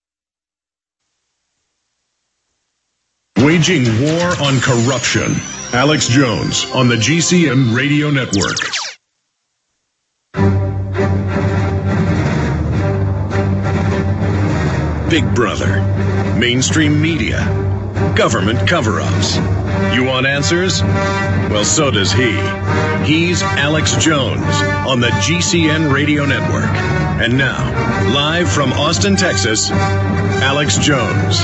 Waging war on corruption. Alex Jones on the G C N Radio Network. Big Brother, mainstream media, government cover-ups. You want answers? Well, so does he. He's Alex Jones on the G C N Radio Network. And now, live from Austin, Texas, Alex Jones.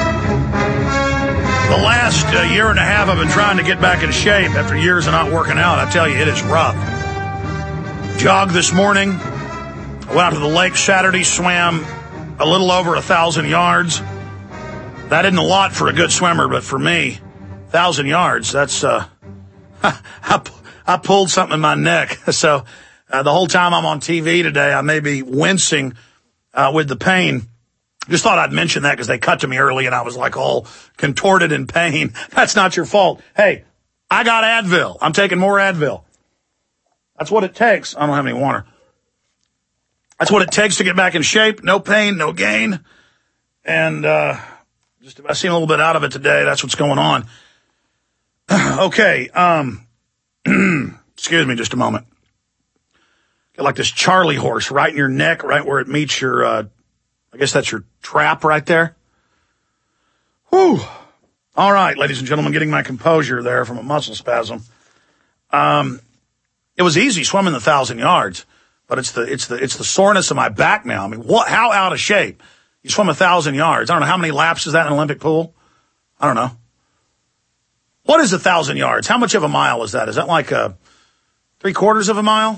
The last uh, year and a half I've been trying to get back in shape after years of not working out. I tell you, it is rough. Jogged this morning. Went out to the lake Saturday, swam a little over a thousand yards. That isn't a lot for a good swimmer, but for me, a thousand yards, that's, uh, I, I pulled something in my neck. So uh, the whole time I'm on T V today, I may be wincing uh, with the pain. Just thought I'd mention that because they cut to me early and I was like all contorted in pain. That's not your fault. Hey, I got Advil. I'm taking more Advil. That's what it takes. I don't have any water. That's what it takes to get back in shape. No pain, no gain. And uh just I seen a little bit out of it today. That's what's going on. Okay. Um, excuse me just a moment. Got like this Charlie horse right in your neck, right where it meets your, uh, I guess that's your trap right there. Whew. All right, ladies and gentlemen, getting my composure there from a muscle spasm. Um, it was easy swimming the thousand yards, but it's the, it's the, it's the soreness of my back now. I mean, what, how out of shape? You swim a thousand yards. I don't know how many laps is that in an Olympic pool. I don't know. What is a thousand yards? How much of a mile is that? Is that like a three quarters of a mile?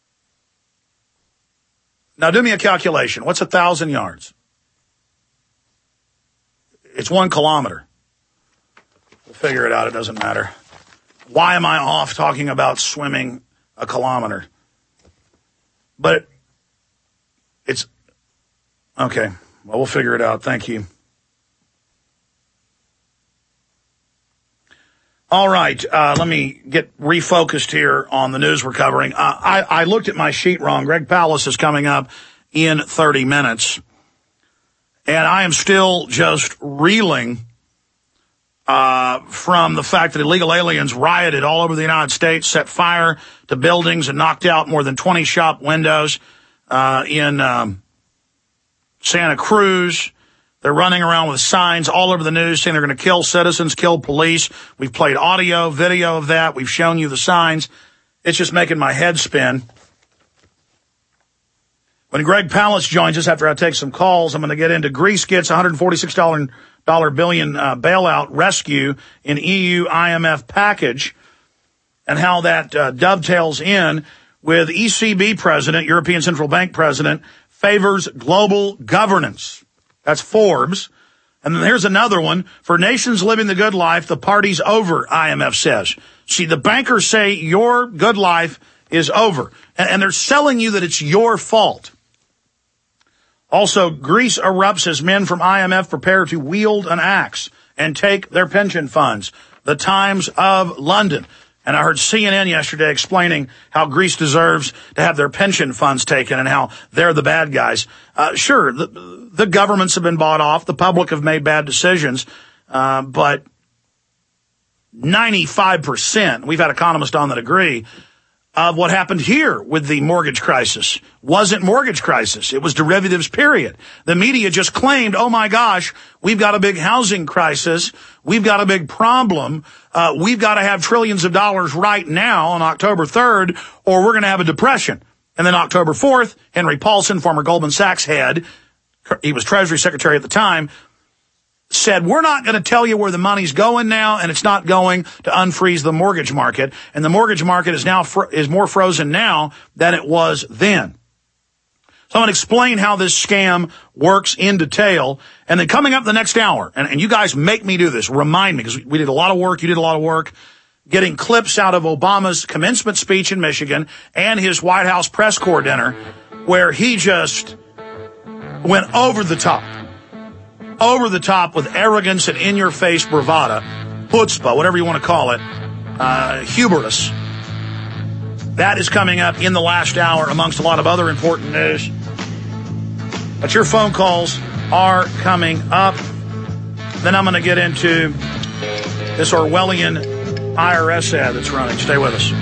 Now do me a calculation. What's a thousand yards? It's one kilometer. We'll figure it out. It doesn't matter. Why am I off talking about swimming a kilometer? But it's okay. Well, we'll figure it out. Thank you. All right. Uh, let me get refocused here on the news we're covering. Uh, I, I looked at my sheet wrong. Greg Palast is coming up in thirty minutes. And I am still just reeling uh, from the fact that illegal aliens rioted all over the United States, set fire to buildings, and knocked out more than twenty shop windows uh, in um, Santa Cruz. They're running around with signs all over the news saying they're going to kill citizens, kill police. We've played audio, video of that. We've shown you the signs. It's just making my head spin. When Greg Palast joins us after I take some calls, I'm going to get into Greece gets one hundred forty-six billion uh, bailout rescue in E U I M F package and how that uh, dovetails in with E C B president, European Central Bank president, favors global governance. That's Forbes. And then here's another one. For nations living the good life, the party's over, I M F says. See, the bankers say your good life is over. And, and they're selling you that it's your fault. Also, Greece erupts as men from I M F prepare to wield an axe and take their pension funds. The Times of London. And I heard C N N yesterday explaining how Greece deserves to have their pension funds taken and how they're the bad guys. Uh, sure, the, the governments have been bought off. The public have made bad decisions. Uh, but ninety-five percent, we've had economists on that agree, of what happened here with the mortgage crisis wasn't mortgage crisis. It was derivatives, period. The media just claimed, oh, my gosh, we've got a big housing crisis. We've got a big problem. Uh, we've got to have trillions of dollars right now on October third, or we're going to have a depression. And then October fourth, Henry Paulson, former Goldman Sachs head, he was Treasury Secretary at the time, said, we're not going to tell you where the money's going now, and it's not going to unfreeze the mortgage market. And the mortgage market is now fr- is more frozen now than it was then. So I'm going to explain how this scam works in detail. And then coming up the next hour, and, and you guys make me do this, remind me, because we did a lot of work, you did a lot of work, getting clips out of Obama's commencement speech in Michigan and his White House press corps dinner, where he just went over the top. Over the top with arrogance and in-your-face bravado, chutzpah, whatever you want to call it, uh, hubris. That is coming up in the last hour amongst a lot of other important news. But your phone calls are coming up. Then I'm going to get into this Orwellian I R S ad that's running. Stay with us.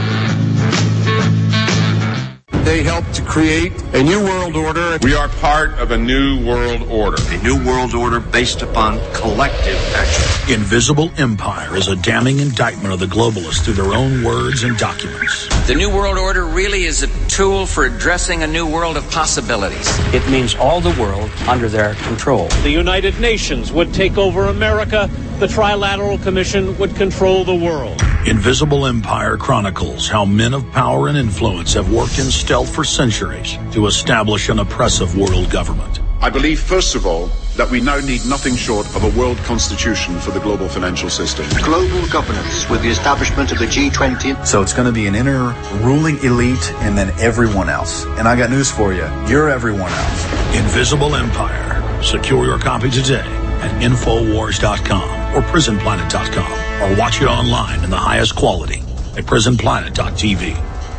They helped to create a new world order. We are part of a new world order. A new world order based upon collective action. Invisible Empire is a damning indictment of the globalists through their own words and documents. The new world order really is a tool for addressing a new world of possibilities. It means all the world under their control. The United Nations would take over America. The Trilateral Commission would control the world. Invisible Empire chronicles how men of power and influence have worked in stealth for centuries to establish an oppressive world government. I believe, first of all, that we now need nothing short of a world constitution for the global financial system. Global governance with the establishment of the G twenty. So it's going to be an inner ruling elite and then everyone else. And I got news for you. You're everyone else. Invisible Empire. Secure your copy today at Infowars dot com or Prison Planet dot com, or watch it online in the highest quality at Prison Planet dot T V.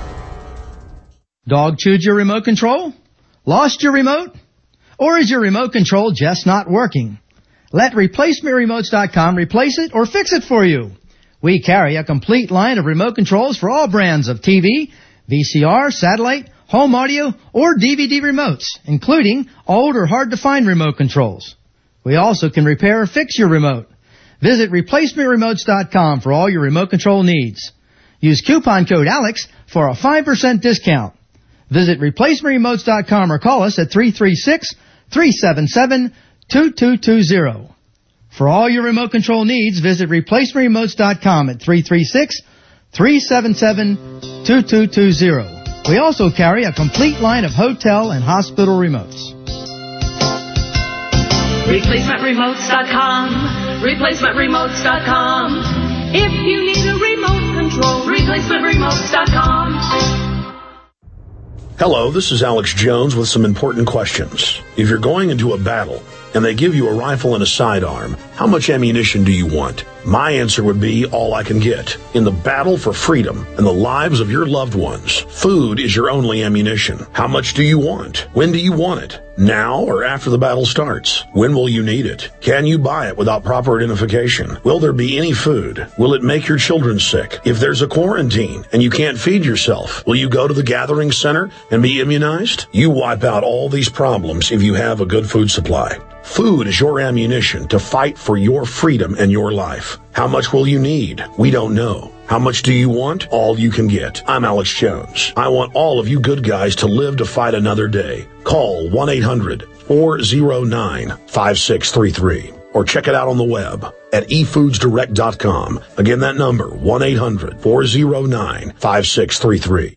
Dog chewed your remote control? Lost your remote? Or is your remote control just not working? Let Replacement Remotes dot com replace it or fix it for you. We carry a complete line of remote controls for all brands of T V, V C R, satellite, home audio, or D V D remotes, including old or hard-to-find remote controls. We also can repair or fix your remote. Visit Replacement Remotes dot com for all your remote control needs. Use coupon code ALEX for a five percent discount. Visit Replacement Remotes dot com or call us at three three six, three seven seven, two two two zero. For all your remote control needs, visit Replacement Remotes dot com at three three six, three seven seven, two two two zero. We also carry a complete line of hotel and hospital remotes. Replacement Remotes dot com. Replacement Remotes dot com. If you need a remote control, Replacement Remotes dot com. Hello, this is Alex Jones with some important questions. If you're going into a battle and they give you a rifle and a sidearm, how much ammunition do you want? My answer would be all I can get. In the battle for freedom and the lives of your loved ones, food is your only ammunition. How much do you want? When do you want it? Now or after the battle starts? When will you need it? Can you buy it without proper identification? Will there be any food? Will it make your children sick? If there's a quarantine and you can't feed yourself, will you go to the gathering center and be immunized? You wipe out all these problems if you have a good food supply. Food is your ammunition to fight for your freedom and your life. How much will you need? We don't know. How much do you want? All you can get. I'm Alex Jones. I want all of you good guys to live to fight another day. Call one eight hundred, four oh nine, five six three three or check it out on the web at e foods direct dot com. Again, that number, one eight hundred, four oh nine, five six three three.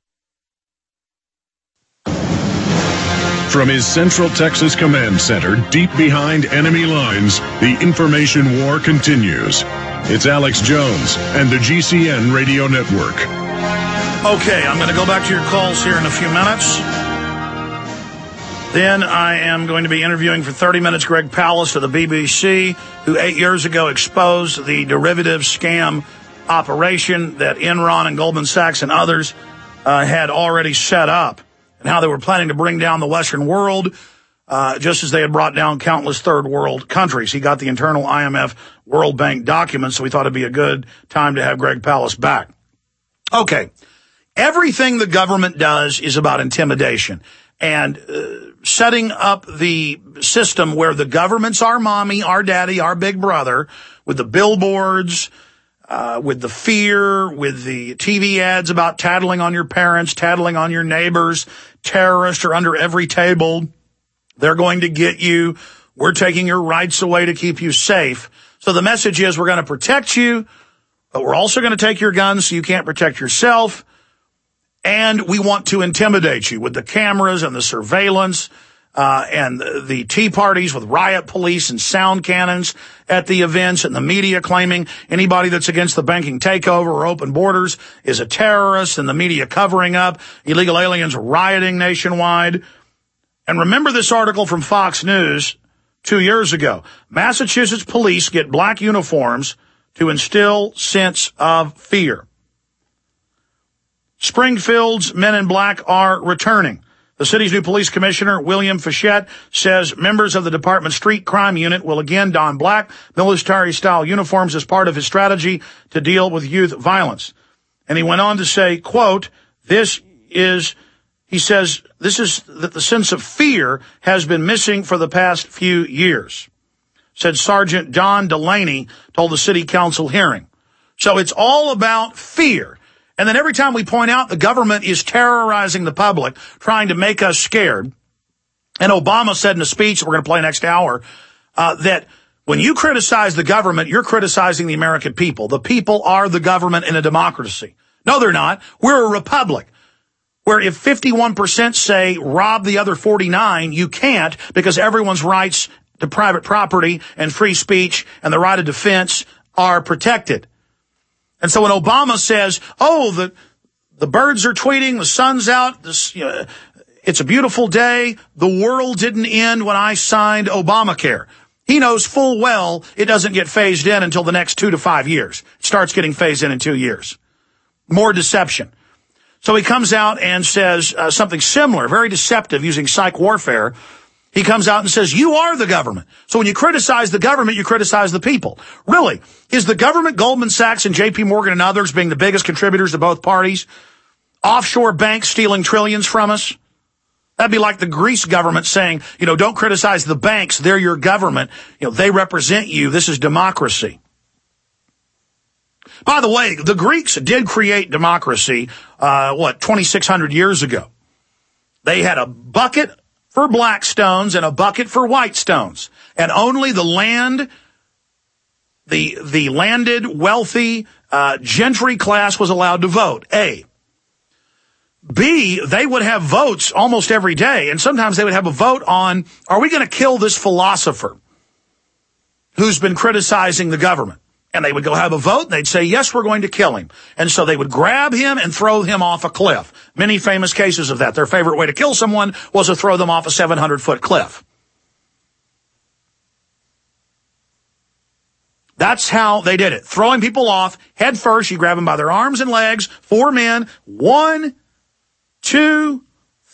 From his Central Texas Command Center, deep behind enemy lines, the information war continues. It's Alex Jones and the G C N Radio Network. Okay, I'm going to go back to your calls here in a few minutes. Then I am going to be interviewing for thirty minutes Greg Palast of the B B C, who eight years ago exposed the derivative scam operation that Enron and Goldman Sachs and others uh, had already set up, and how they were planning to bring down the Western world, uh, just as they had brought down countless third world countries. He got the internal I M F World Bank documents, so we thought it'd be a good time to have Greg Palast back. Okay. Everything the government does is about intimidation and uh, setting up the system where the government's our mommy, our daddy, our big brother, with the billboards, Uh, with the fear, with the T V ads about tattling on your parents, tattling on your neighbors, terrorists are under every table. They're going to get you We're taking your rights away to keep you safe. So the message is we're going to protect you, but we're also going to take your guns so you can't protect yourself. And we want to intimidate you with the cameras and the surveillance uh, and the, the tea parties with riot police and sound cannons at the events and the media claiming anybody that's against the banking takeover or open borders is a terrorist, and the media covering up illegal aliens rioting nationwide. And remember this article from Fox News two years ago. Massachusetts police get black uniforms to instill sense of fear. Springfield's Men in Black are returning. The city's new police commissioner, William Fischette, says members of the department's street crime unit will again don black military-style uniforms as part of his strategy to deal with youth violence. And he went on to say, quote, this is, he says, this is that the sense of fear has been missing for the past few years, said Sergeant Don Delaney, told the city council hearing. So it's all about fear. And then every time we point out the government is terrorizing the public, trying to make us scared. And Obama said in a speech that we're going to play next hour, uh, that when you criticize the government, you're criticizing the American people. The people are the government in a democracy. No, they're not. We're a republic where if fifty-one percent say rob the other forty-nine, you can't, because everyone's rights to private property and free speech and the right of defense are protected. And so when Obama says, oh, the the birds are tweeting, the sun's out, this, you know, it's a beautiful day, the world didn't end when I signed Obamacare, he knows full well it doesn't get phased in until the next two to five years. It starts getting phased in in two years. More deception. So he comes out and says uh, something similar, very deceptive, using psych warfare. He comes out and says, you are the government. So when you criticize the government, you criticize the people. Really, is the government, Goldman Sachs and J P Morgan and others being the biggest contributors to both parties? Offshore banks stealing trillions from us? That'd be like the Greece government saying, you know, don't criticize the banks. They're your government. You know, they represent you. This is democracy. By the way, the Greeks did create democracy, uh, what, twenty-six hundred years ago. They had a bucket for black stones and a bucket for white stones. And only the land, the the landed, wealthy, uh, gentry class was allowed to vote, A. B, they would have votes almost every day, and sometimes they would have a vote on, are we going to kill this philosopher who's been criticizing the government? And they would go have a vote, and they'd say, yes, we're going to kill him. And so they would grab him and throw him off a cliff. Many famous cases of that. Their favorite way to kill someone was to throw them off a seven hundred foot cliff. That's how they did it. Throwing people off head first. You grab them by their arms and legs. Four men. One, two,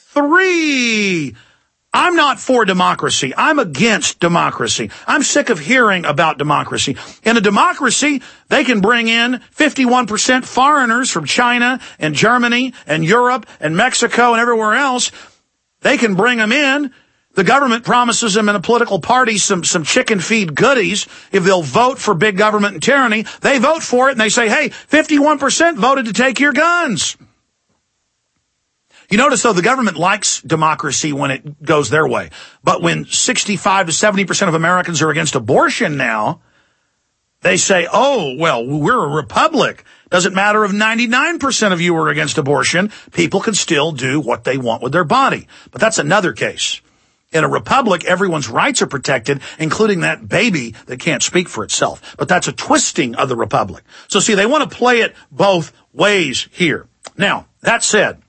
three. I'm not for democracy. I'm against democracy. I'm sick of hearing about democracy. In a democracy, they can bring in fifty-one percent foreigners from China and Germany and Europe and Mexico and everywhere else. They can bring them in. The government promises them in a political party some, some chicken feed goodies if they'll vote for big government and tyranny. They vote for it and they say, hey, fifty-one percent voted to take your guns. You notice, though, the government likes democracy when it goes their way. But when sixty-five to seventy percent of Americans are against abortion now, they say, oh, well, we're a republic. Doesn't matter if ninety-nine percent of you are against abortion. People can still do what they want with their body. But that's another case. In a republic, everyone's rights are protected, including that baby that can't speak for itself. But that's a twisting of the republic. So, see, they want to play it both ways here. Now, that said,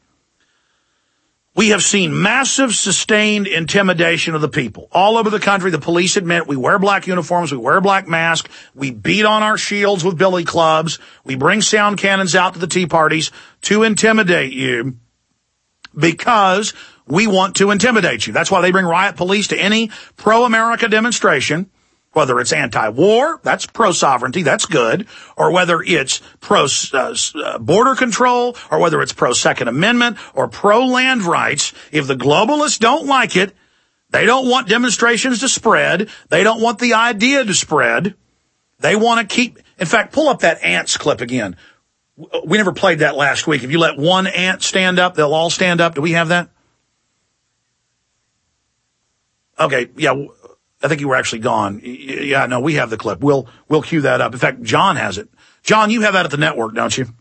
we have seen massive, sustained intimidation of the people. All over the country, the police admit we wear black uniforms, we wear black masks, we beat on our shields with billy clubs, we bring sound cannons out to the tea parties to intimidate you because we want to intimidate you. That's why they bring riot police to any pro-America demonstration, whether it's anti-war, that's pro-sovereignty, that's good, or whether it's pro-border uh, control, or whether it's pro-Second Amendment, or pro-land rights. If the globalists don't like it, they don't want demonstrations to spread, they don't want the idea to spread, they want to keep... In fact, pull up that ants clip again. We never played that last week. If you let one ant stand up, they'll all stand up. Do we have that? Okay, yeah. I think you were actually gone. Yeah, no, we have the clip. We'll we'll cue that up. In fact, John has it. John, you have that at the network, don't you?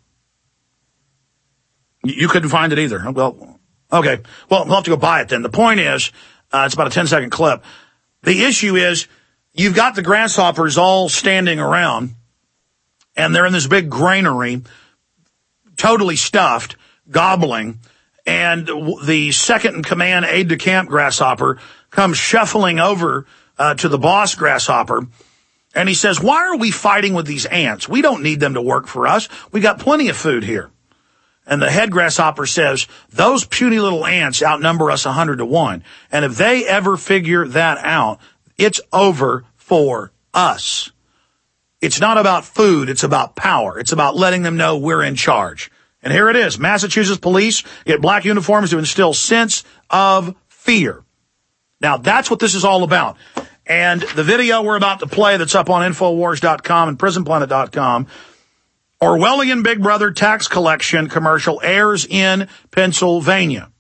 You couldn't find it either. Well, okay. Well, we'll have to go buy it then. The point is, uh, it's about a ten-second clip. The issue is, you've got the grasshoppers all standing around, and they're in this big granary, totally stuffed, gobbling, and the second-in-command aide-de-camp grasshopper comes shuffling over uh, to the boss grasshopper, and he says, why are we fighting with these ants? We don't need them to work for us. We got plenty of food here. And the head grasshopper says, those puny little ants outnumber us a hundred to one. And if they ever figure that out, it's over for us. It's not about food. It's about power. It's about letting them know we're in charge. And here it is. Massachusetts police get black uniforms to instill sense of fear. Now, that's what this is all about. And the video we're about to play that's up on Infowars dot com and Prison Planet dot com, Orwellian Big Brother tax collection commercial airs in Pennsylvania.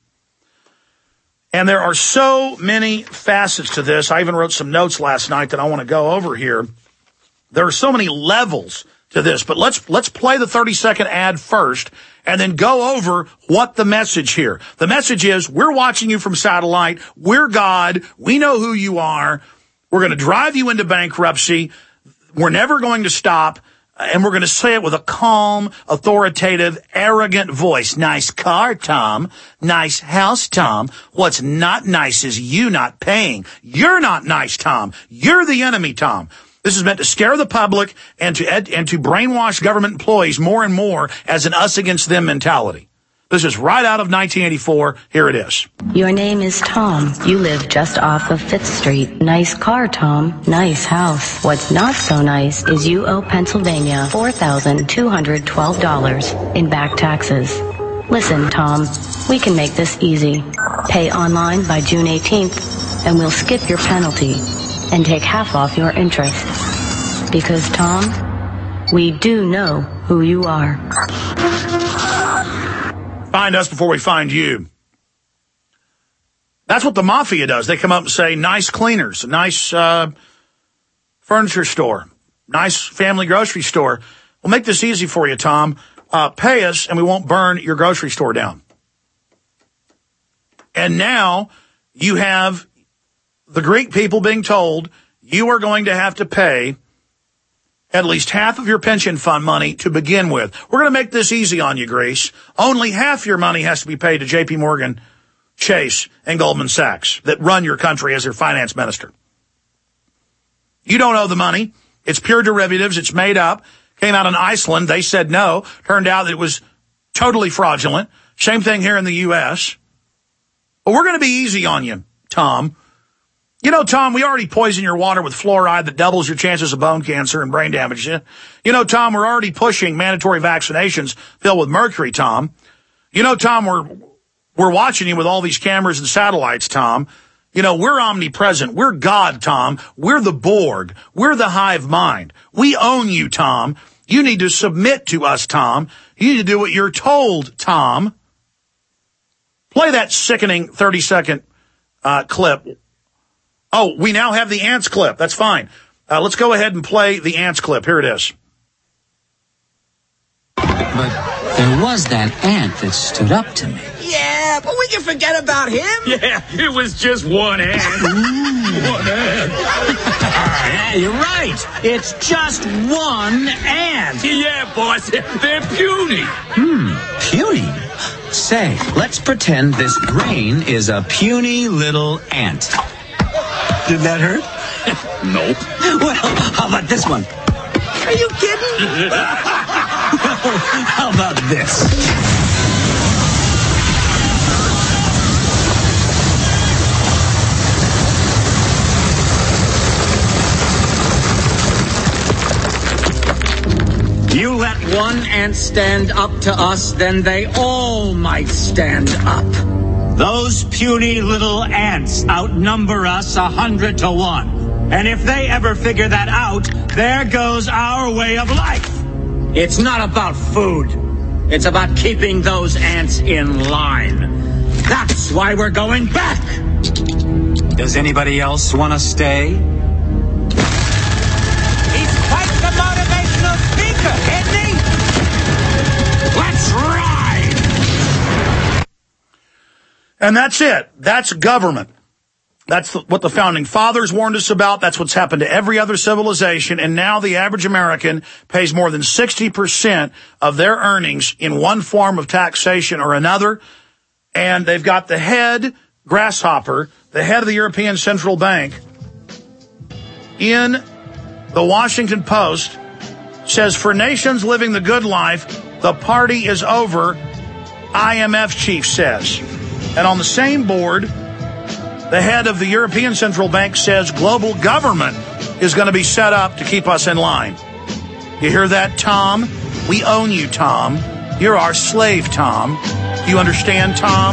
And there are so many facets to this. I even wrote some notes last night that I want to go over here. There are so many levels to this, but let's let's play the thirty-second ad first and then go over what the message here. The message is, we're watching you from satellite. We're God. We know who you are. We're going to drive you into bankruptcy. We're never going to stop. And we're going to say it with a calm, authoritative, arrogant voice. Nice car, Tom. Nice house, Tom. What's not nice is you not paying. You're not nice, Tom. You're the enemy, Tom. This is meant to scare the public and to ed- and to brainwash government employees more and more as an us against them mentality. This is right out of nineteen eighty-four. Here it is. Your name is Tom. You live just off of Fifth Street. Nice car, Tom. Nice house. What's not so nice is you owe Pennsylvania four thousand two hundred twelve dollars in back taxes. Listen, Tom, we can make this easy. Pay online by June eighteenth, and we'll skip your penalty and take half off your interest. Because, Tom, we do know who you are. Find us before we find you. That's what the mafia does. They come up and say, nice cleaners, nice uh, furniture store, nice family grocery store. We'll make this easy for you, Tom. Uh, pay us, and we won't burn your grocery store down. And now you have the Greek people being told, you are going to have to pay at least half of your pension fund money to begin with. We're going to make this easy on you, Greece. Only half your money has to be paid to J P Morgan, Chase, and Goldman Sachs that run your country as their finance minister. You don't owe the money. It's pure derivatives. It's made up. Came out in Iceland. They said no. Turned out that it was totally fraudulent. Same thing here in the U S. But we're going to be easy on you, Tom. You know, Tom, we already poison your water with fluoride that doubles your chances of bone cancer and brain damage. You know, Tom, we're already pushing mandatory vaccinations filled with mercury, Tom. You know, Tom, we're we're watching you with all these cameras and satellites, Tom. You know, we're omnipresent. We're God, Tom. We're the Borg. We're the hive mind. We own you, Tom. You need to submit to us, Tom. You need to do what you're told, Tom. Play that sickening thirty-second uh, clip. Oh, we now have the ants clip. That's fine. Uh, let's go ahead and play the ants clip. Here it is. But there was that ant that stood up to me. Yeah, but we can forget about him. Yeah, it was just one ant. One ant. Yeah, you're right. It's just one ant. Yeah, boss. They're puny. Hmm, puny? Say, let's pretend this brain is a puny little ant. Did that hurt? Nope. Well, how about this one? Are you kidding? How about this? You let one ant stand up to us, then they all might stand up. Those puny little ants outnumber us a hundred to one. And if they ever figure that out, there goes our way of life. It's not about food. It's about keeping those ants in line. That's why we're going back. Does anybody else want to stay? He's quite the motivational speaker, isn't he? Let's ride! And that's it. That's government. That's the, what the Founding Fathers warned us about. That's what's happened to every other civilization. And now the average American pays more than sixty percent of their earnings in one form of taxation or another. And they've got the head, Grasshopper, the head of the European Central Bank, in the Washington Post, says, for nations living the good life, the party is over, I M F chief says. And on the same board, the head of the European Central Bank says global government is going to be set up to keep us in line. You hear that, Tom? We own you, Tom. You're our slave, Tom. Do you understand, Tom?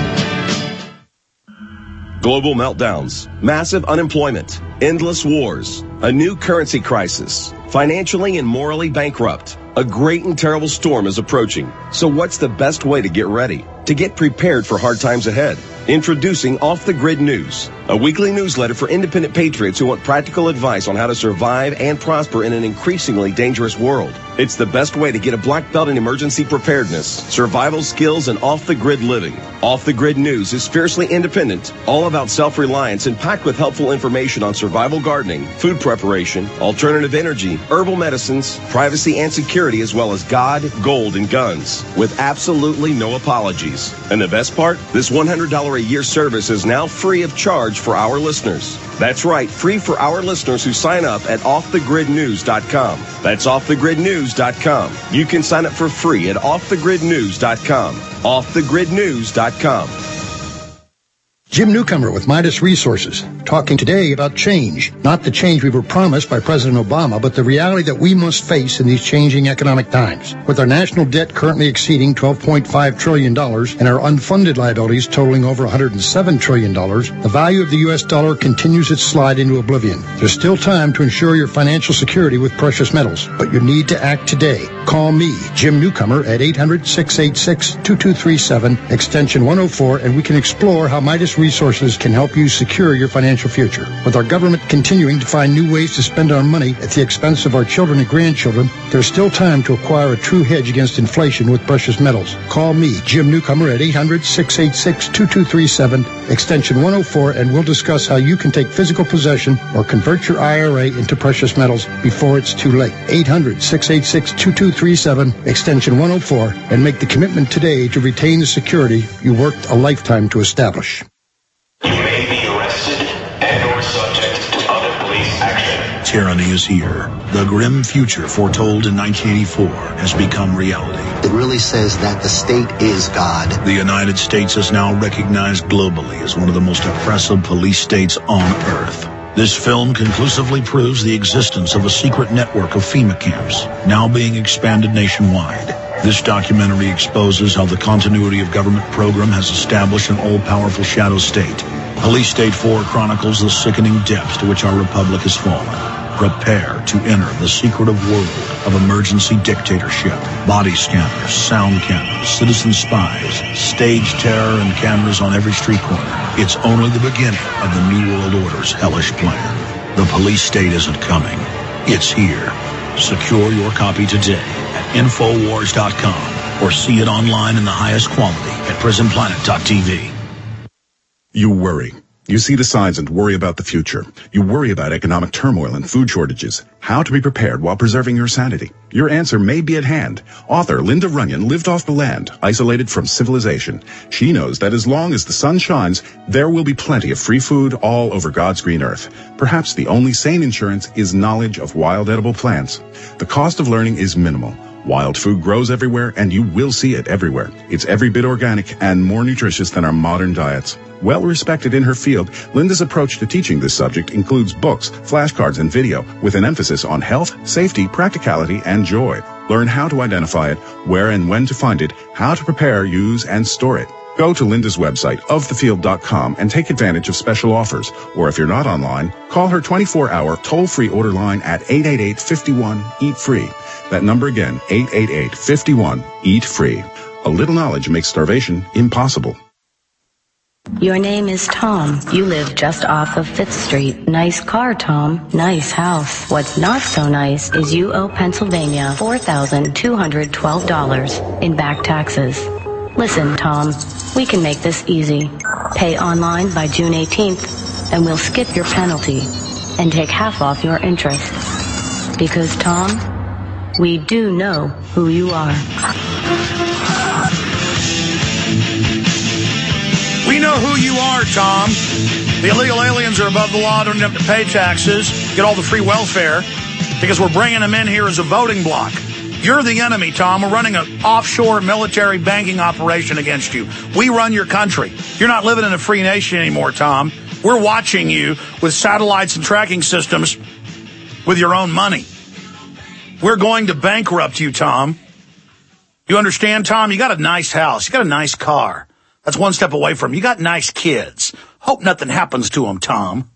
Global meltdowns, massive unemployment, endless wars, a new currency crisis, financially and morally bankrupt. A great and terrible storm is approaching. So what's the best way to get ready? To get prepared for hard times ahead? Introducing Off the Grid News, a weekly newsletter for independent patriots who want practical advice on how to survive and prosper in an increasingly dangerous world. It's the best way to get a black belt in emergency preparedness, survival skills, and off-the-grid living. Off the Grid News is fiercely independent, all about self-reliance, and packed with helpful information on survival gardening, food preparation, alternative energy, herbal medicines, privacy and security, as well as God, gold, and guns, with absolutely no apologies. And the best part? This one hundred dollars a year service is now free of charge for our listeners. That's right, free for our listeners who sign up at off the grid news dot com. That's off the grid news dot com. You can sign up for free at off the grid news dot com. off the grid news dot com. Jim Newcomer with Midas Resources, talking today about change. Not the change we were promised by President Obama, but the reality that we must face in these changing economic times. With our national debt currently exceeding twelve point five trillion dollars and our unfunded liabilities totaling over one hundred seven trillion dollars, the value of the U S dollar continues its slide into oblivion. There's still time to ensure your financial security with precious metals, but you need to act today. Call me, Jim Newcomer, at eight hundred, six eight six, two two three seven, extension one oh four, and we can explore how Midas Resources can help you secure your financial future. With our government continuing to find new ways to spend our money at the expense of our children and grandchildren, there's still time to acquire a true hedge against inflation with precious metals. Call me, Jim Newcomer, at eight hundred, six eight six, two two three seven, extension one oh four, and we'll discuss how you can take physical possession or convert your I R A into precious metals before it's too late. eight hundred, six eight six, two two three seven, extension one oh four, and make the commitment today to retain the security you worked a lifetime to establish. You may be arrested and or subject to other police action. Tyranny is here. The grim future foretold in nineteen eighty-four has become reality. It really says that the state is God. The United States is now recognized globally as one of the most oppressive police states on earth. This film conclusively proves the existence of a secret network of FEMA camps, now being expanded nationwide. This documentary exposes how the continuity of government program has established an all-powerful shadow state. Police State four chronicles the sickening depths to which our republic has fallen. Prepare to enter the secretive world of emergency dictatorship. Body scanners, sound cameras, citizen spies, stage terror, and cameras on every street corner. It's only the beginning of the New World Order's hellish plan. The police state isn't coming. It's here. Secure your copy today at infowars dot com or see it online in the highest quality at prison planet dot t v. You worry. You see the signs and worry about the future. You worry about economic turmoil and food shortages. How to be prepared while preserving your sanity. Your answer may be at hand. Author Linda Runyon lived off the land, isolated from civilization. She knows that as long as the sun shines, there will be plenty of free food all over God's green earth. Perhaps the only sane insurance is knowledge of wild edible plants. The cost of learning is minimal. Wild food grows everywhere, and you will see it everywhere. It's every bit organic and more nutritious than our modern diets. Well respected in her field, Linda's approach to teaching this subject includes books, flashcards, and video with an emphasis on health, safety, practicality, and joy. Learn how to identify it, where and when to find it, how to prepare, use, and store it. Go to Linda's website, of the field dot com, and take advantage of special offers. Or if you're not online, call her twenty-four hour toll-free order line at eight eight eight, five one, eat free. That number again, eight eight eight, five one, eat free. A little knowledge makes starvation impossible. Your name is Tom. You live just off of Fifth Street. Nice car, Tom. Nice house. What's not so nice is you owe Pennsylvania four thousand two hundred twelve dollars in back taxes. Listen, Tom, we can make this easy. Pay online by June eighteenth, and we'll skip your penalty and take half off your interest. Because, Tom, we do know who you are. We know who you are, Tom. The illegal aliens are above the law, don't have to pay taxes, get all the free welfare, because we're bringing them in here as a voting bloc. You're the enemy, Tom. We're running an offshore military banking operation against you. We run your country. You're not living in a free nation anymore, Tom. We're watching you with satellites and tracking systems with your own money. We're going to bankrupt you, Tom. You understand, Tom? You got a nice house. You got a nice car. That's one step away from you. You got nice kids. Hope nothing happens to them, Tom.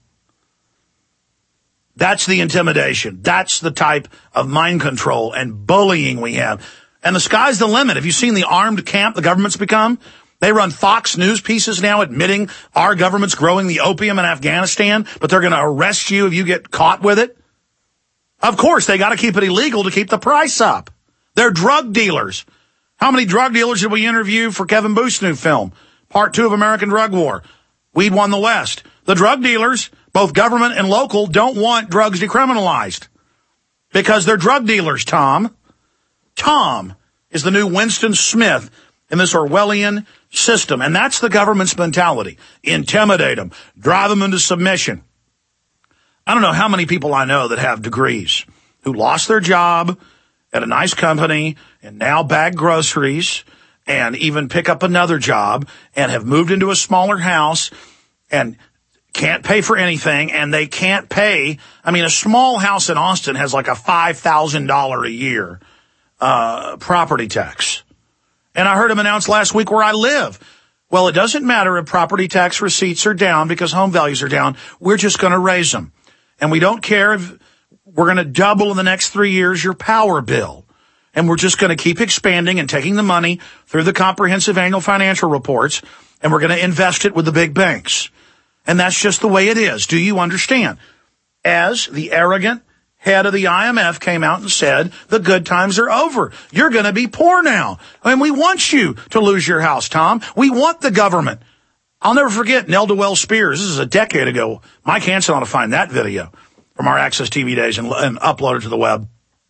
That's the intimidation. That's the type of mind control and bullying we have. And the sky's the limit. Have you seen the armed camp the government's become? They run Fox News pieces now admitting our government's growing the opium in Afghanistan, but they're going to arrest you if you get caught with it. Of course, they got to keep it illegal to keep the price up. They're drug dealers. How many drug dealers did we interview for Kevin Booth's new film, Part Two of American Drug War? We'd won the West. The drug dealers, both government and local, don't want drugs decriminalized because they're drug dealers, Tom. Tom is the new Winston Smith in this Orwellian system, and that's the government's mentality. Intimidate them, drive them into submission. I don't know how many people I know that have degrees who lost their job at a nice company and now bag groceries and even pick up another job and have moved into a smaller house and can't pay for anything, and they can't pay. I mean, a small house in Austin has like a five thousand dollars a year uh property tax. And I heard him announce last week where I live. Well, it doesn't matter if property tax receipts are down because home values are down. We're just going to raise them. And we don't care if we're going to double in the next three years your power bill. And we're just going to keep expanding and taking the money through the comprehensive annual financial reports, and we're going to invest it with the big banks. And that's just the way it is. Do you understand? As the arrogant head of the I M F came out and said, the good times are over. You're going to be poor now. And we want you to lose your house, Tom. We want the government. I'll never forget Nelda Wells Spears. This is a decade ago. Mike Hansen ought to find that video from our Access T V days and, and upload it to the web.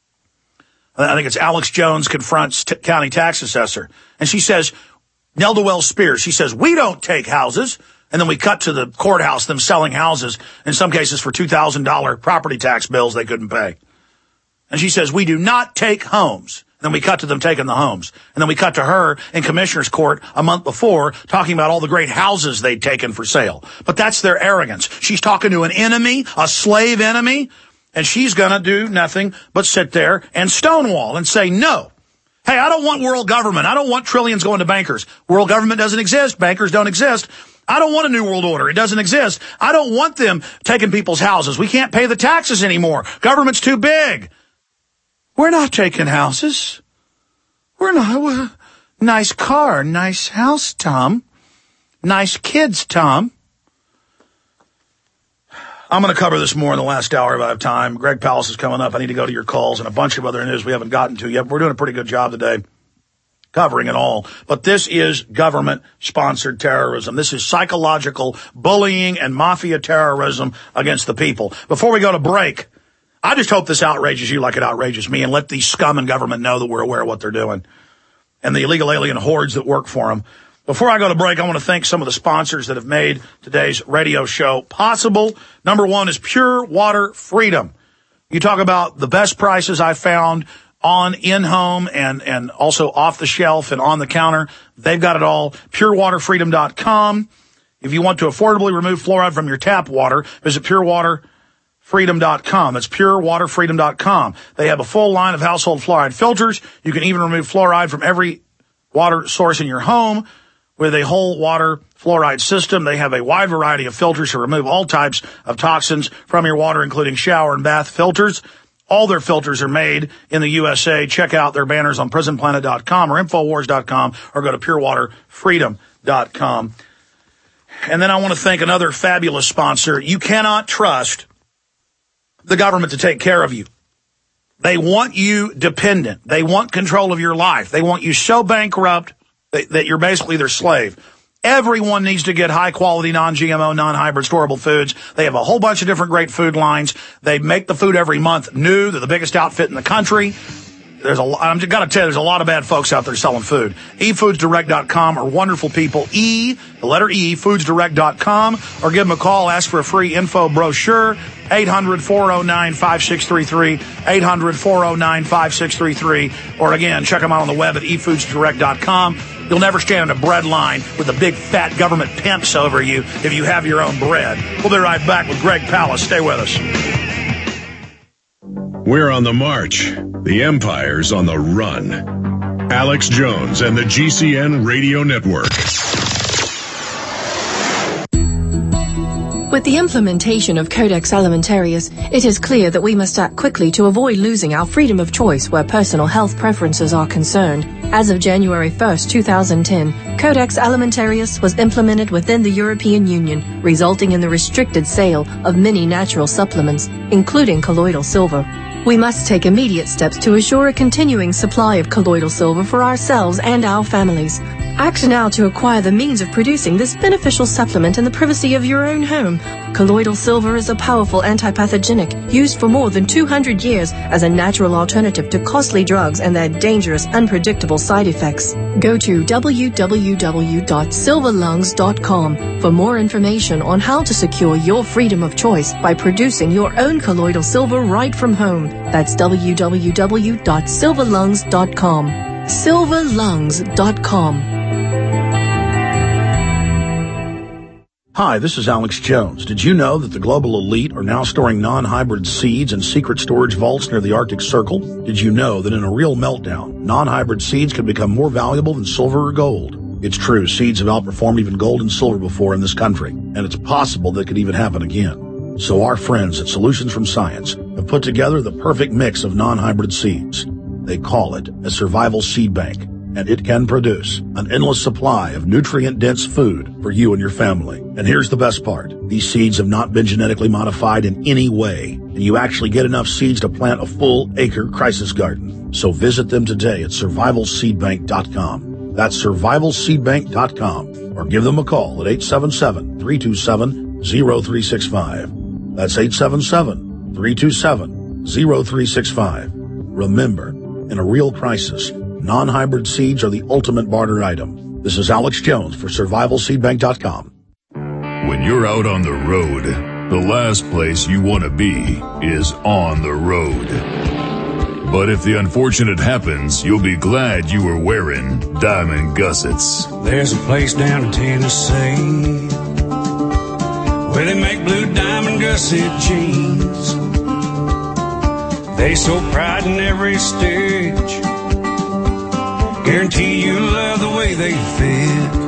I think it's Alex Jones confronts t- county tax assessor. And she says, Nelda Wells Spears, she says, we don't take houses. And then we cut to the courthouse, them selling houses, in some cases for two thousand dollars property tax bills they couldn't pay. And she says, we do not take homes. And then we cut to them taking the homes. And then we cut to her in commissioner's court a month before talking about all the great houses they'd taken for sale. But that's their arrogance. She's talking to an enemy, a slave enemy, and she's going to do nothing but sit there and stonewall and say no. Hey, I don't want world government. I don't want trillions going to bankers. World government doesn't exist. Bankers don't exist. I don't want a new world order. It doesn't exist. I don't want them taking people's houses. We can't pay the taxes anymore. Government's too big. We're not taking houses. We're not. We're, nice car, nice house, Tom. Nice kids, Tom. I'm going to cover this more in the last hour if I have time. Greg Palast is coming up. I need to go to your calls and a bunch of other news we haven't gotten to yet. We're doing a pretty good job today covering it all. But this is government-sponsored terrorism. This is psychological bullying and mafia terrorism against the people. Before we go to break, I just hope this outrages you like it outrages me, and let these scum in government know that we're aware of what they're doing and the illegal alien hordes that work for them. Before I go to break, I want to thank some of the sponsors that have made today's radio show possible. Number one is Pure Water Freedom. You talk about the best prices I found on in-home and, and also off the shelf and on the counter. They've got it all. pure water freedom dot com. If you want to affordably remove fluoride from your tap water, visit pure water freedom dot com. That's pure water freedom dot com. They have a full line of household fluoride filters. You can even remove fluoride from every water source in your home with a whole water fluoride system. They have a wide variety of filters to remove all types of toxins from your water, including shower and bath filters. All their filters are made in the U S A. Check out their banners on prison planet dot com or infowars dot com or go to pure water freedom dot com. And then I want to thank another fabulous sponsor. You cannot trust the government to take care of you. They want you dependent. They want control of your life. They want you so bankrupt that, that you're basically their slave. Everyone needs to get high-quality, non-G M O, non-hybrid, storable foods. They have a whole bunch of different great food lines. They make the food every month new. They're the biggest outfit in the country. There's a, I'm just got to tell you, there's a lot of bad folks out there selling food. e foods direct dot com are wonderful people. E, the letter E, foods direct dot com, or give them a call. Ask for a free info brochure. eight hundred, four oh nine, five six three three. eight hundred, four oh nine, five six three three. Or again, check them out on the web at e foods direct dot com. You'll never stand in a bread line with a big fat government pimps over you if you have your own bread. We'll be right back with Greg Palast. Stay with us. We're on the march. The Empire's on the run. Alex Jones and the G C N Radio Network. With the implementation of Codex Alimentarius, it is clear that we must act quickly to avoid losing our freedom of choice where personal health preferences are concerned. As of January first, two thousand ten, Codex Alimentarius was implemented within the European Union, resulting in the restricted sale of many natural supplements, including colloidal silver. We must take immediate steps to assure a continuing supply of colloidal silver for ourselves and our families. Act now to acquire the means of producing this beneficial supplement in the privacy of your own home. Colloidal silver is a powerful antipathogenic used for more than two hundred years as a natural alternative to costly drugs and their dangerous, unpredictable side effects. Go to w w w dot silver lungs dot com for more information on how to secure your freedom of choice by producing your own colloidal silver right from home. That's w w w dot silver lungs dot com. silver lungs dot com. Hi, this is Alex Jones. Did you know that the global elite are now storing non-hybrid seeds in secret storage vaults near the Arctic Circle? Did you know that in a real meltdown, non-hybrid seeds can become more valuable than silver or gold? It's true, seeds have outperformed even gold and silver before in this country, and it's possible that could even happen again. So our friends at Solutions from Science have put together the perfect mix of non-hybrid seeds. They call it a survival seed bank, and it can produce an endless supply of nutrient-dense food for you and your family. And here's the best part. These seeds have not been genetically modified in any way, and you actually get enough seeds to plant a full acre crisis garden. So visit them today at survival seed bank dot com. That's survival seed bank dot com, or give them a call at eight seven seven, three two seven, zero three six five. That's eight seven seven, three two seven, zero three six five. Remember, in a real crisis, non-hybrid seeds are the ultimate barter item. This is Alex Jones for survival seed bank dot com. When you're out on the road, the last place you want to be is on the road. But if the unfortunate happens, you'll be glad you were wearing diamond gussets. There's a place down in Tennessee where they make blue diamond gusset jeans. They so pride in every stitch, guarantee you love the way they fit.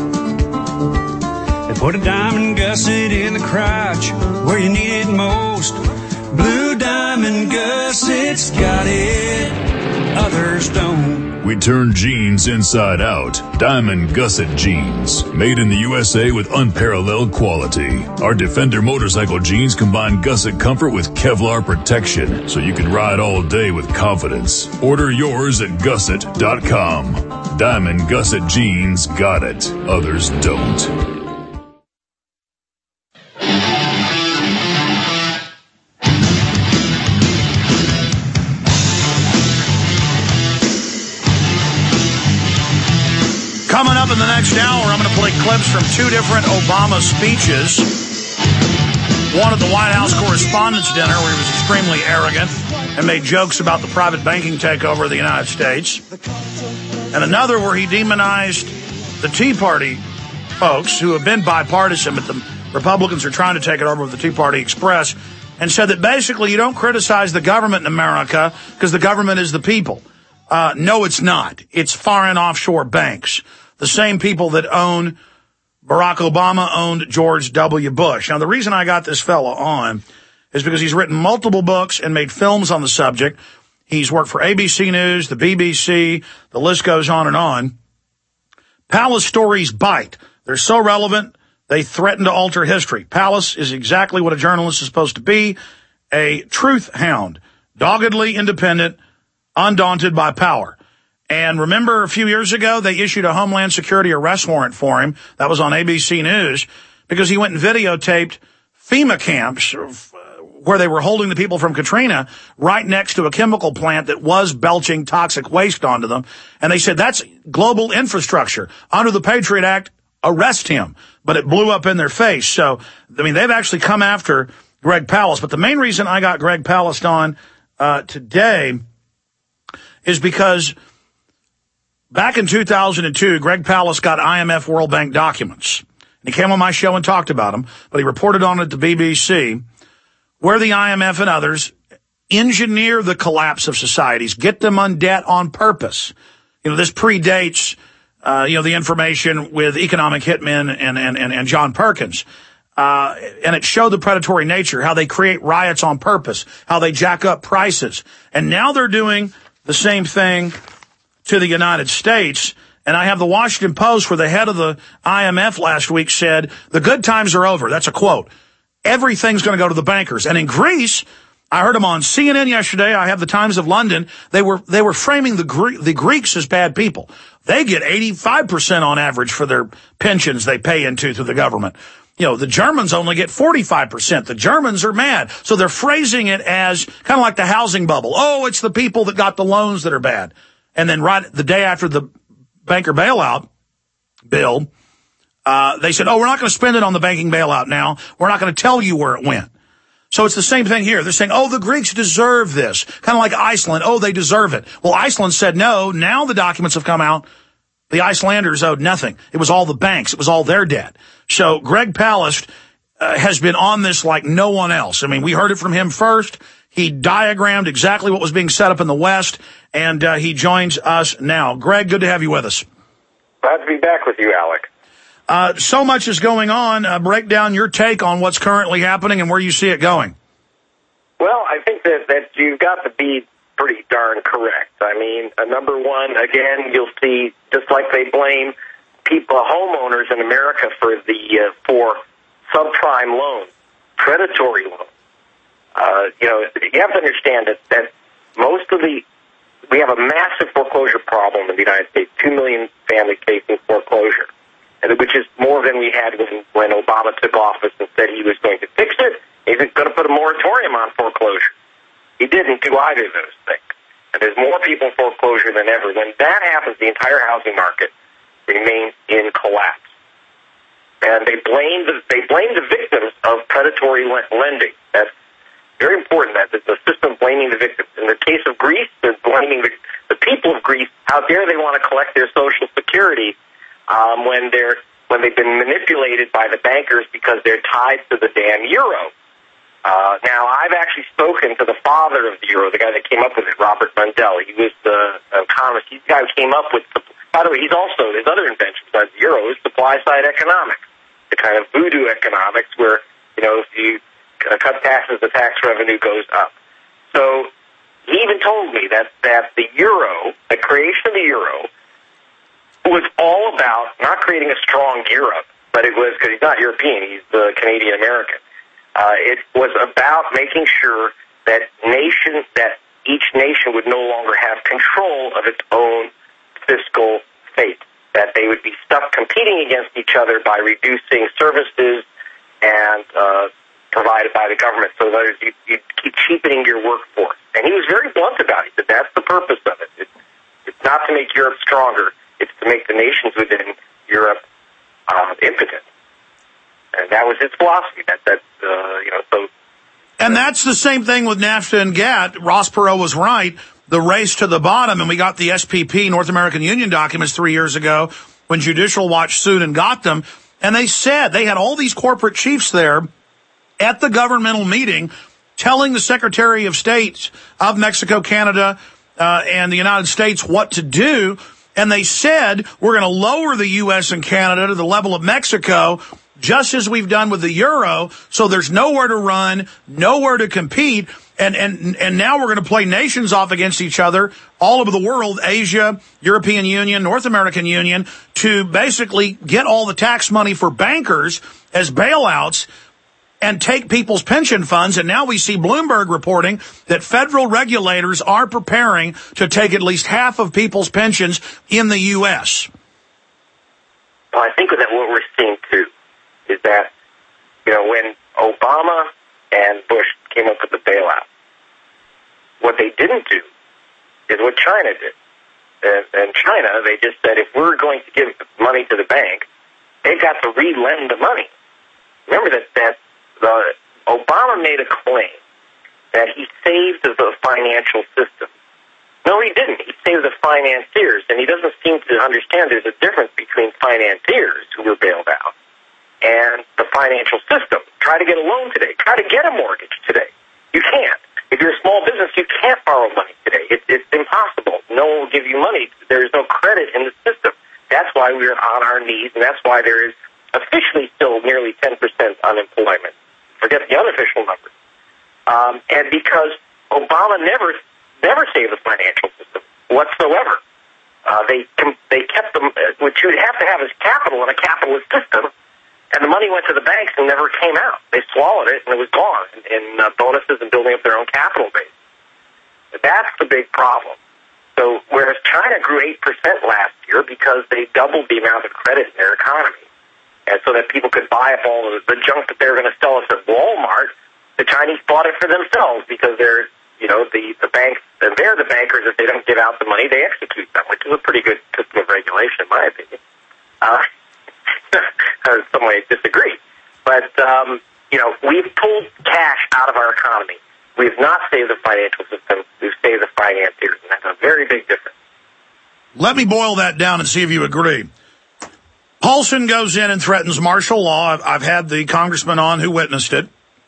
They put a diamond gusset in the crotch where you need it most. Blue diamond gussets got it, others don't. We turn jeans inside out. Diamond gusset jeans, made in the U S A with unparalleled quality. Our Defender motorcycle jeans combine gusset comfort with Kevlar protection, so you can ride all day with confidence. Order yours at gusset dot com. Diamond gusset jeans got it, others don't. Coming up in the next hour, I'm going to play clips from two different Obama speeches. One at the White House Correspondents' Dinner, where he was extremely arrogant and made jokes about the private banking takeover of the United States. And another where he demonized the Tea Party folks who have been bipartisan, but the Republicans are trying to take it over with the Tea Party Express, and said that basically you don't criticize the government in America because the government is the people. Uh, no, it's not. It's foreign offshore banks. The same people that own Barack Obama owned George W. Bush. Now, the reason I got this fellow on is because he's written multiple books and made films on the subject. He's worked for A B C News, the B B C, the list goes on and on. Palast stories bite. They're so relevant, They threaten to alter history. Pallas is exactly what a journalist is supposed to be, a truth hound, doggedly independent, undaunted by power. And remember a few years ago, they issued a Homeland Security arrest warrant for him. That was on A B C News because he went and videotaped FEMA camps where they were holding the people from Katrina right next to a chemical plant that was belching toxic waste onto them. And they said, that's global infrastructure. Under the Patriot Act, arrest him. But it blew up in their face. So, I mean, they've actually come after Greg Palast. But the main reason I got Greg Palast on uh, today is because back in two thousand two, Greg Palast got I M F World Bank documents. And he came on my show and talked about them, but he reported on it at the B B C, where the I M F and others engineer the collapse of societies, get them on debt on purpose. You know, this predates, uh, you know, the information with economic hitmen and, and, and, and John Perkins. Uh, and it showed the predatory nature, how they create riots on purpose, how they jack up prices. And now they're doing the same thing to the United States. And I have the Washington Post where the head of the I M F last week said, the good times are over. That's a quote. Everything's going to go to the bankers. And in Greece, I heard them on C N N yesterday. I have the Times of London. They were, they were framing the Gre- the Greeks as bad people. They get eighty-five percent on average for their pensions they pay into through the government. You know, the Germans only get forty-five percent. The Germans are mad. So they're phrasing it as kind of like the housing bubble. Oh, it's the people that got the loans that are bad. And then right the day after the banker bailout bill, uh, they said, oh, we're not going to spend it on the banking bailout now. We're not going to tell you where it went. So it's the same thing here. They're saying, oh, the Greeks deserve this. Kind of like Iceland. Oh, they deserve it. Well, Iceland said no. Now the documents have come out. The Icelanders owed nothing. It was all the banks. It was all their debt. So Greg Palast uh, has been on this like no one else. I mean, we heard it from him first. He diagrammed exactly what was being set up in the West, and uh, he joins us now. Greg, good to have you with us. Glad to be back with you, Alec. Uh, so much is going on. Uh, break down your take on what's currently happening and where you see it going. Well, I think that, that you've got to be pretty darn correct. I mean, uh, number one, again, you'll see, just like they blame people, homeowners in America for the uh, for subprime loans, predatory loans. Uh, you know, you have to understand that, that most of the, we have a massive foreclosure problem in the United States, two million families facing foreclosure, and which is more than we had when, when Obama took office and said he was going to fix it. He was going to put a moratorium on foreclosure. He didn't do either of those things. And there's more people in foreclosure than ever. When that happens, the entire housing market remains in collapse. And they blame the, they blame the victims of predatory lending. That's very important, that the system blaming the victims. In the case of Greece, they're blaming the, the people of Greece. How dare they want to collect their Social Security um, when they're when they've been manipulated by the bankers because they're tied to the damn euro. Uh, now, I've actually spoken to the father of the euro, the guy that came up with it, Robert Mundell. He was the economist. He's the guy who came up with, the, by the way, he's also, his other invention besides the euro is supply-side economics, the kind of voodoo economics where, you know, if you uh, cut taxes, the tax revenue goes up. So he even told me that, that the euro, the creation of the euro, was all about not creating a strong Europe, but it was, because he's not European, he's the Canadian-American. Uh, it was about making sure that nation, that each nation would no longer have control of its own fiscal fate, that they would be stuck competing against each other by reducing services and uh, provided by the government. So that is, you, you keep cheapening your workforce. And he was very blunt about it. That that's the purpose of it. It's, it's not to make Europe stronger. It's to make the nations within Europe uh, impotent. And that was his philosophy. That that uh, you know so. And that's the same thing with NAFTA and GATT. Ross Perot was right. The race to the bottom, and we got the S P P, North American Union documents three years ago when Judicial Watch sued and got them. And they said they had all these corporate chiefs there at the governmental meeting telling the Secretary of State of Mexico, Canada, uh, and the United States what to do. And they said, we're going to lower the U S and Canada to the level of Mexico just as we've done with the euro. So there's nowhere to run, nowhere to compete. And, and, and now we're going to play nations off against each other all over the world, Asia, European Union, North American Union, to basically get all the tax money for bankers as bailouts and take people's pension funds. And now we see Bloomberg reporting that federal regulators are preparing to take at least half of people's pensions in the U S. Well, I think that what we're seeing, too, is that, you know, when Obama and Bush came up with the bailout, what they didn't do is what China did. And, and China, they just said, if we're going to give money to the bank, they've got to re-lend the money. Remember that, that the Obama made a claim that he saved the financial system. No, he didn't. He saved the financiers, and he doesn't seem to understand there's a difference between financiers who were bailed out and the financial system. Try to get a loan today. Try to get a mortgage today. You can't. If you're a small business, you can't borrow money today. It, it's impossible. No one will give you money. There's no credit in the system. That's why we're on our knees, and that's why there is officially still nearly ten percent unemployment. Forget the unofficial numbers. Um, and because Obama never never saved the financial system whatsoever. Uh, they they kept them, what you would have to have is capital in a capitalist system, and the money went to the banks and never came out. They swallowed it, and it was gone in, in uh, bonuses and building up their own capital base. That's the big problem. So whereas China grew eight percent last year because they doubled the amount of credit in their economy, and so that people could buy up all of the junk that they were going to sell us at Walmart, the Chinese bought it for themselves because they're, you know, the, the banks, and they're the bankers. If they don't give out the money, they execute them, which is a pretty good system of regulation, in my opinion. Uh, some may disagree. But, um, you know, we've pulled cash out of our economy. We've not saved the financial system. We've saved the financiers, and that's a very big difference. Let me boil that down and see if you agree. Paulson goes in and threatens martial law. I've, I've had the congressman on who witnessed it.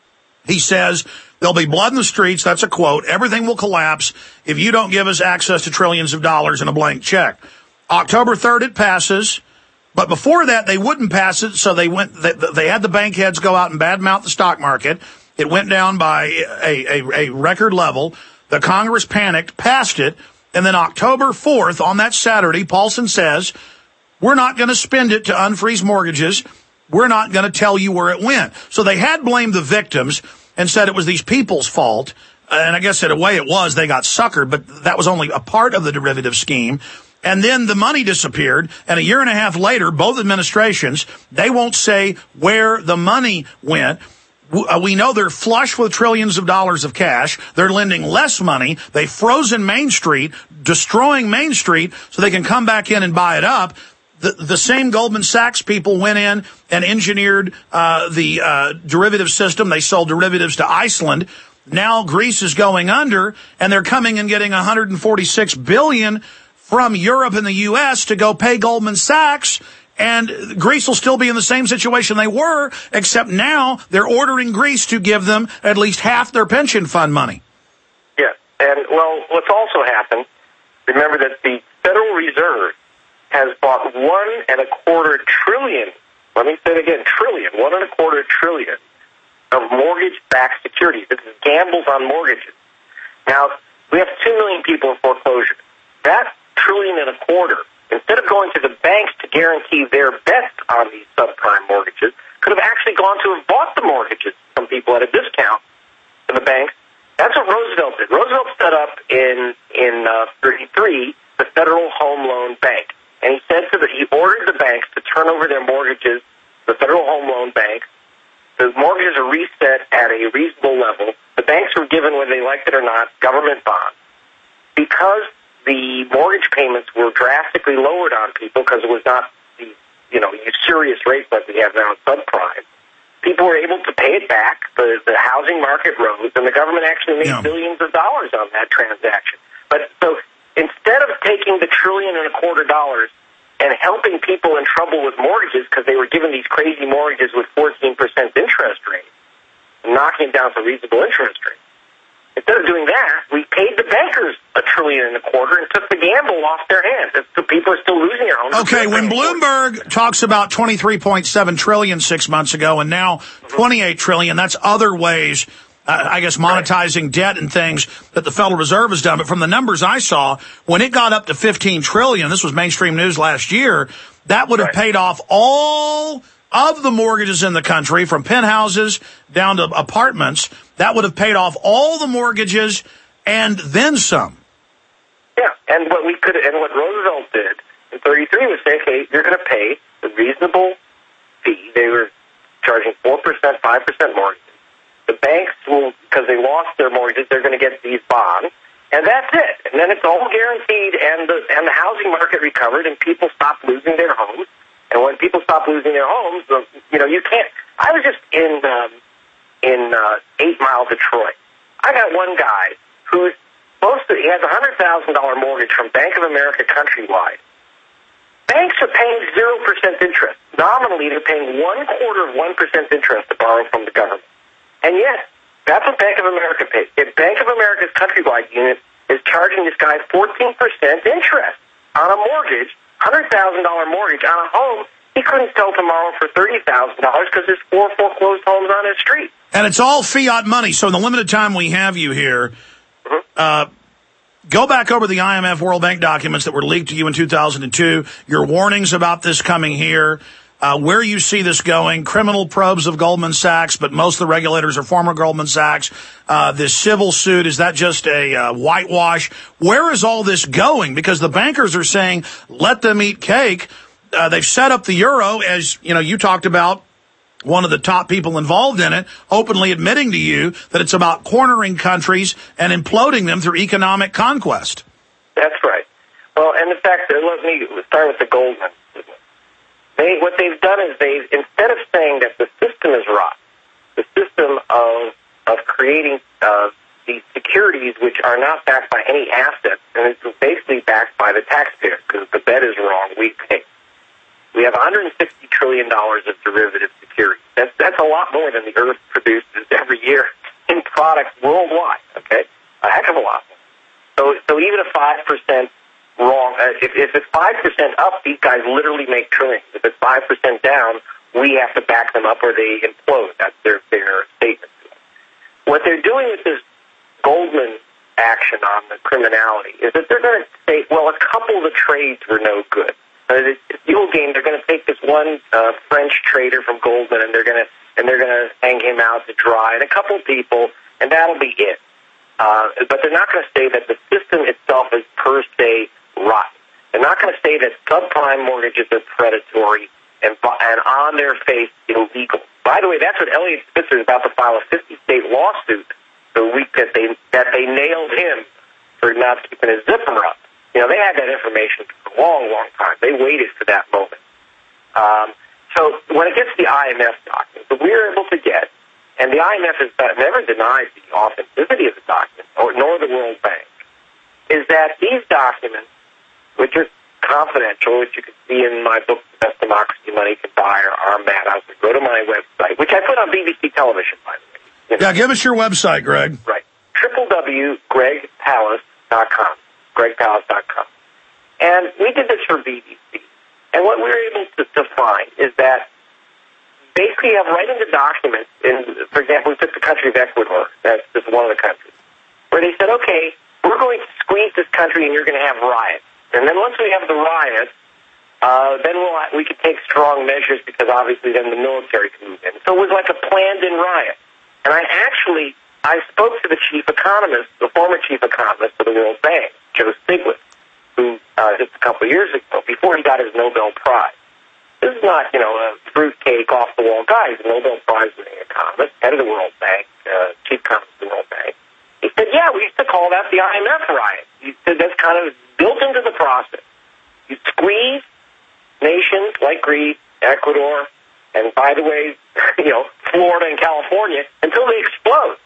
He says, there'll be blood in the streets. That's a quote. Everything will collapse if you don't give us access to trillions of dollars in a blank check. October third, it passes. But before that, they wouldn't pass it, so they went. They, they had the bank heads go out and badmouth the stock market. It went down by a, a, a record level. The Congress panicked, passed it, and then October fourth, on that Saturday, Paulson says, we're not going to spend it to unfreeze mortgages. We're not going to tell you where it went. So they had blamed the victims and said it was these people's fault. And I guess in a way it was. They got suckered, but that was only a part of the derivative scheme. And then the money disappeared, and a year and a half later, both administrations, they won't say where the money went. We know they're flush with trillions of dollars of cash. They're lending less money. They've frozen Main Street, destroying Main Street so they can come back in and buy it up. The, the same Goldman Sachs people went in and engineered uh, the uh, derivative system. They sold derivatives to Iceland. Now Greece is going under, and they're coming and getting one hundred forty-six billion dollars from Europe and the U S to go pay Goldman Sachs, and Greece will still be in the same situation they were, except now they're ordering Greece to give them at least half their pension fund money. Yeah, and, well, what's also happened, remember that the Federal Reserve has bought one and a quarter trillion, let me say it again, trillion, one and a quarter trillion of mortgage-backed securities. This is gambles on mortgages. Now, we have two million people in foreclosure. That trillion and a quarter, instead of going to the banks to guarantee their best on these subprime mortgages, could have actually gone to have bought the mortgages from people at a discount to the banks. That's what Roosevelt did. Roosevelt set up in in uh, thirty-three the Federal Home Loan Bank, and he said to the he ordered the banks to turn over their mortgages. The Federal Home Loan Bank, the mortgages are reset at a reasonable level. The banks were given, whether they liked it or not, government bonds. Because the mortgage payments were drastically lowered on people because it was not the, you know, usurious rates like we have now in subprime, people were able to pay it back. The, the housing market rose, and the government actually made yeah. billions of dollars on that transaction. But so instead of taking the trillion and a quarter dollars and helping people in trouble with mortgages because they were given these crazy mortgages with fourteen percent interest rates, knocking down to reasonable interest rates, Instead of doing that, we paid the bankers a trillion and a quarter and took the gamble off their hands. So people are still losing their homes. Okay, when Bloomberg talks about twenty-three point seven trillion six months ago and now twenty-eight trillion, that's other ways, uh, I guess, monetizing right. debt and things that the Federal Reserve has done. But from the numbers I saw, when it got up to fifteen trillion, this was mainstream news last year, that would have right. paid off all of the mortgages in the country, from penthouses down to apartments. That would have paid off all the mortgages and then some. Yeah, and what we could, and what Roosevelt did in thirty-three was say, okay, you're going to pay the reasonable fee. They were charging four percent, five percent mortgages. The banks will, because they lost their mortgages, they're going to get these bonds, and that's it. And then it's all guaranteed, and the and the housing market recovered, and people stopped losing their homes. And when people stop losing their homes, you know, you can't. I was just in um, in uh, Eight Mile, Detroit. I got one guy who's supposed to. He has a hundred thousand dollar mortgage from Bank of America Countrywide. Banks are paying zero percent interest. Nominally, they're paying one quarter of one percent interest to borrow from the government. And yet, that's what Bank of America pays. If Bank of America's Countrywide unit is charging this guy fourteen percent interest on a mortgage. one hundred thousand dollar mortgage on a home he couldn't sell tomorrow for thirty thousand dollars because there's four foreclosed homes on his street. And it's all fiat money. So in the limited time we have you here, mm-hmm. uh, go back over the I M F World Bank documents that were leaked to you in two thousand two, your warnings about this coming here, uh, where you see this going, criminal probes of Goldman Sachs, but most of the regulators are former Goldman Sachs. Uh, this civil suit, is that just a uh, whitewash? Where is all this going? Because the bankers are saying, let them eat cake. Uh, they've set up the euro, as you know, you talked about, one of the top people involved in it, openly admitting to you that it's about cornering countries and imploding them through economic conquest. That's right. Well, and in fact, let me start with the Goldman. They, what they've done is they've, instead of saying that the system is rotten, the system of of creating uh, these securities which are not backed by any assets, and it's basically backed by the taxpayer, because the bet is wrong, we pay. We have one hundred sixty trillion dollars of derivative securities. That's, that's a lot more than the Earth produces every year in products worldwide, okay? A heck of a lot more. So, so even a five percent wrong, uh, if, if it's five percent up, these guys literally make trillions. If it's five percent down, we have to back them up or they implode. That's their, their statement. What they're doing with this Goldman action on the criminality is that they're going to say, well, a couple of the trades were no good. Uh, it's the old game. They're going to take this one uh, French trader from Goldman, and they're going to and they're going to hang him out to dry, and a couple people, and that'll be it. Uh, but they're not going to say that the system itself is per se rotten. They're not going to say that subprime mortgages are predatory and and on their face illegal. By the way, that's what Elliot Spitzer is about to file a fifty-state lawsuit the week that they that they nailed him for not keeping his zipper up. You know, they had that information for a long, long time. They waited for that moment. Um, so when it gets to the I M F document, what we were able to get, and the I M F has never denied the authenticity of the document, or nor the World Bank, is that these documents, which are confidential, which you can see in my book, The Best Democracy Money Can Buy, or R M A T, I would go to my website, which I put on B B C television, by the way. You know? Yeah, give us your website, Greg. Right. w w w dot greg palast dot com. greg palast dot com. And we did this for B B C. And what we were able to, to find is that basically you have right in the documents, in, for example, we took the country of Ecuador, that's just one of the countries, where they said, okay, we're going to squeeze this country and you're going to have riots. And then once we have the riots, uh, then we'll, we could take strong measures because obviously then the military can move in. So it was like a planned-in riot. And I actually, I spoke to the chief economist, the former chief economist of the World Bank, Joe Stiglitz, who uh, just a couple of years ago, before he got his Nobel Prize. This is not, you know, a fruitcake, off-the-wall guy. He's a Nobel Prize-winning economist, head of the World Bank, uh, chief economist of the World Bank. He said, yeah, we used to call that the I M F riot. He said that's kind of built into the process. You squeeze nations like Greece, Ecuador, and by the way, you know, Florida and California, until they explode.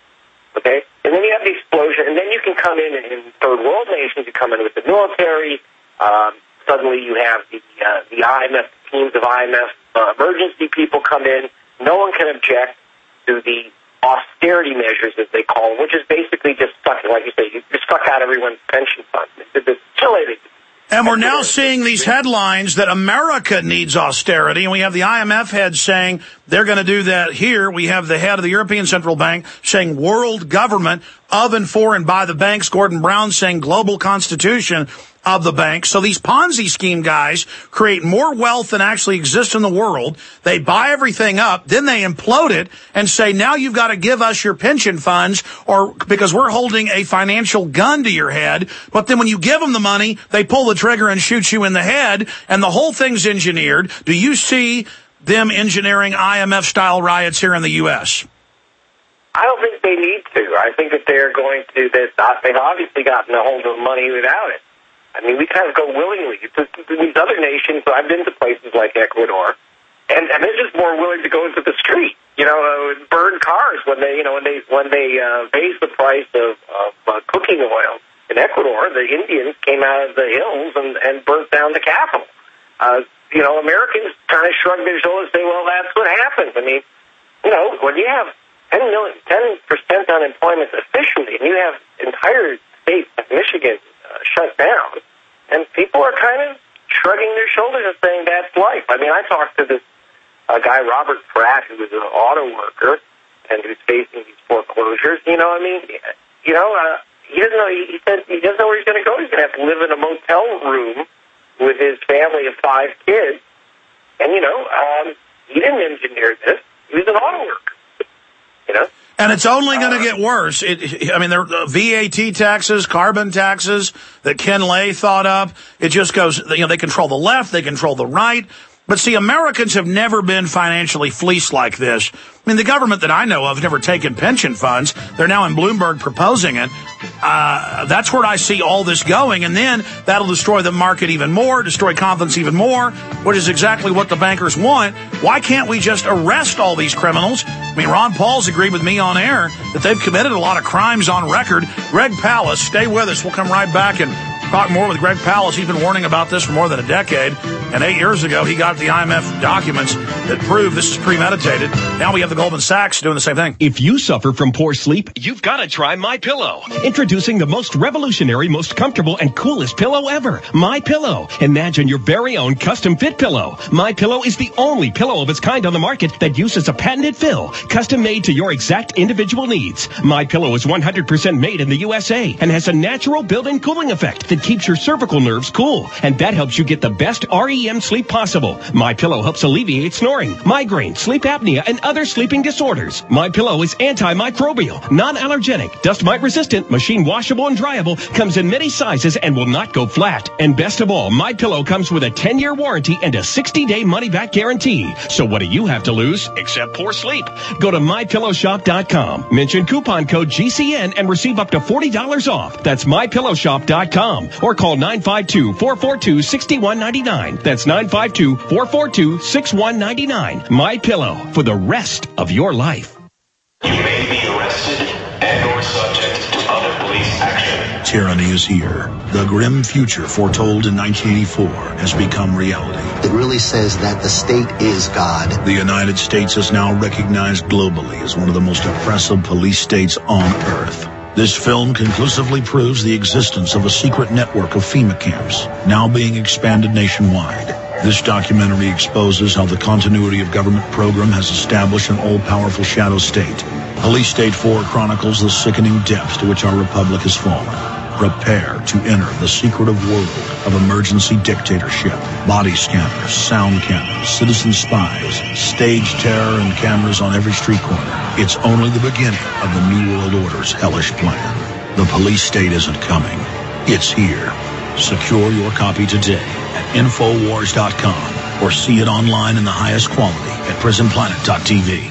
Okay? And then you have the explosion, and then you can come in in third world nations, you come in with the military, um, suddenly you have the uh, the I M F, teams of I M F uh, emergency people come in, no one can object to the austere austerity measures, as they call them, which is basically just sucking, like you say, you just suck out everyone's pension fund. It's, it's silly. And we're now seeing these headlines that America needs austerity, and we have the I M F head saying they're going to do that here. We have the head of the European Central Bank saying world government of and for and by the banks. Gordon Brown saying global constitution of the bank. So these Ponzi scheme guys create more wealth than actually exists in the world. They buy everything up, then they implode it and say, now you've got to give us your pension funds or because we're holding a financial gun to your head. But then when you give them the money, they pull the trigger and shoot you in the head, and the whole thing's engineered. Do you see them engineering I M F-style riots here in the U S? I don't think they need to. I think that they're going to, that they've obviously gotten a hold of money without it. I mean, we kind of go willingly. To, to these other nations, I've been to places like Ecuador, and, and they're just more willing to go into the street, you know, uh, burn cars when they, you know, when they when they uh, raised the price of, of uh, cooking oil in Ecuador. The Indians came out of the hills and, and burnt down the capital. Uh, you know, Americans kind of shrug their shoulders and say, well, that's what happens. I mean, you know, when you have ten million, ten percent unemployment officially, and you have entire states like Michigan uh, shut down, and people are kind of shrugging their shoulders and saying that's life. I mean, I talked to this uh, guy, Robert Pratt, who was an auto worker and who's facing these foreclosures. You know, I mean, you know, uh, he doesn't know. He said he doesn't know where he's going to go. He's going to have to live in a motel room with his family of five kids. And you know, um, he didn't engineer this. He was an auto worker. You know. And it's only going to get worse. It, I mean, there are V A T taxes, carbon taxes that Ken Lay thought up. It just goes, you know, they control the left, they control the right. But see, Americans have never been financially fleeced like this. I mean, the government that I know of never taken pension funds. They're now in Bloomberg proposing it. Uh, that's where I see all this going. And then that'll destroy the market even more, destroy confidence even more, which is exactly what the bankers want. Why can't we just arrest all these criminals? I mean, Ron Paul's agreed with me on air that they've committed a lot of crimes on record. Greg Palast, stay with us. We'll come right back and talk more with Greg Palast. He's been warning about this for more than a decade. And eight years ago, he got the I M F documents that prove this is premeditated. Now we have the Goldman Sachs doing the same thing. If you suffer from poor sleep, you've got to try MyPillow. Introducing the most revolutionary, most comfortable, and coolest pillow ever. MyPillow. Imagine your very own custom fit pillow. MyPillow is the only pillow of its kind on the market that uses a patented fill, custom made to your exact individual needs. MyPillow is one hundred percent made in the U S A and has a natural built-in cooling effect that keeps your cervical nerves cool, and that helps you get the best R E M sleep possible. MyPillow helps alleviate snoring, migraine, sleep apnea, and other sleeping disorders. MyPillow is antimicrobial, non-allergenic, dust mite resistant, machine washable and dryable, comes in many sizes and will not go flat. And best of all, MyPillow comes with a ten-year warranty and a sixty-day money-back guarantee. So what do you have to lose except poor sleep? Go to my pillow shop dot com, mention coupon code G C N, and receive up to forty dollars off. That's my pillow shop dot com. Or call nine five two, four four two, six one nine nine. That's nine five two, four four two, six one nine nine. MyPillow, for the rest of your life. You may be arrested and or subject to other police action. Tyranny is here. The grim future foretold in nineteen eighty-four has become reality. It really says that the state is God. The United States is now recognized globally as one of the most oppressive police states on earth. This film conclusively proves the existence of a secret network of FEMA camps, now being expanded nationwide. This documentary exposes how the continuity of government program has established an all-powerful shadow state. Police State four chronicles the sickening depths to which our republic has fallen. Prepare to enter the secretive world of emergency dictatorship. Body scanners, sound cameras, citizen spies, stage terror, and cameras on every street corner. It's only the beginning of the New World Order's hellish plan. The police state isn't coming. It's here. Secure your copy today at infowars dot com or see it online in the highest quality at prison planet dot t v.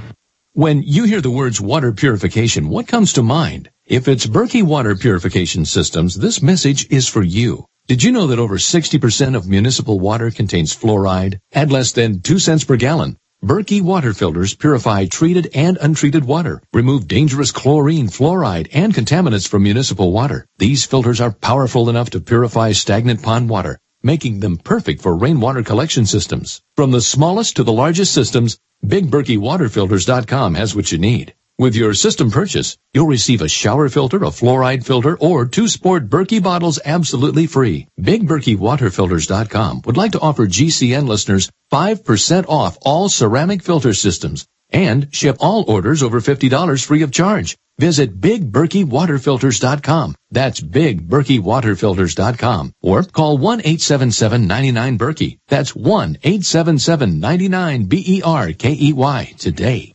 When you hear the words water purification, what comes to mind? If it's Berkey Water Purification Systems, this message is for you. Did you know that over sixty percent of municipal water contains fluoride at less than two cents per gallon? Berkey water filters purify treated and untreated water, remove dangerous chlorine, fluoride, and contaminants from municipal water. These filters are powerful enough to purify stagnant pond water, making them perfect for rainwater collection systems. From the smallest to the largest systems, Big Berkey Water Filters dot com has what you need. With your system purchase, you'll receive a shower filter, a fluoride filter, or two sport Berkey bottles absolutely free. Big Berkey Water Filters dot com would like to offer G C N listeners five percent off all ceramic filter systems and ship all orders over fifty dollars free of charge. Visit Big Berkey Water Filters dot com. That's Big Berkey Water Filters dot com. Or call one eight seven seven, nine nine, Berkey. That's one eight seven seven, nine nine, B E R K E Y today.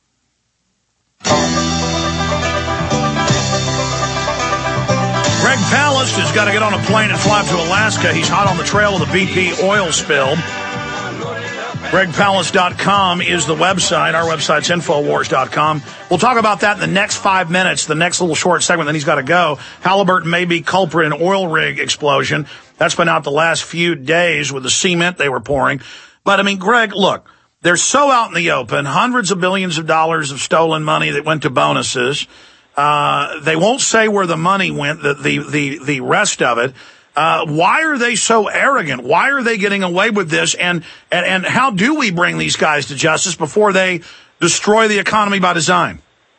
Greg Palast has got to get on a plane and fly to Alaska. He's hot on the trail of the B P oil spill. Greg Palast dot com is the website. Our website's Infowars dot com. We'll talk about that in the next five minutes, the next little short segment, then he's got to go. Halliburton may be culprit in oil rig explosion. That's been out the last few days with the cement they were pouring. But, I mean, Greg, look, they're so out in the open, hundreds of billions of dollars of stolen money that went to bonuses. Uh, they won't say where the money went, the, the, the, the rest of it. Uh, why are they so arrogant? Why are they getting away with this? And, and, and how do we bring these guys to justice before they destroy the economy by design?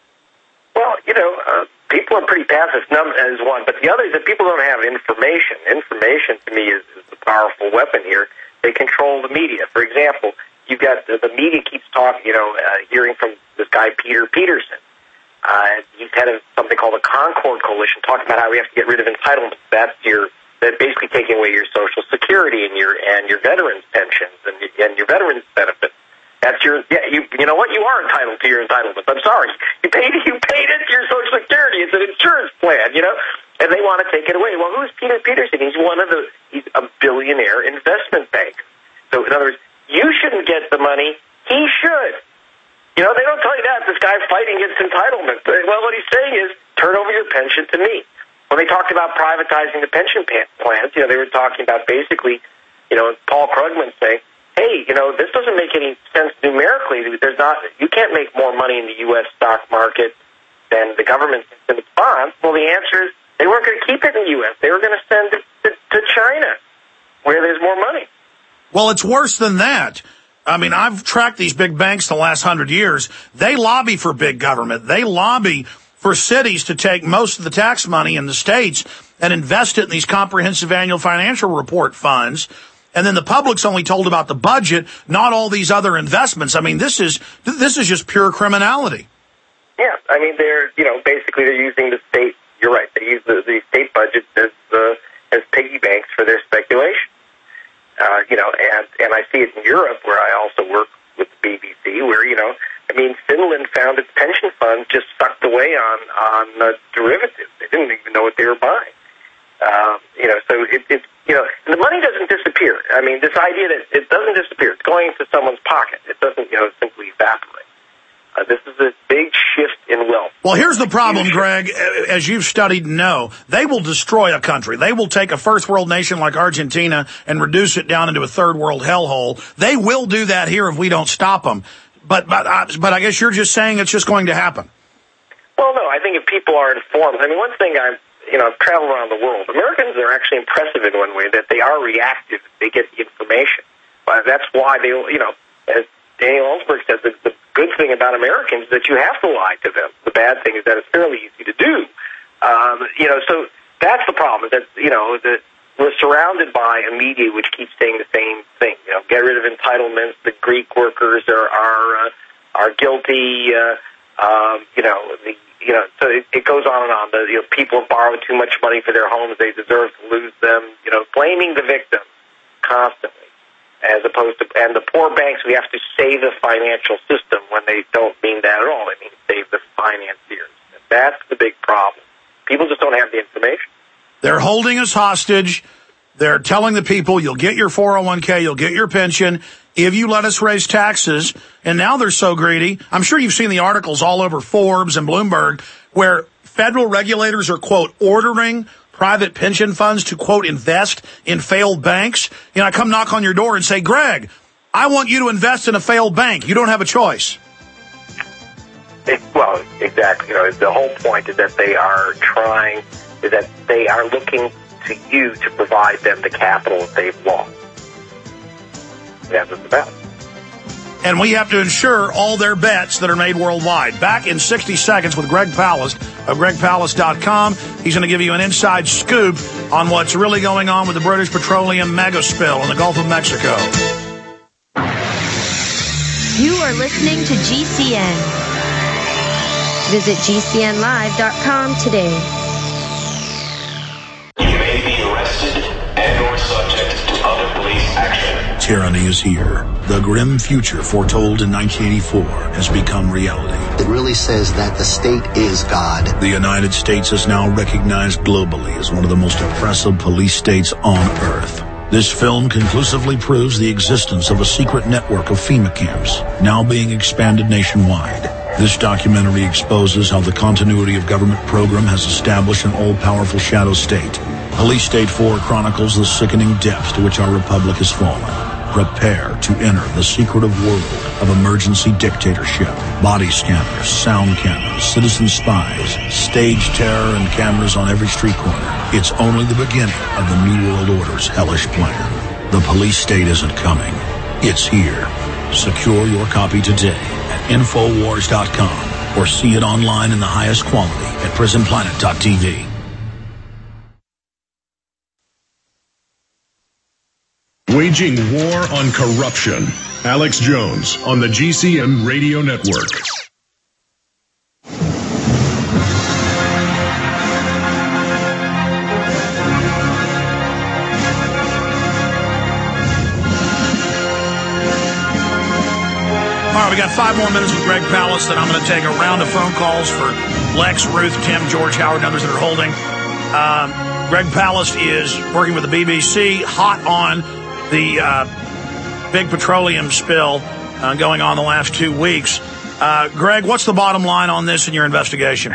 Well, you know, uh, people are pretty passive, num- as one, but the other is that people don't have information. Information, to me, is, is the powerful weapon here. They control the media. For example, you've got the, the media keeps talking, you know, uh, hearing from this guy, Peter Peterson. Uh, he's head of something called the Concord Coalition, talking about how we have to get rid of entitlements. That's your, that basically taking away your Social Security and your and your veterans pensions and, and your veterans benefits. That's your, yeah, you you know what? You are entitled to your entitlements. I'm sorry, you paid you paid into your Social Security. It's an insurance plan, you know, and they want to take it away. Well, who's Peter Peterson? He's one of the, he's a billionaire investment banker. So in other words, you shouldn't get the money. He should. You know, they don't tell you that. This guy's fighting against entitlement. Well, what he's saying is, turn over your pension to me. When they talked about privatizing the pension plans, you know, they were talking about basically, you know, Paul Krugman saying, hey, you know, this doesn't make any sense numerically. There's not, you can't make more money in the U S stock market than the government in its bonds. Well, the answer is they weren't going to keep it in the U S. They were going to send it to, to China, where there's more money. Well, it's worse than that. I mean, I've tracked these big banks the last hundred years. They lobby for big government. They lobby for cities to take most of the tax money in the states and invest it in these comprehensive annual financial report funds. And then the public's only told about the budget, not all these other investments. I mean, this is this is just pure criminality. Yeah, I mean, they're, you know, basically they're using the state, you're right, they use the, the state budget as, uh, as piggy banks for their speculation. Uh, you know, and, and I see it in Europe, where I also work with the B B C, where, you know, I mean, Finland found its pension funds just sucked away on, on uh, derivatives. They didn't even know what they were buying. Uh, you know, so it, it, you know, and the money doesn't disappear. I mean, this idea that it doesn't disappear, it's going into someone's pocket. It doesn't, you know, simply evaporate. Uh, this is a big shift in wealth. Well, here's the problem, Greg. As you've studied and know, they will destroy a country. They will take a first world nation like Argentina and reduce it down into a third world hellhole. They will do that here if we don't stop them. But but uh, but I guess you're just saying it's just going to happen. Well, no, I think if people are informed. I mean, one thing I've you know I've traveled around the world. Americans are actually impressive in one way, that they are reactive. They get the information. But that's why they, you know, as Daniel Ellsberg said, the, the good thing about Americans is that you have to lie to them. The bad thing is that it's fairly easy to do. Um, you know, so that's the problem. Is that you know that we're surrounded by a media which keeps saying the same thing. You know, get rid of entitlements. The Greek workers are are uh, are guilty. Uh, um, you know, the you know, so it, it goes on and on. The you know, people have borrowed too much money for their homes; they deserve to lose them. You know, blaming the victims constantly, as opposed to and the poor banks. We have to save the financial system when they don't mean that at all. They mean save the financiers. That's the big problem. People just don't have the information. They're holding us hostage. They're telling the people, you'll get your four oh one k, you'll get your pension if you let us raise taxes. And now they're so greedy. I'm sure you've seen the articles all over Forbes and Bloomberg where federal regulators are, quote, ordering private pension funds to, quote, invest in failed banks. You know, I come knock on your door and say, Greg, I want you to invest in a failed bank. You don't have a choice. It, well, exactly. You know, the whole point is that they are trying, is that they are looking to you to provide them the capital that they've lost. That's what it's about. and we have to insure all their bets that are made worldwide. Back in sixty seconds with Greg Palast of greg palast dot com. He's going to give you an inside scoop on what's really going on with the British Petroleum mega spill in the Gulf of Mexico. You are listening to G C N. Visit G C N live dot com today. You may be arrested and or subject to other police action. Tyranny is here. The grim future foretold in nineteen eighty-four has become reality. It really says that the state is God. The United States is now recognized globally as one of the most oppressive police states on earth. This film conclusively proves the existence of a secret network of FEMA camps, now being expanded nationwide. This documentary exposes how the continuity of government program has established an all-powerful shadow state. Police State four chronicles the sickening depths to which our republic has fallen. Prepare to enter the secretive world of emergency dictatorship. Body scanners, sound cameras, citizen spies, stage terror, and cameras on every street corner. It's only the beginning of the New World Order's hellish plan. The police state isn't coming. It's here. Secure your copy today at infowars dot com or see it online in the highest quality at prison planet dot t v. Waging war on corruption. Alex Jones on the G C N Radio Network. All right, we got five more minutes with Greg Palast, and I'm going to take a round of phone calls for Lex, Ruth, Tim, George, Howard, and others that are holding. Um, Greg Palast is working with the B B C, hot on the uh, big petroleum spill uh, going on the last two weeks. Uh, Greg, what's the bottom line on this in your investigation?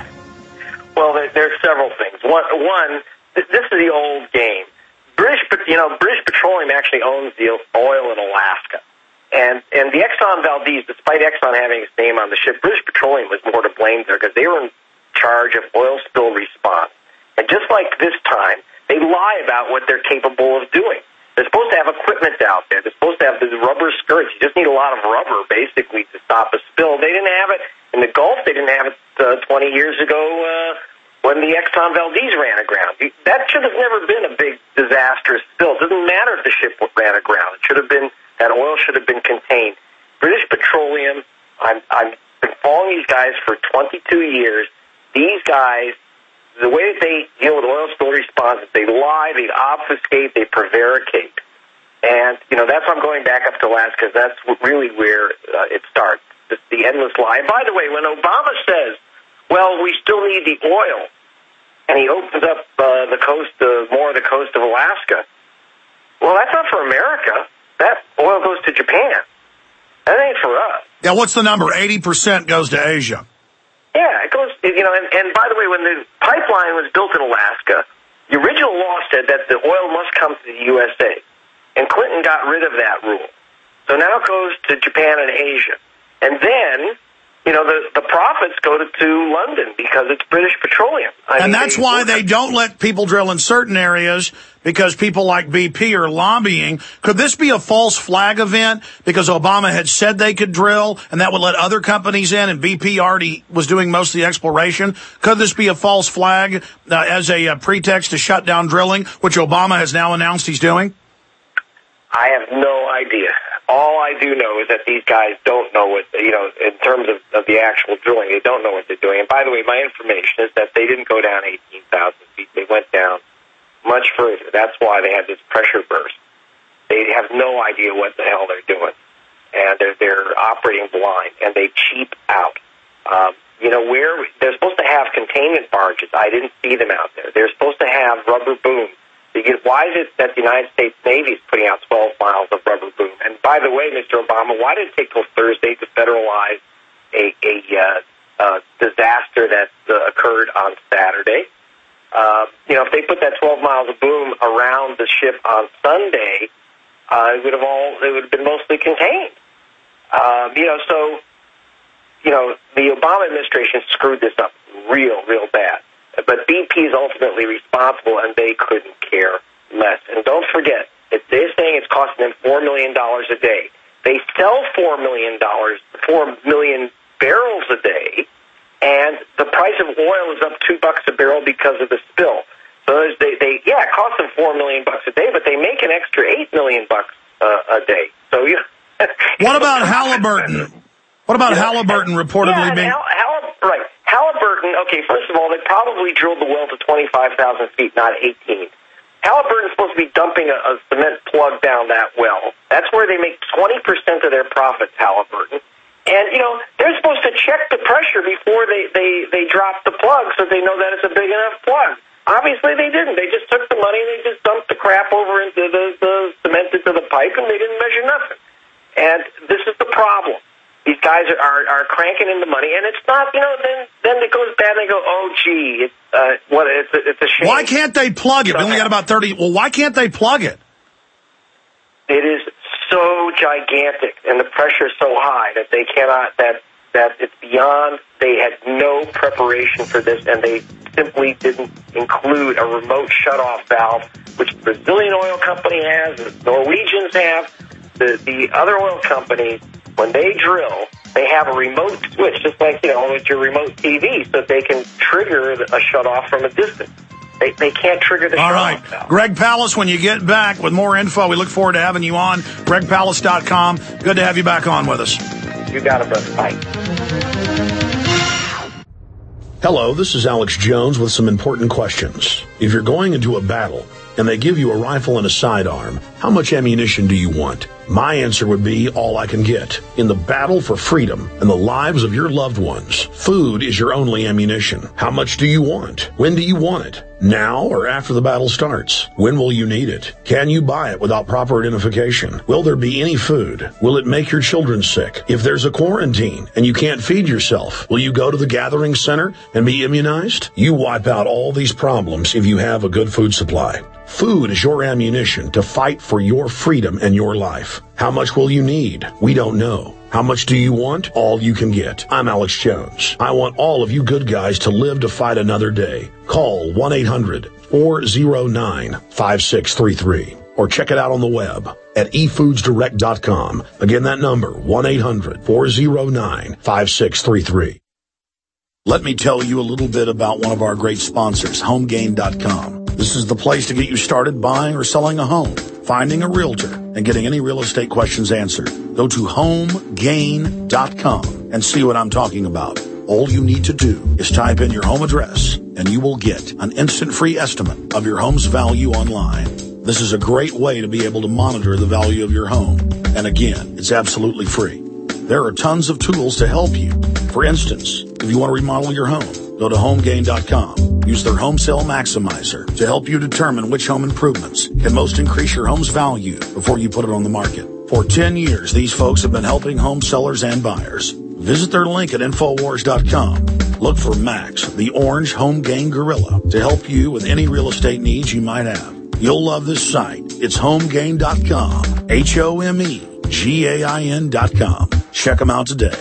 Well, there, there's several things. One, one, this is the old game. British, you know, British Petroleum actually owns the oil in Alaska. And and the Exxon Valdez, despite Exxon having its name on the ship, British Petroleum was more to blame there because they were in charge of oil spill response. And just like this time, they lie about what they're capable of doing. They're supposed to have equipment out there. They're supposed to have these rubber skirts. You just need a lot of rubber, basically, to stop a spill. They didn't have it in the Gulf. They didn't have it uh, twenty years ago uh, when the Exxon Valdez ran aground. That should have never been a big disastrous spill. It doesn't matter if the ship ran aground. It should have been, that oil should have been contained. British Petroleum, I'm, I've been following these guys for twenty-two years. These guys, the way that they deal with oil spill response, they lie, they obfuscate, they prevaricate. And, you know, that's why I'm going back up to Alaska, because that's really where uh, it starts, the, the endless lie. And by the way, when Obama says, well, we still need the oil, and he opens up uh, the coast, uh, more of the coast of Alaska, well, that's not for America. That oil goes to Japan. That ain't for us. Yeah, what's the number? eighty percent goes to Asia. Yeah, it goes, you know, and, and by the way, when the pipeline was built in Alaska, the original law said that the oil must come to the U S A, and Clinton got rid of that rule. So now it goes to Japan and Asia. And then, you know, the, the profits go to, to London because it's British Petroleum. I and mean, that's they, why they don't let people drill in certain areas, because people like B P are lobbying. Could this be a false flag event because Obama had said they could drill and that would let other companies in, and B P already was doing most of the exploration? Could this be a false flag uh, as a uh, pretext to shut down drilling, which Obama has now announced he's doing? I have no idea. All I do know is that these guys don't know what, you know, in terms of, of the actual drilling, they don't know what they're doing. And by the way, my information is that they didn't go down eighteen thousand feet. They went down much further. That's why they had this pressure burst. They have no idea what the hell they're doing. And they're, they're operating blind, and they cheap out. Um, you know, where they're supposed to have containment barges. I didn't see them out there. They're supposed to have rubber booms. Why is it that the United States Navy is putting out twelve miles of rubber boom? And by the way, Mister Obama, why did it take till Thursday to federalize a, a uh, uh, disaster that uh, occurred on Saturday? Uh, you know, if they put that twelve miles of boom around the ship on Sunday, uh, it would have all it would have been mostly contained. Um, you know, so you know the Obama administration screwed this up real, real bad. But B P is ultimately responsible, and they couldn't care less. And don't forget, if they're saying it's costing them four million dollars a day, They sell four million dollars, four million barrels a day, and the price of oil is up two bucks a barrel because of the spill. So they, they yeah, it costs them four million bucks a day, but they make an extra eight million bucks uh, a day. So you. What about Halliburton? What about yeah, Halliburton reportedly yeah, being? Hall, Hall, right, Halliburton. Okay, first of all, they probably drilled the well to twenty-five thousand feet, not eighteen. Halliburton's supposed to be dumping a, a cement plug down that well. That's where they make twenty percent of their profits, Halliburton. And, you know, they're supposed to check the pressure before they, they, they drop the plug so they know that it's a big enough plug. Obviously, they didn't. They just took the money and they just dumped the crap over into the, the cement into the pipe, and they didn't measure nothing. And this is the problem. These guys are, are, are cranking in the money, and it's not, you know, then then it goes bad, and they go, oh, gee, it's, uh, what, it's, it's a shame. Why can't they plug it? We only got about thirty. Well, why can't they plug it? It is so gigantic, and the pressure is so high that they cannot, that, that it's beyond, they had no preparation for this, and they simply didn't include a remote shutoff valve, which the Brazilian oil company has, the Norwegians have, the, the other oil companies. When they drill, they have a remote switch, just like, you know, with your remote T V, so they can trigger a shutoff from a distance. They, they can't trigger the All shutoff right. valve. Greg Palast, when you get back with more info, we look forward to having you on. Greg Palast dot com. Good to have you back on with us. You got it, brother. Bye. Hello, this is Alex Jones with some important questions. If you're going into a battle and they give you a rifle and a sidearm, how much ammunition do you want? My answer would be all I can get. In the battle for freedom and the lives of your loved ones, food is your only ammunition. How much do you want? When do you want it? Now or after the battle starts? When will you need it? Can you buy it without proper identification? Will there be any food? Will it make your children sick? If there's a quarantine and you can't feed yourself, will you go to the gathering center and be immunized? You wipe out all these problems if you have a good food supply. Food is your ammunition to fight for your freedom and your life. How much will you need? We don't know. How much do you want? All you can get. I'm Alex Jones. I want all of you good guys to live to fight another day. Call one eight hundred four oh nine five six three three or check it out on the web at e foods direct dot com. Again, that number, one eight hundred four oh nine five six three three. Let me tell you a little bit about one of our great sponsors, home gain dot com. This is the place to get you started buying or selling a home, finding a realtor, and getting any real estate questions answered. Go to home gain dot com and see what I'm talking about. All you need to do is type in your home address, and you will get an instant free estimate of your home's value online. This is a great way to be able to monitor the value of your home. And again, it's absolutely free. There are tons of tools to help you. For instance, if you want to remodel your home, go to home gain dot com. Use their Home Sale Maximizer to help you determine which home improvements can most increase your home's value before you put it on the market. For ten years, these folks have been helping home sellers and buyers. Visit their link at infowars dot com. Look for Max, the orange home gain gorilla, to help you with any real estate needs you might have. You'll love this site. It's home gain dot com. H O M E G A I N dot com. Check them out today.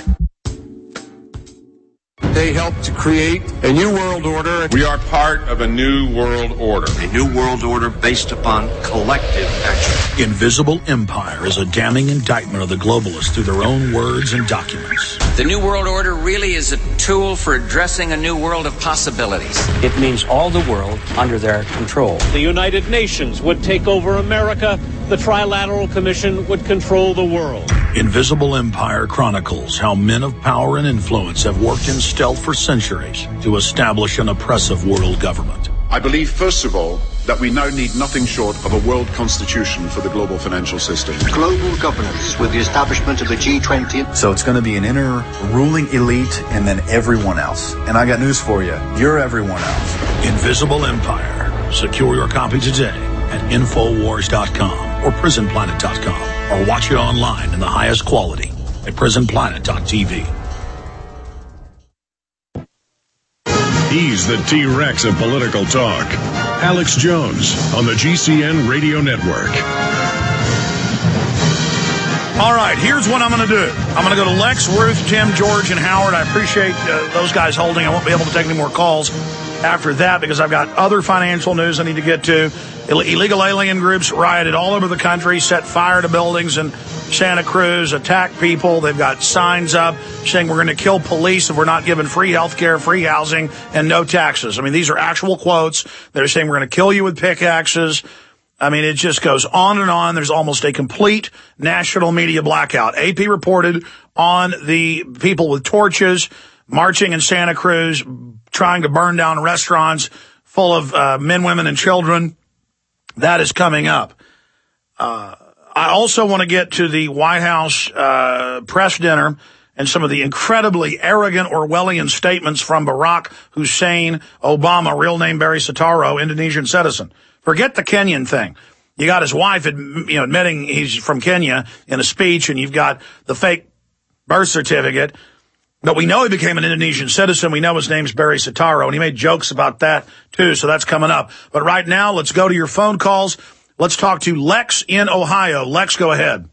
They helped to create a new world order. We are part of a new world order. A new world order based upon collective action. Invisible Empire is a damning indictment of the globalists through their own words and documents. The new world order really is a tool for addressing a new world of possibilities. It means all the world under their control. The United Nations would take over America. The Trilateral Commission would control the world. Invisible Empire chronicles how men of power and influence have worked in stealth for centuries to establish an oppressive world government. I believe, first of all, that we now need nothing short of a world constitution for the global financial system. Global governance with the establishment of the G twenty. So it's going to be an inner ruling elite and then everyone else. And I got news for you. You're everyone else. Invisible Empire. Secure your copy today at infowars dot com or prison planet dot com, or watch it online in the highest quality at prison planet dot t v. He's the T-Rex of political talk. Alex Jones on the G C N Radio Network. All right, here's what I'm going to do. I'm going to go to Lex, Ruth, Tim, George, and Howard. I appreciate uh, those guys holding. I won't be able to take any more calls after that because I've got other financial news I need to get to. Ill- illegal alien groups rioted all over the country, set fire to buildings, and Santa Cruz, attack people. They've got signs up saying we're going to kill police if we're not given free health care, free housing, and no taxes. I mean, these are actual quotes. They're saying we're going to kill you with pickaxes. I mean, it just goes on and on. There's almost a complete national media blackout. A P reported on the people with torches marching in Santa Cruz, trying to burn down restaurants full of uh, men, women, and children. That is coming up. Uh, I also want to get to the White House uh, press dinner and some of the incredibly arrogant Orwellian statements from Barack Hussein Obama, real name Barry Soetoro, Indonesian citizen. Forget the Kenyan thing. You got his wife, you know, admitting he's from Kenya in a speech, and you've got the fake birth certificate. But we know he became an Indonesian citizen. We know his name's Barry Soetoro, and he made jokes about that, too, so that's coming up. But right now, let's go to your phone calls. Let's talk to Lex in Ohio. Lex, go ahead.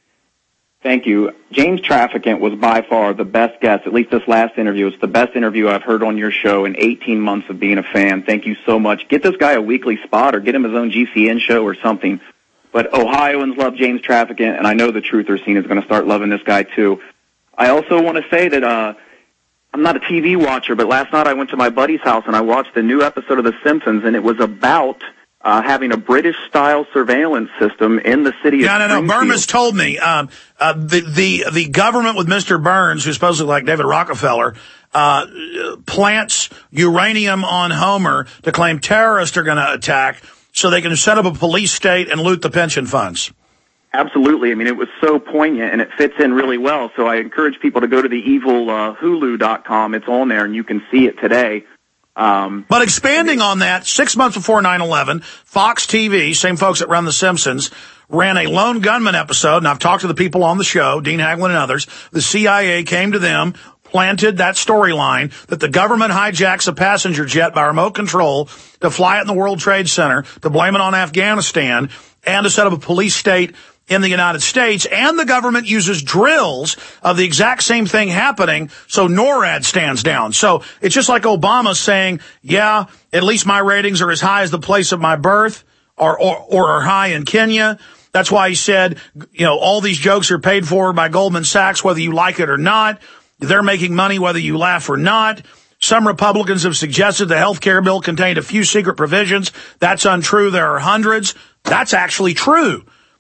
Thank you. James Traficant was by far the best guest, at least this last interview. It's the best interview I've heard on your show in eighteen months of being a fan. Thank you so much. Get this guy a weekly spot or get him his own G C N show or something. But Ohioans love James Traficant, and I know the truther scene is going to start loving this guy, too. I also want to say that uh, I'm not a T V watcher, but last night I went to my buddy's house and I watched a new episode of The Simpsons, and it was about uh, having a British-style surveillance system in the city yeah, of No, no, no. Burns told me um, uh, the, the, the government with Mister Burns, who's supposedly like David Rockefeller, uh, plants uranium on Homer to claim terrorists are going to attack so they can set up a police state and loot the pension funds. Absolutely. I mean, it was so poignant, and it fits in really well. So I encourage people to go to the evil hulu dot com. It's on there, and you can see it today. Um, but expanding on that, six months before nine eleven, Fox T V, same folks that run The Simpsons, ran a lone gunman episode, and I've talked to the people on the show, Dean Haglund and others. The C I A came to them, planted that storyline that the government hijacks a passenger jet by remote control to fly it in the World Trade Center, to blame it on Afghanistan, and to set up a police state in the United States, and the government uses drills of the exact same thing happening, so NORAD stands down. So it's just like Obama saying, yeah, at least my ratings are as high as the place of my birth, or, or, or are high in Kenya. That's why he said, you know, all these jokes are paid for by Goldman Sachs, whether you like it or not. They're making money whether you laugh or not. Some Republicans have suggested the health care bill contained a few secret provisions. That's untrue. There are hundreds. That's actually true.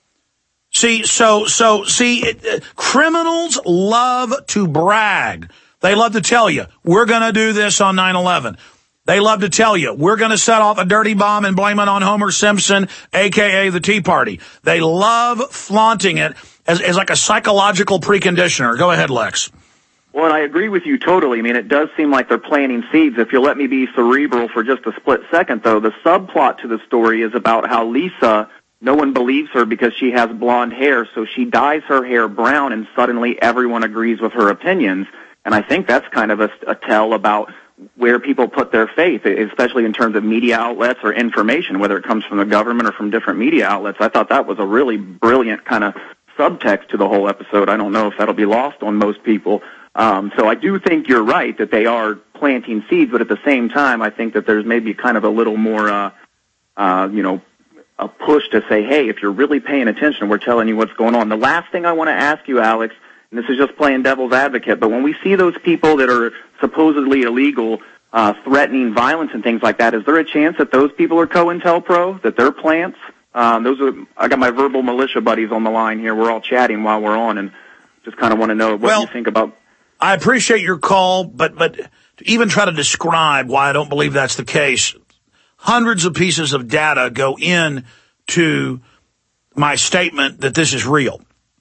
See, so, so, see, it, uh, criminals love to brag. They love to tell you, we're going to do this on nine eleven. They love to tell you, we're going to set off a dirty bomb and blame it on Homer Simpson, a k a the Tea Party. They love flaunting it as, as like a psychological preconditioner. Go ahead, Lex. Well, and I agree with you totally. I mean, it does seem like they're planting seeds. If you'll let me be cerebral for just a split second, though, the subplot to the story is about how Lisa, no one believes her because she has blonde hair, so she dyes her hair brown, and suddenly everyone agrees with her opinions. And I think that's kind of a, a tell about where people put their faith, especially in terms of media outlets or information, whether it comes from the government or from different media outlets. I thought that was a really brilliant kind of subtext to the whole episode. I don't know if that'll be lost on most people. Um, so I do think you're right that they are planting seeds, but at the same time, I think that there's maybe kind of a little more, uh, uh, you know, a push to say, hey, if you're really paying attention, we're telling you what's going on. The last thing I want to ask you, Alex, and this is just playing devil's advocate, but when we see those people that are supposedly illegal uh, threatening violence and things like that, is there a chance that those people are COINTELPRO, that they're plants? Um, those are, I got my verbal militia buddies on the line here. We're all chatting while we're on, and just kind of want to know what well, you think about. I appreciate your call, but but to even try to describe why I don't believe that's the case, hundreds of pieces of data go in to my statement that this is real.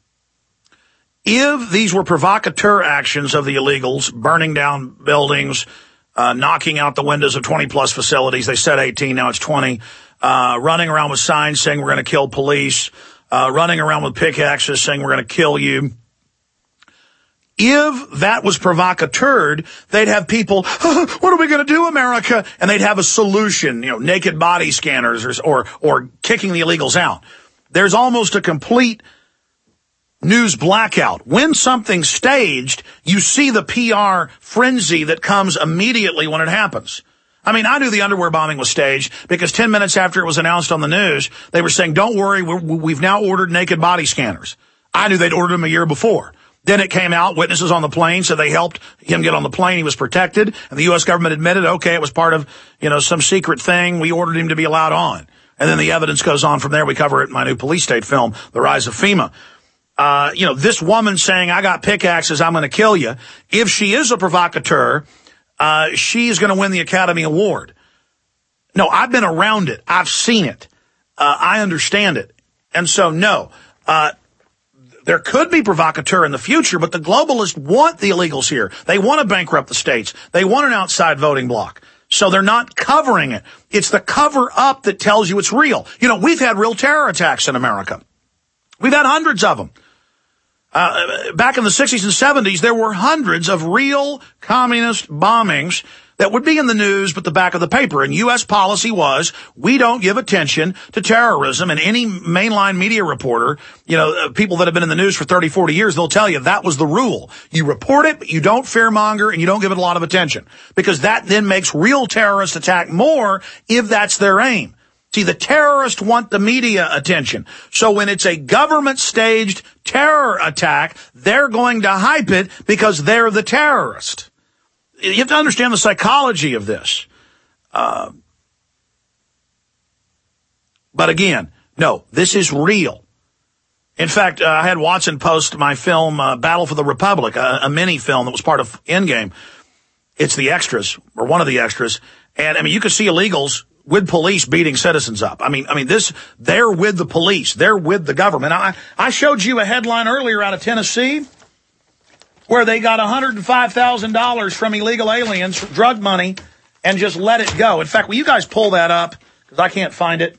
If these were provocateur actions of the illegals, burning down buildings, uh, knocking out the windows of twenty-plus facilities, they said eighteen, now it's twenty, uh, running around with signs saying we're going to kill police, uh, running around with pickaxes saying we're going to kill you. If that was provocateur, they'd have people, oh, what are we going to do, America? And they'd have a solution, you know, naked body scanners or, or, or kicking the illegals out. There's almost a complete news blackout. When something's staged, you see the P R frenzy that comes immediately when it happens. I mean, I knew the underwear bombing was staged because ten minutes after it was announced on the news, they were saying, don't worry, we're, we've now ordered naked body scanners. I knew they'd ordered him a year before. Then it came out, witnesses on the plane said they helped him get on the plane. He was protected, and the U S government admitted, okay, it was part of, you know, some secret thing. We ordered him to be allowed on. And then the evidence goes on from there. We cover it in my new police state film, The Rise of FEMA. Uh, you know, this woman saying, I got pickaxes, I'm going to kill you. If she is a provocateur, uh, she's going to win the Academy Award. No, I've been around it. I've seen it. Uh, I understand it. And so, no, uh, there could be provocateur in the future, but the globalists want the illegals here. They want to bankrupt the states. They want an outside voting bloc. So they're not covering it. It's the cover-up that tells you it's real. You know, we've had real terror attacks in America. We've had hundreds of them. Uh, back in the sixties and seventies, there were hundreds of real communist bombings that would be in the news but the back of the paper. And U S policy was, we don't give attention to terrorism. And any mainline media reporter, you know, uh, people that have been in the news for thirty, forty years, they'll tell you that was the rule. You report it, but you don't fearmonger, and you don't give it a lot of attention. Because that then makes real terrorists attack more if that's their aim. See, the terrorists want the media attention. So when it's a government-staged terror attack, they're going to hype it because they're the terrorist. You have to understand the psychology of this. Uh, but again, no, this is real. In fact, uh, I had Watson post my film, uh, Battle for the Republic, a, a mini film that was part of Endgame. It's the extras, or one of the extras. And, I mean, you could see illegals with police beating citizens up. I mean, I mean, this, they're with the police. They're with the government. I, I showed you a headline earlier out of Tennessee where they got one hundred five thousand dollars from illegal aliens, drug money, and just let it go. In fact, will you guys pull that up? Because I can't find it.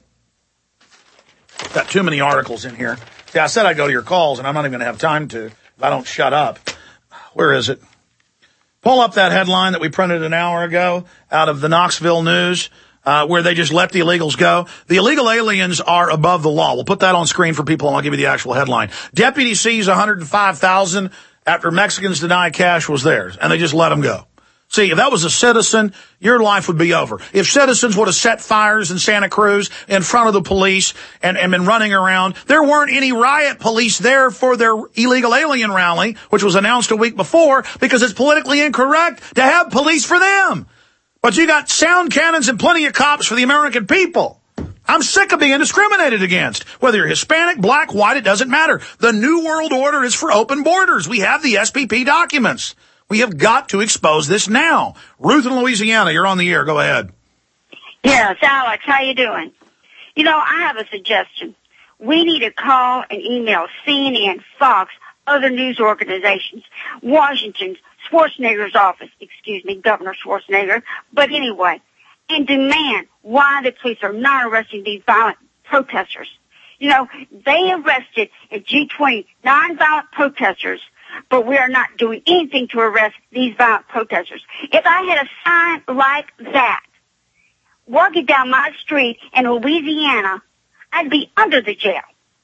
Got too many articles in here. See, I said I'd go to your calls, and I'm not even going to have time to if I don't shut up. Where is it? Pull up that headline that we printed an hour ago out of the Knoxville News, uh, where they just let the illegals go. The illegal aliens are above the law. We'll put that on screen for people, and I'll give you the actual headline. Deputy sees one hundred five thousand dollars after Mexicans deny cash was theirs, and they just let them go. See, if that was a citizen, your life would be over. If citizens would have set fires in Santa Cruz in front of the police and, and been running around, there weren't any riot police there for their illegal alien rally, which was announced a week before, because it's politically incorrect to have police for them. But you got sound cannons and plenty of cops for the American people. I'm sick of being discriminated against. Whether you're Hispanic, black, white, it doesn't matter. The New World Order is for open borders. We have the S P P documents. We have got to expose this now. Ruth in Louisiana, you're on the air. Go ahead. Yes, Alex, how you doing? You know, I have a suggestion. We need to call and email C N N, Fox, other news organizations, Washington, Schwarzenegger's office, excuse me, Governor Schwarzenegger, but anyway, and demand why the police are not arresting these violent protesters. You know, they arrested at G twenty nonviolent protesters, but we are not doing anything to arrest these violent protesters. If I had a sign like that walking down my street in Louisiana, I'd be under the jail.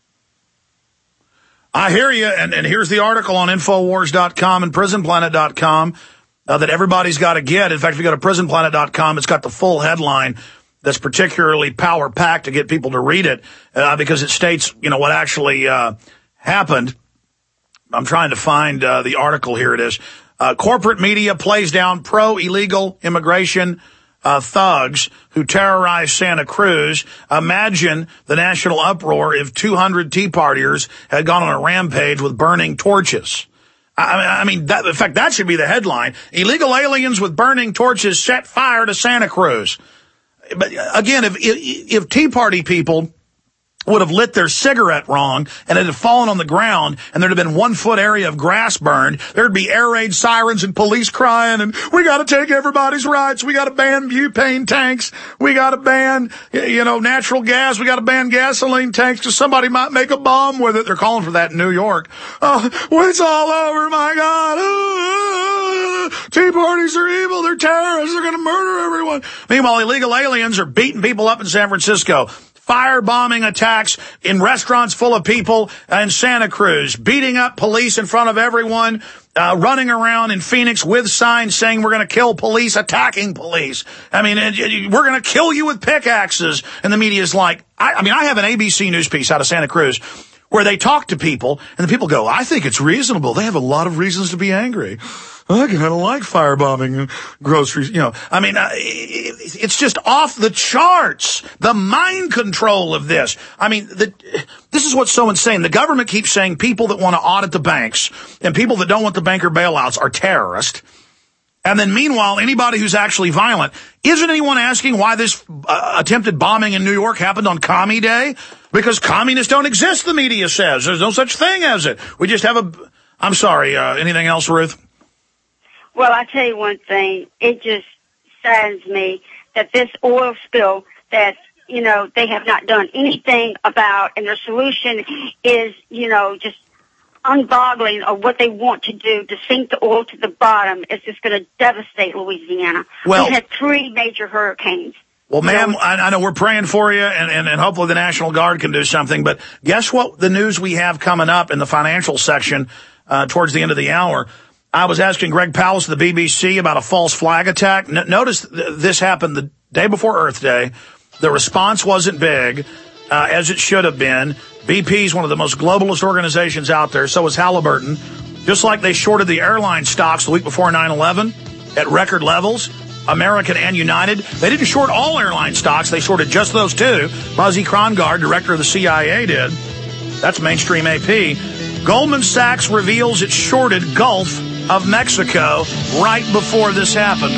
I hear you, and, and here's the article on Infowars dot com and Prison Planet dot com uh, that everybody's got to get. In fact, if you go to Prison Planet dot com, it's got the full headline that's particularly power-packed to get people to read it uh, because it states, you know, what actually uh, happened. I'm trying to find uh, the article. Here it is. Uh, corporate media plays down pro-illegal immigration uh, thugs who terrorize Santa Cruz. Imagine the national uproar if two hundred Tea Partiers had gone on a rampage with burning torches. I, I mean, that, in fact, that should be the headline. Illegal aliens with burning torches set fire to Santa Cruz. But again, if, if, if Tea Party people would have lit their cigarette wrong and it had fallen on the ground and there'd have been one foot area of grass burned, there'd be air raid sirens and police crying and we got to take everybody's rights. We got to ban butane tanks. We got to ban, you know, natural gas. We got to ban gasoline tanks because somebody might make a bomb with it. They're calling for that in New York. Oh, well, it's all over. My God. Oh, Tea Parties are evil. They're terrorists. They're going to murder everyone. Meanwhile, illegal aliens are beating people up in San Francisco. Firebombing attacks in restaurants full of people in Santa Cruz, beating up police in front of everyone, uh, running around in Phoenix with signs saying we're going to kill police, attacking police. I mean, we're going to kill you with pickaxes. And the media's like, I, I mean, I have an A B C News piece out of Santa Cruz where they talk to people, and the people go, I think it's reasonable. They have a lot of reasons to be angry. I kind of like firebombing groceries. You know, I mean, uh, it, it's just off the charts. The mind control of this. I mean, the, this is what's so insane. The government keeps saying people that want to audit the banks and people that don't want the banker bailouts are terrorists. And then meanwhile, anybody who's actually violent, isn't anyone asking why this uh, attempted bombing in New York happened on Commie Day? Because communists don't exist, the media says. There's no such thing as it. We just have a, I'm sorry, uh, anything else, Ruth? Well, I tell you one thing. It just saddens me that this oil spill that, you know, they have not done anything about, and their solution is, you know, just unboggling of what they want to do to sink the oil to the bottom. Is just going to devastate Louisiana. Well, We've had three major hurricanes. Well, ma'am, I, I know we're praying for you, and, and, and hopefully the National Guard can do something. But guess what the news we have coming up in the financial section uh, towards the end of the hour? I was asking Greg Palast of the B B C about a false flag attack. N- notice th- this happened the day before Earth Day. The response wasn't big, uh, as it should have been. B P is one of the most globalist organizations out there. So is Halliburton. Just like they shorted the airline stocks the week before nine eleven at record levels, American and United. They didn't short all airline stocks. They shorted just those two. Buzzy Krongard, director of the C I A, did. That's mainstream A P. Goldman Sachs reveals it shorted Gulf of Mexico right before this happened.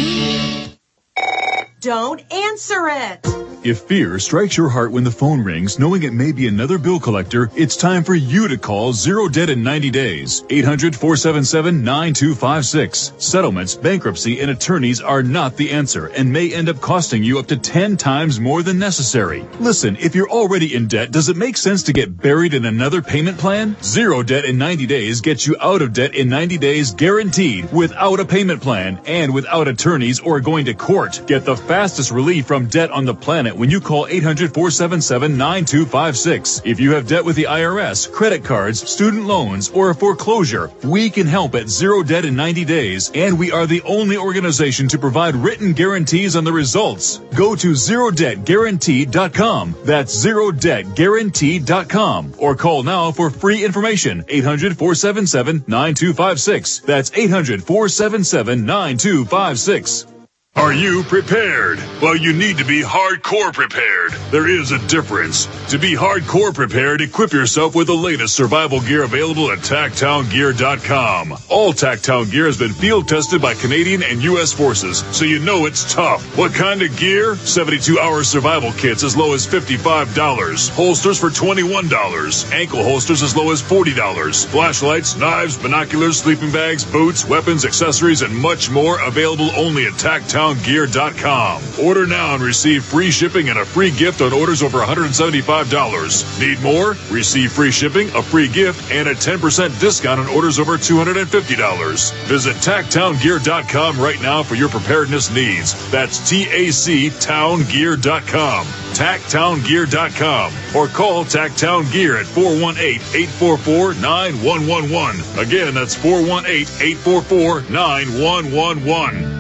Don't answer it. If fear strikes your heart when the phone rings, knowing it may be another bill collector, it's time for you to call Zero Debt in ninety days. eight hundred, four seven seven, nine two five six. Settlements, bankruptcy, and attorneys are not the answer and may end up costing you up to ten times more than necessary. Listen, if you're already in debt, does it make sense to get buried in another payment plan? Zero Debt in ninety days gets you out of debt in ninety days guaranteed, without a payment plan and without attorneys or going to court. Get the fastest relief from debt on the planet when you call eight hundred, four seven seven, nine two five six. If you have debt with the I R S, credit cards, student loans, or a foreclosure, we can help at Zero Debt in ninety days, and we are the only organization to provide written guarantees on the results. Go to zero debt guaranteed dot com. That's zero debt guaranteed dot com. Or call now for free information. eight hundred, four seven seven, nine two five six. That's eight hundred, four seven seven, nine two five six. Are you prepared? Well, you need to be hardcore prepared. There is a difference. To be hardcore prepared, equip yourself with the latest survival gear available at tac town gear dot com. All Tactown gear has been field tested by Canadian and U S forces, so you know it's tough. What kind of gear? seventy-two hour survival kits as low as fifty-five dollars. Holsters for twenty-one dollars. Ankle holsters as low as forty dollars. Flashlights, knives, binoculars, sleeping bags, boots, weapons, accessories, and much more available only at Tactown gear dot com. Order now and receive free shipping and a free gift on orders over one hundred seventy-five dollars. Need more? Receive free shipping, a free gift, and a ten percent discount on orders over two hundred fifty dollars. Visit tac town gear dot com right now for your preparedness needs. That's T A C town gear dot com. tac town gear dot com. Or call Tactown Gear at four one eight, eight four four, nine one one one. Again, that's four one eight, eight four four, nine one one one.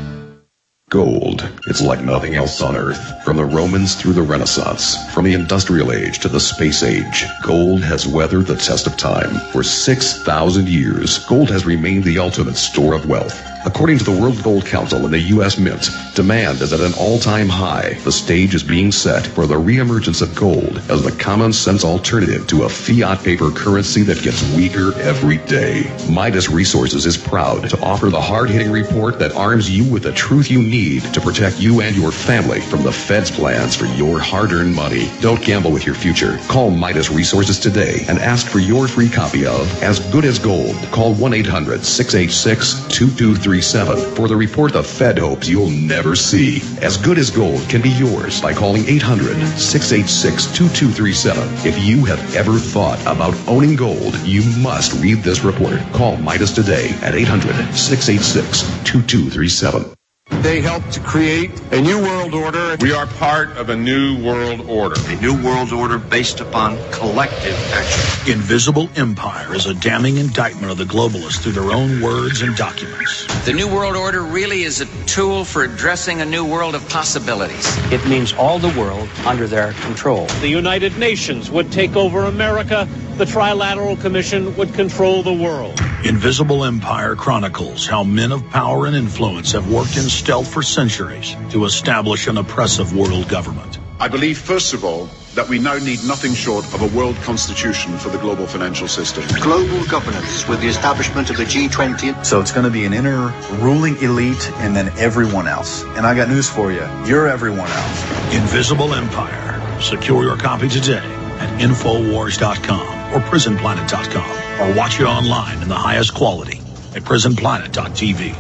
Gold. It's like nothing else on Earth. From the Romans through the Renaissance, from the Industrial Age to the Space Age, gold has weathered the test of time. For six thousand years, gold has remained the ultimate store of wealth. According to the World Gold Council and the U S Mint, demand is at an all-time high. The stage is being set for the reemergence of gold as the common-sense alternative to a fiat paper currency that gets weaker every day. Midas Resources is proud to offer the hard-hitting report that arms you with the truth you need to protect you and your family from the Fed's plans for your hard-earned money. Don't gamble with your future. Call Midas Resources today and ask for your free copy of As Good as Gold. Call one eight hundred, six eight six, two two three seven for the report the Fed hopes you'll never see. As Good as Gold can be yours by calling eight hundred, six eight six, two two three seven. If you have ever thought about owning gold, you must read this report. Call Midas today at eight hundred, six eight six, two two three seven. They helped to create a new world order. We are part of a new world order. A new world order based upon collective action. Invisible Empire is a damning indictment of the globalists through their own words and documents. The New World Order really is a tool for addressing a new world of possibilities. It means all the world under their control. The United Nations would take over America, the Trilateral Commission would control the world. Invisible Empire chronicles how men of power and influence have worked in stealth for centuries to establish an oppressive world government. I believe, first of all, that we now need nothing short of a world constitution for the global financial system. Global governance with the establishment of the G twenty. So it's going to be an inner ruling elite and then everyone else. And I got news for you. You're everyone else. Invisible Empire. Secure your copy today at Infowars dot com or Prison Planet dot com, or watch it online in the highest quality at Prison Planet dot T V.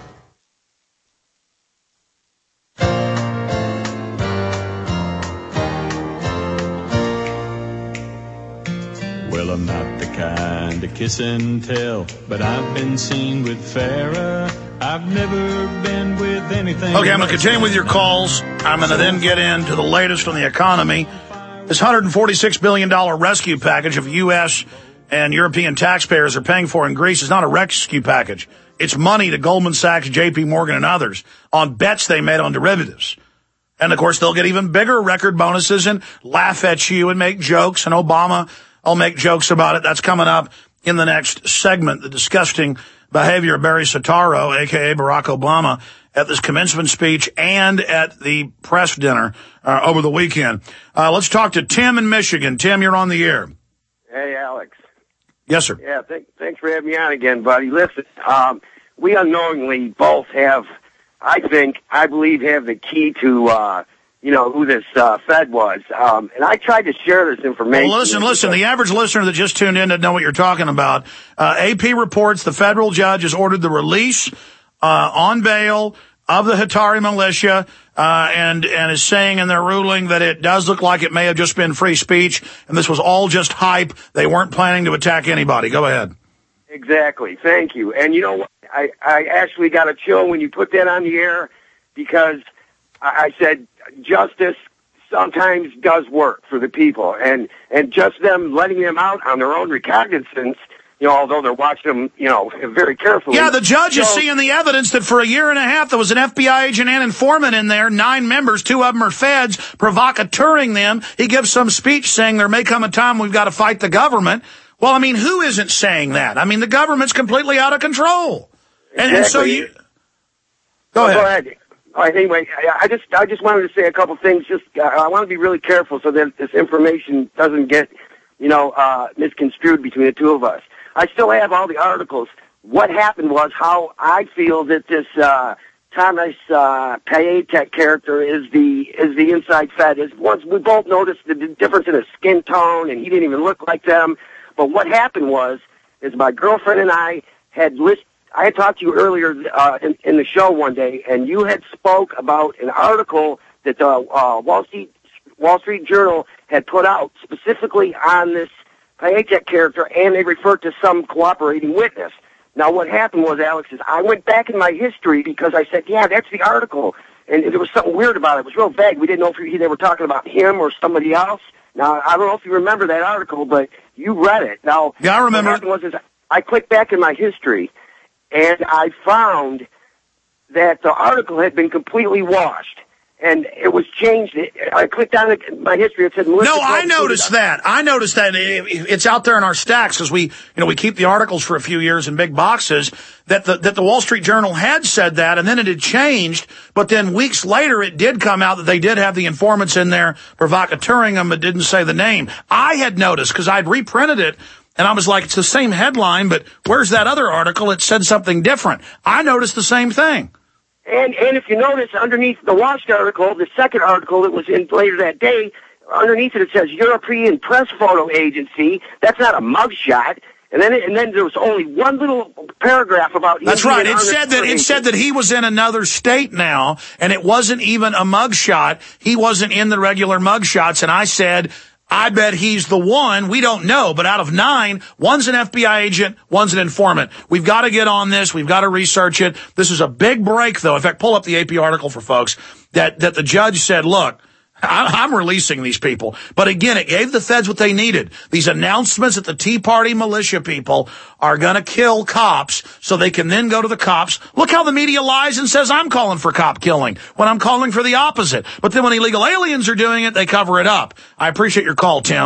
Well, I'm not the kind to kiss and tell, but I've been seen with Farrah. I've never been with anything. Okay, I'm going to continue with your calls. I'm going to then get into the latest on the economy. This one hundred forty-six billion dollars rescue package of U S and European taxpayers are paying for in Greece is not a rescue package. It's money to Goldman Sachs, J P Morgan, and others on bets they made on derivatives. And, of course, they'll get even bigger record bonuses and laugh at you and make jokes, and Obama will make jokes about it. That's coming up in the next segment, the disgusting behavior of Barry Soetoro, a k a. Barack Obama, at this commencement speech and at the press dinner uh, over the weekend. Uh, let's talk to Tim in Michigan. Tim, you're on the air. Hey, Alex. Yes, sir. Yeah, th- thanks for having me on again, buddy. Listen, um, we unknowingly both have, I think, I believe, have the key to, uh, you know, who this uh, Fed was. Um, and I tried to share this information. Well, listen, listen. The average listener that just tuned in doesn't know what you're talking about. Uh, A P reports the federal judge has ordered the release uh, on bail of the Hatari militia, uh, and, and is saying in their ruling that it does look like it may have just been free speech, and this was all just hype. They weren't planning to attack anybody. Go ahead. Exactly. Thank you. And you know what? I, I actually got a chill when you put that on the air, because I, I said justice sometimes does work for the people, and, and just them letting them out on their own recognizance, you know, although they're watching them, you know, very carefully. Yeah, the judge so, is seeing the evidence that for a year and a half there was an F B I agent and informant in there, nine members, two of them are feds, provocateuring them. He gives some speech saying there may come a time we've got to fight the government. Well, I mean, who isn't saying that? I mean, the government's completely out of control. And, exactly. and so you... Go oh, ahead. Go ahead. All right, anyway, I, I just I just wanted to say a couple things. Just uh, I want to be really careful so that this information doesn't get, you know, uh, misconstrued between the two of us. I still have all the articles. What happened was how I feel that this uh, Thomas uh, Payette character is the is the inside Fed. Is once we both noticed the difference in his skin tone, and he didn't even look like them. But what happened was, is my girlfriend and I had list. I had talked to you earlier uh, in, in the show one day, and you had spoke about an article that the uh, Wall Street Wall Street Journal had put out specifically on this Payette character, and they referred to some cooperating witness. Now, what happened was, Alex, is I went back in my history because I said, yeah, that's the article. And there was something weird about it. It was real vague. We didn't know if they were talking about him or somebody else. Now, I don't know if you remember that article, but you read it. Now, yeah, I remember. What happened was, is I clicked back in my history, and I found that the article had been completely washed. And it was changed. I clicked on it, my history. It said, Melissa no, I noticed that. I noticed that. It's out there in our stacks because we, you know, we keep the articles for a few years in big boxes. That the that the Wall Street Journal had said that, and then it had changed. But then weeks later, it did come out that they did have the informants in there provocateuring them, but didn't say the name. I had noticed because I'd reprinted it. And I was like, it's the same headline, but where's that other article? It said something different. I noticed the same thing. And and if you notice, underneath the washed article, the second article that was in later that day, underneath it, it says European Press Photo Agency. That's not a mugshot. And then, it, and then there was only one little paragraph about. That's right. It said that it said that he was in another state now, and it wasn't even a mugshot. He wasn't in the regular mugshots, and I said, I bet he's the one. We don't know, but out of nine, one's an F B I agent, one's an informant. We've got to get on this. We've got to research it. This is a big break, though. In fact, pull up the A P article for folks that, that the judge said, look, I'm releasing these people. But again, it gave the feds what they needed. These announcements that the Tea Party militia people are going to kill cops so they can then go to the cops. Look how the media lies and says I'm calling for cop killing when I'm calling for the opposite. But then when illegal aliens are doing it, they cover it up. I appreciate your call, Tim.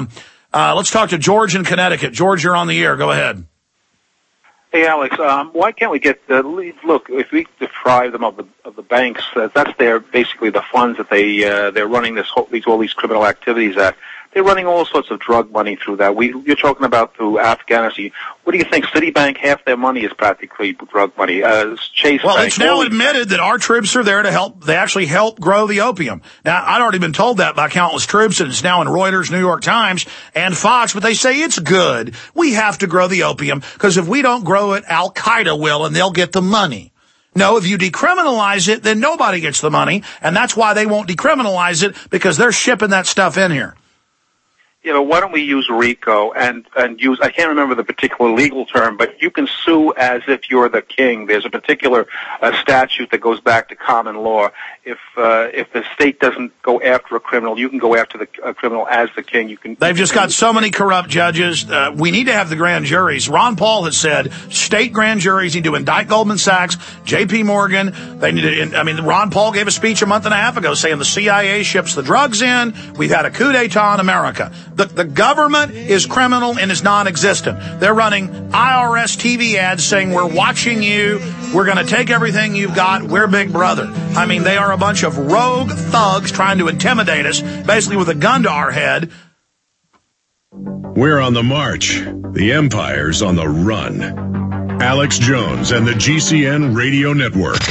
Uh, let's talk to George in Connecticut. George, you're on the air. Go ahead. Hey, Alex, um, why can't we get the look? If we deprive them of the of the banks, uh, that's their basically the funds that they uh, they're running this whole, these all these criminal activities at. They're running all sorts of drug money through that. We you're talking about through Afghanistan. What do you think? Citibank, half their money is practically drug money. Uh, Chase well, Bank, it's now admitted that our troops are there to help. They actually help grow the opium. Now, I'd already been told that by countless troops, and it's now in Reuters, New York Times, and Fox. But they say it's good. We have to grow the opium because if we don't grow it, Al Qaeda will, and they'll get the money. No, if you decriminalize it, then nobody gets the money, and that's why they won't decriminalize it because they're shipping that stuff in here. You know, why don't we use RICO and, and use, I can't remember the particular legal term, but you can sue as if you're the king. There's a particular uh, statute that goes back to common law. If uh, if the state doesn't go after a criminal, you can go after the uh, criminal as the king. You can. They've just got so many corrupt judges. Uh, we need to have the grand juries. Ron Paul has said state grand juries need to indict Goldman Sachs, J P Morgan. They need to, I mean, Ron Paul gave a speech a month and a half ago saying the C I A ships the drugs in. We've had a coup d'etat in America. The, the government is criminal and is non-existent. They're running I R S T V ads saying we're watching you. We're going to take everything you've got. We're Big Brother. I mean, they are a bunch of rogue thugs trying to intimidate us, basically with a gun to our head. We're on the march. The empire's on the run. Alex Jones and the G C N Radio Network.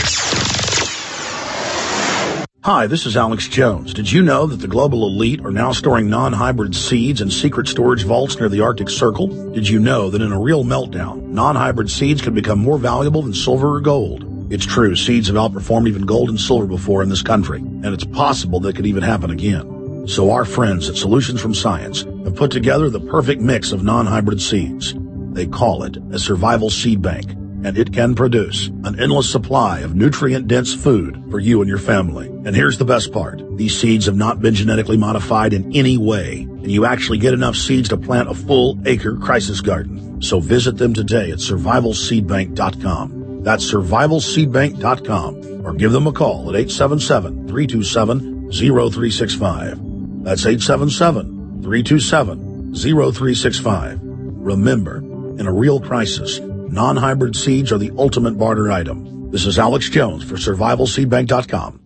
Hi, this is Alex Jones. Did you know that the global elite are now storing non-hybrid seeds in secret storage vaults near the Arctic Circle? Did you know that in a real meltdown, non-hybrid seeds can become more valuable than silver or gold? It's true, seeds have outperformed even gold and silver before in this country, and it's possible that could even happen again. So our friends at Solutions from Science have put together the perfect mix of non-hybrid seeds. They call it a survival seed bank, and it can produce an endless supply of nutrient-dense food for you and your family. And here's the best part. These seeds have not been genetically modified in any way, and you actually get enough seeds to plant a full acre crisis garden. So visit them today at survival seed bank dot com. That's survival seed bank dot com, or give them a call at eight seven seven, three two seven, zero three six five. That's eight seven seven, three two seven, zero three six five. Remember, in a real crisis, non-hybrid seeds are the ultimate barter item. This is Alex Jones for survival seed bank dot com.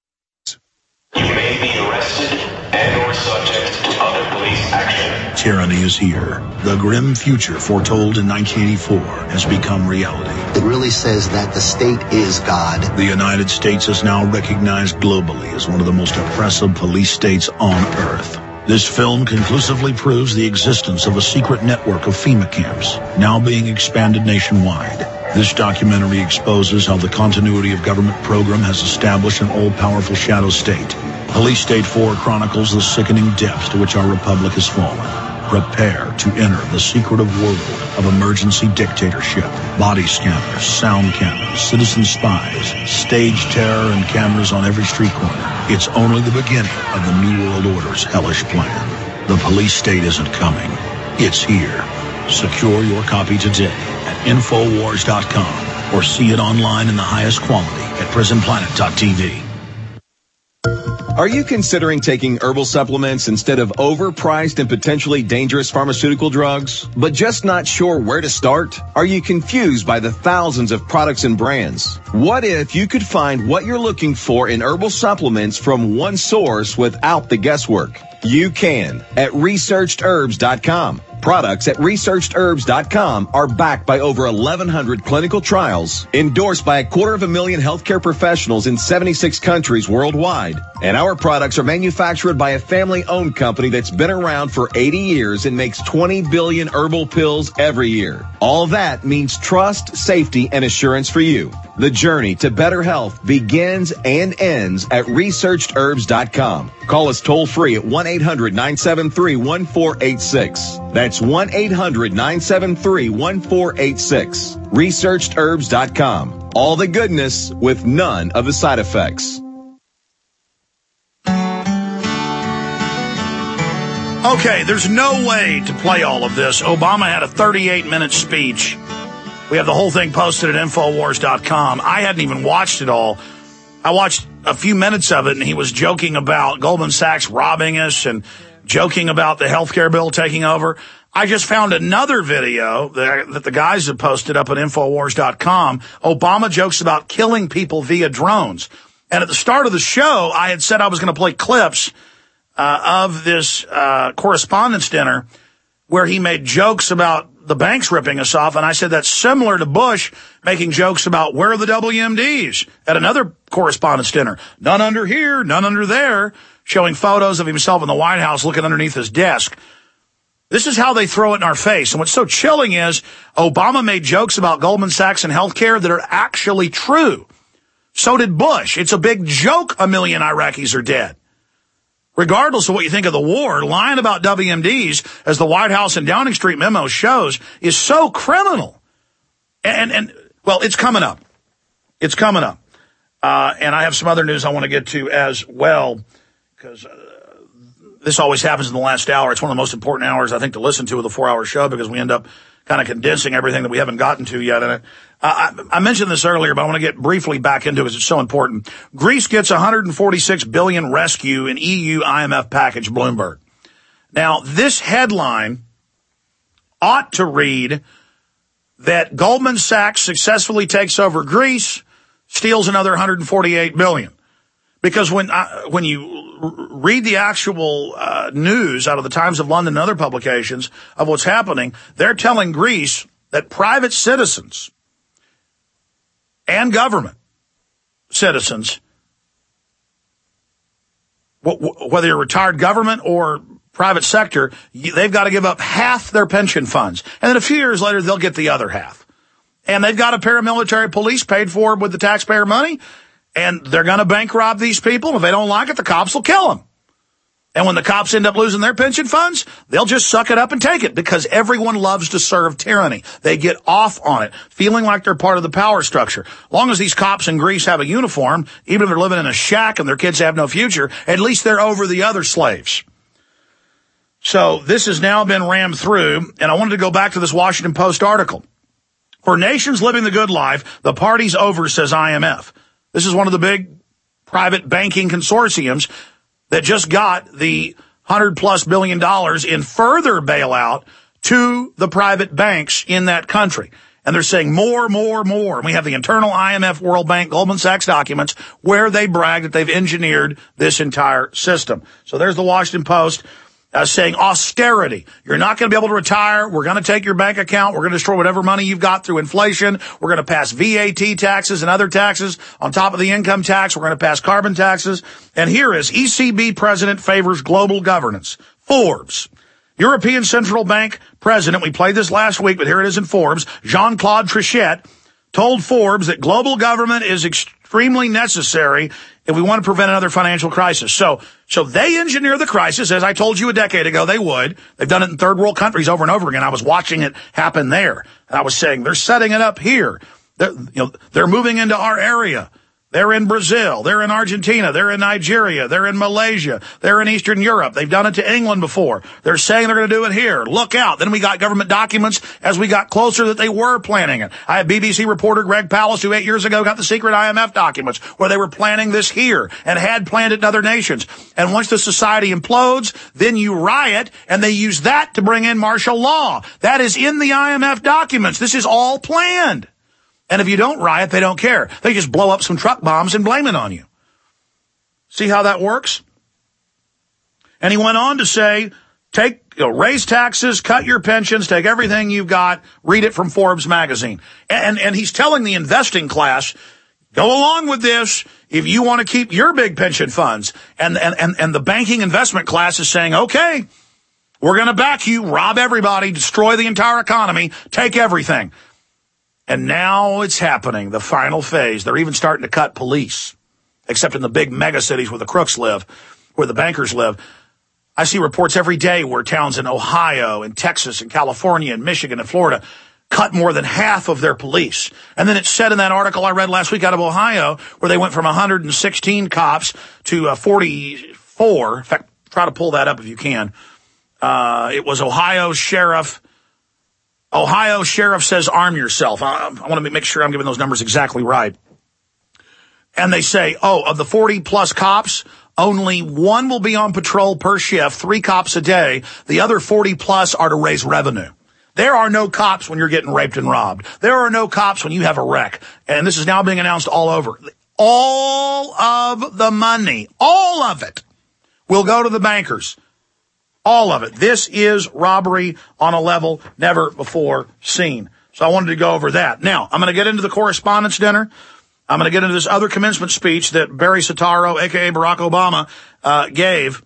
You may be arrested and or subject to other police action. Tyranny is here. The grim future foretold in nineteen eighty-four has become reality. It really says that the state is God. The United States is now recognized globally as one of the most oppressive police states on earth. This film conclusively proves the existence of a secret network of FEMA camps, now being expanded nationwide. This documentary exposes how the continuity of government program has established an all-powerful shadow state. Police State four chronicles the sickening depths to which our republic has fallen. Prepare to enter the secretive world of emergency dictatorship. Body scanners, sound cameras, citizen spies, stage terror, and cameras on every street corner. It's only the beginning of the New World Order's hellish plan. The police state isn't coming. It's here. Secure your copy today at infowars dot com or see it online in the highest quality at prison planet dot t v. Are you considering taking herbal supplements instead of overpriced and potentially dangerous pharmaceutical drugs, but just not sure where to start? Are you confused by the thousands of products and brands? What if you could find what you're looking for in herbal supplements from one source without the guesswork? You can at researched herbs dot com. Products at researched herbs dot com are backed by over eleven hundred clinical trials, endorsed by a quarter of a million healthcare professionals in seventy-six countries worldwide. And our products are manufactured by a family-owned company that's been around for eighty years and makes twenty billion herbal pills every year. All that means trust, safety, and assurance for you. The journey to better health begins and ends at researched herbs dot com. Call us toll-free at one eight hundred nine seven three one four eight six. That's one eight hundred nine seven three one four eight six. researched herbs dot com. All the goodness with none of the side effects. Okay, there's no way to play all of this. Obama had a thirty-eight minute speech. We have the whole thing posted at infowars dot com. I hadn't even watched it all. I watched a few minutes of it, and he was joking about Goldman Sachs robbing us and joking about the healthcare bill taking over. I just found another video that, that the guys have posted up at Infowars dot com. Obama jokes about killing people via drones. And at the start of the show, I had said I was going to play clips uh, of this uh, correspondence dinner where he made jokes about the banks ripping us off. And I said that's similar to Bush making jokes about where are the W M Ds at another correspondence dinner. None under here, none under there, showing photos of himself in the White House looking underneath his desk. This is how they throw it in our face. And what's so chilling is Obama made jokes about Goldman Sachs and healthcare that are actually true. So did Bush. It's a big joke a million Iraqis are dead. Regardless of what you think of the war, lying about W M Ds, as the White House and Downing Street memo shows, is so criminal. And, and well, it's coming up. It's coming up. Uh, and I have some other news I want to get to as well, because uh, this always happens in the last hour. It's one of the most important hours, I think, to listen to with a four-hour show, because we end up kind of condensing everything that we haven't gotten to yet in it. Uh, I, I mentioned this earlier, but I want to get briefly back into it because it's so important. Greece gets one hundred forty-six billion dollars rescue in E U I M F package, Bloomberg. Now, this headline ought to read that Goldman Sachs successfully takes over Greece, steals another one hundred forty-eight billion dollars. Because when I, when you read the actual uh, news out of the Times of London and other publications of what's happening, they're telling Greece that private citizens and government citizens, whether you're retired government or private sector, they've got to give up half their pension funds. And then a few years later, they'll get the other half. And they've got a paramilitary police paid for with the taxpayer money. And they're going to bank rob these people. If they don't like it, the cops will kill them. And when the cops end up losing their pension funds, they'll just suck it up and take it, because everyone loves to serve tyranny. They get off on it, feeling like they're part of the power structure. As long as these cops in Greece have a uniform, even if they're living in a shack and their kids have no future, at least they're over the other slaves. So this has now been rammed through, and I wanted to go back to this Washington Post article. For nations living the good life, the party's over, says I M F. This is one of the big private banking consortiums that just got the one hundred plus billion dollars in further bailout to the private banks in that country. And they're saying more, more, more. And we have the internal I M F, World Bank, Goldman Sachs documents where they brag that they've engineered this entire system. So there's the Washington Post. Uh, saying austerity. You're not going to be able to retire. We're going to take your bank account. We're going to destroy whatever money you've got through inflation. We're going to pass V A T taxes and other taxes on top of the income tax. We're going to pass carbon taxes. And here is E C B president favors global governance. Forbes. European Central Bank president, we played this last week, but here it is in Forbes, Jean-Claude Trichet, told Forbes that global government is extremely necessary if we want to prevent another financial crisis. So, so they engineer the crisis, as I told you a decade ago they would. They've done it in third world countries over and over again. I was watching it happen there. And I was saying, they're setting it up here. They're, you know, they're moving into our area. They're in Brazil. They're in Argentina. They're in Nigeria. They're in Malaysia. They're in Eastern Europe. They've done it to England before. They're saying they're going to do it here. Look out. Then we got government documents as we got closer that they were planning it. I had B B C reporter Greg Palast, who eight years ago got the secret I M F documents where they were planning this here and had planned it in other nations. And once the society implodes, then you riot, and they use that to bring in martial law. That is in the I M F documents. This is all planned. And if you don't riot, they don't care. They just blow up some truck bombs and blame it on you. See how that works? And he went on to say, take, you know, raise taxes, cut your pensions, take everything you've got, read it from Forbes magazine. And, and he's telling the investing class, go along with this if you want to keep your big pension funds. And, and, and, and the banking investment class is saying, okay, we're going to back you, rob everybody, destroy the entire economy, take everything. And now it's happening, the final phase. They're even starting to cut police, except in the big mega cities where the crooks live, where the bankers live. I see reports every day where towns in Ohio and Texas and California and Michigan and Florida cut more than half of their police. And then it said in that article I read last week out of Ohio, where they went from one hundred sixteen cops to uh, forty-four. In fact, try to pull that up if you can. Uh, it was Ohio Sheriff... Ohio Sheriff says arm yourself. I, I want to make sure I'm giving those numbers exactly right. And they say, oh, of the forty plus cops, Only one will be on patrol per shift, three cops a day. The other forty plus are to raise revenue. There are no cops when you're getting raped and robbed. There are no cops when you have a wreck. And this is now being announced all over. All of the money, all of it, will go to the bankers. All of it. This is robbery on a level never before seen. So I wanted to go over that. Now, I'm going to get into the correspondence dinner. I'm going to get into this other commencement speech that Barry Soetoro, a k a. Barack Obama, uh, gave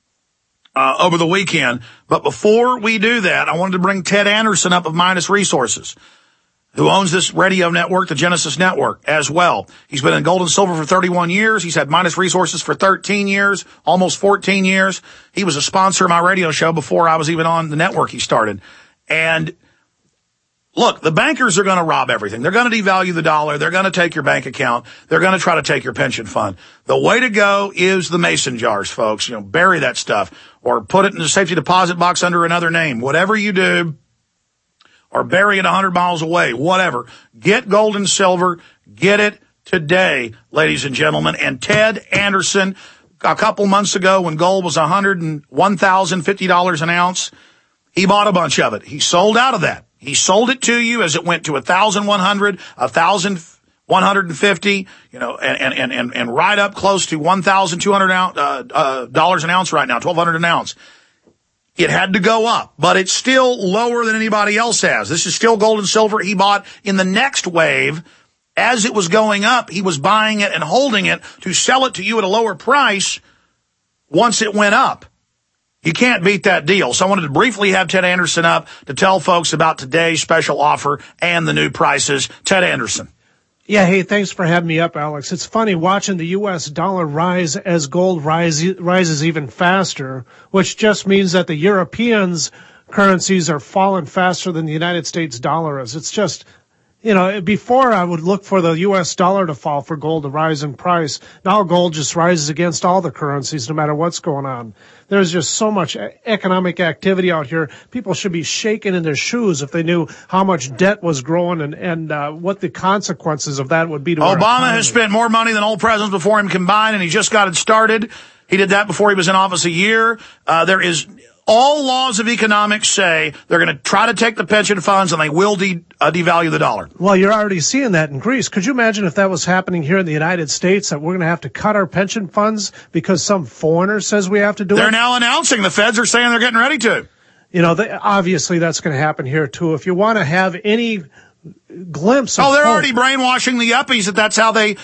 uh, over the weekend. But before we do that, I wanted to bring Ted Anderson up of Midas Resources, who owns this radio network, the Genesis Network, as well. He's been in gold and silver for thirty-one years. He's had Midas Resources for thirteen years, almost fourteen years. He was a sponsor of my radio show before I was even on the network he started. And look, the bankers are going to rob everything. They're going to devalue the dollar. They're going to take your bank account. They're going to try to take your pension fund. The way to go is the mason jars, folks. You know, bury that stuff or put it in a safety deposit box under another name. Whatever you do, or bury it a hundred miles away, whatever. Get gold and silver. Get it today, ladies and gentlemen. And Ted Anderson, a couple months ago when gold was one hundred one thousand fifty dollars an ounce, he bought a bunch of it. He sold out of that. He sold it to you as it went to one thousand one hundred, one thousand one hundred fifty, you know, and, and, and, and right up close to one thousand two hundred dollars uh, uh, dollars an ounce right now, twelve hundred an ounce. It had to go up, but it's still lower than anybody else has. This is still gold and silver he bought in the next wave. As it was going up, he was buying it and holding it to sell it to you at a lower price once it went up. You can't beat that deal. So I wanted to briefly have Ted Anderson up to tell folks about today's special offer and the new prices. Ted Anderson. Yeah, hey, thanks for having me up, Alex. It's funny watching the U S dollar rise as gold rise, rises even faster, which just means that the Europeans' currencies are falling faster than the United States dollar is. It's just, you know, before I would look for the U S dollar to fall for gold to rise in price. Now gold just rises against all the currencies, no matter what's going on. There's just so much economic activity out here. People should be shaking in their shoes if they knew how much debt was growing and, and uh, what the consequences of that would be to our Obama economy. has spent more money than all presidents before him combined, and he just got it started. He did that before he was in office a year. Uh, there is... All laws of economics say they're going to try to take the pension funds and they will de- uh, devalue the dollar. Well, you're already seeing that in Greece. Could you imagine if that was happening here in the United States, that we're going to have to cut our pension funds because some foreigner says we have to do they're it? They're now announcing. The feds are saying they're getting ready to. You know, they, obviously that's going to happen here, too. If you want to have any glimpse of Oh, they're hope, already brainwashing the yuppies that that's how they...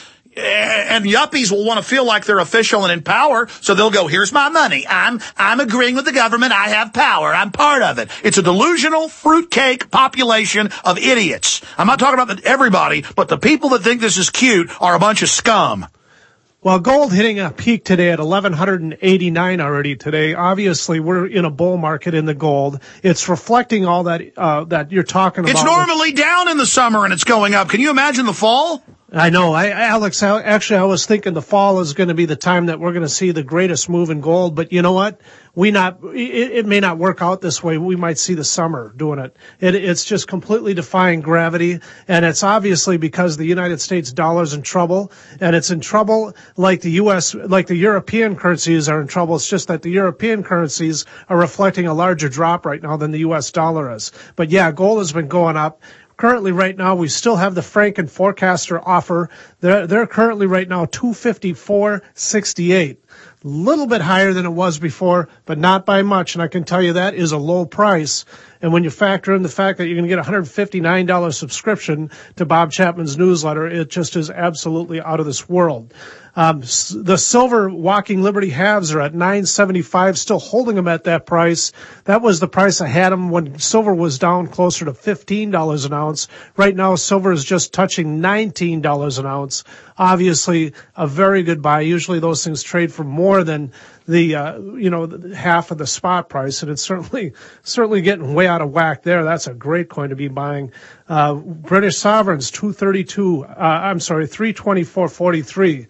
And yuppies will want to feel like they're official and in power, so they'll go, here's my money. I'm I'm agreeing with the government. I have power. I'm part of it. It's a delusional fruitcake population of idiots. I'm not talking about the, everybody, but the people that think this is cute are a bunch of scum. Well, gold hitting a peak today at eleven eighty-nine already today. Obviously, we're in a bull market in the gold. It's reflecting all that uh, that you're talking about. It's normally down in the summer and it's going up. Can you imagine the fall? I know. I, Alex, I, actually, I was thinking the fall is going to be the time that we're going to see the greatest move in gold. But you know what? We not, it, it may not work out this way. We might see the summer doing it. it. It's just completely defying gravity. And it's obviously because the United States dollar's in trouble. And it's in trouble like the U S, like the European currencies are in trouble. It's just that the European currencies are reflecting a larger drop right now than the U S dollar is. But yeah, gold has been going up. Currently, right now, we still have the Franken Forecaster offer. They're, they're currently right now two fifty-four sixty-eight. A little bit higher than it was before, but not by much. And I can tell you that is a low price. And when you factor in the fact that you're going to get a one hundred fifty-nine dollars subscription to Bob Chapman's newsletter, it just is absolutely out of this world. Um, the silver Walking Liberty halves are at nine seventy-five, still holding them at that price. That was the price I had them when silver was down closer to fifteen dollars an ounce. Right now, silver is just touching nineteen dollars an ounce. Obviously, a very good buy. Usually those things trade for more than the, uh, you know, half of the spot price, and it's certainly, certainly getting way out of whack there. That's a great coin to be buying. Uh, British sovereigns, two thirty-two, uh, I'm sorry, three twenty-four forty-three.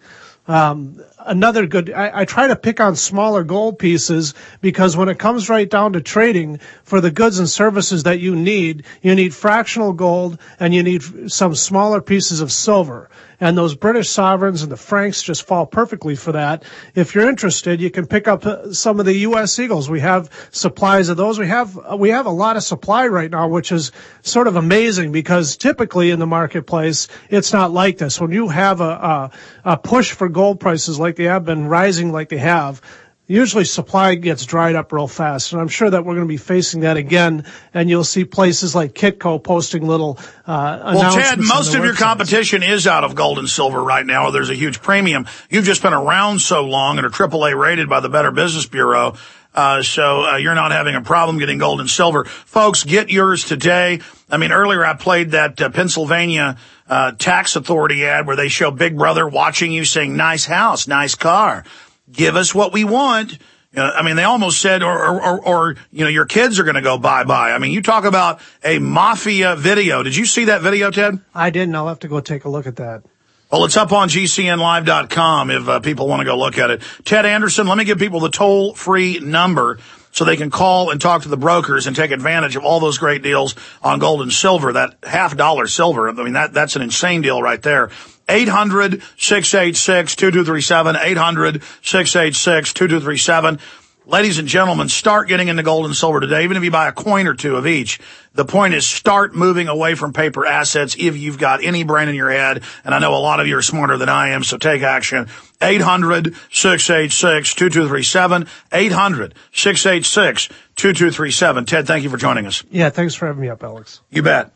Um, another good, I, I try to pick on smaller gold pieces because when it comes right down to trading for the goods and services that you need, you need fractional gold and you need some smaller pieces of silver. And those British sovereigns and the francs just fall perfectly for that. If you're interested, you can pick up uh, some of the U S Eagles. We have supplies of those. We have, uh, we have a lot of supply right now, which is sort of amazing because typically in the marketplace, it's not like this. When you have a, a, a push for gold prices like they have been rising like they have, usually supply gets dried up real fast, and I'm sure that we're going to be facing that again, and you'll see places like Kitco posting little uh, announcements. Well, Ted, most of your websites. competition is out of gold and silver right now. There's a huge premium. You've just been around so long and are triple A rated by the Better Business Bureau, uh, so uh, you're not having a problem getting gold and silver. Folks, get yours today. I mean, earlier I played that uh, Pennsylvania uh, tax authority ad where they show Big Brother watching you saying, nice house, nice car. Give us what we want. Uh, I mean, they almost said, or, or, or, or, you know, your kids are going to go bye-bye. I mean, you talk about a mafia video. Did you see that video, Ted? I didn't. I'll have to go take a look at that. Well, it's up on G C N live dot com if uh, people want to go look at it. Ted Anderson, let me give people the toll-free number so they can call and talk to the brokers and take advantage of all those great deals on gold and silver, that half-dollar silver. I mean, that that's an insane deal right there. eight hundred, six eight six, two two three seven, eight hundred, six eight six, two two three seven. Ladies and gentlemen, start getting into gold and silver today, even if you buy a coin or two of each. The point is start moving away from paper assets if you've got any brain in your head, and I know a lot of you are smarter than I am, so take action. eight hundred, six eight six, two two three seven, eight hundred, six eight six, two two three seven. Ted, thank you for joining us. Yeah, thanks for having me up, Alex. You bet.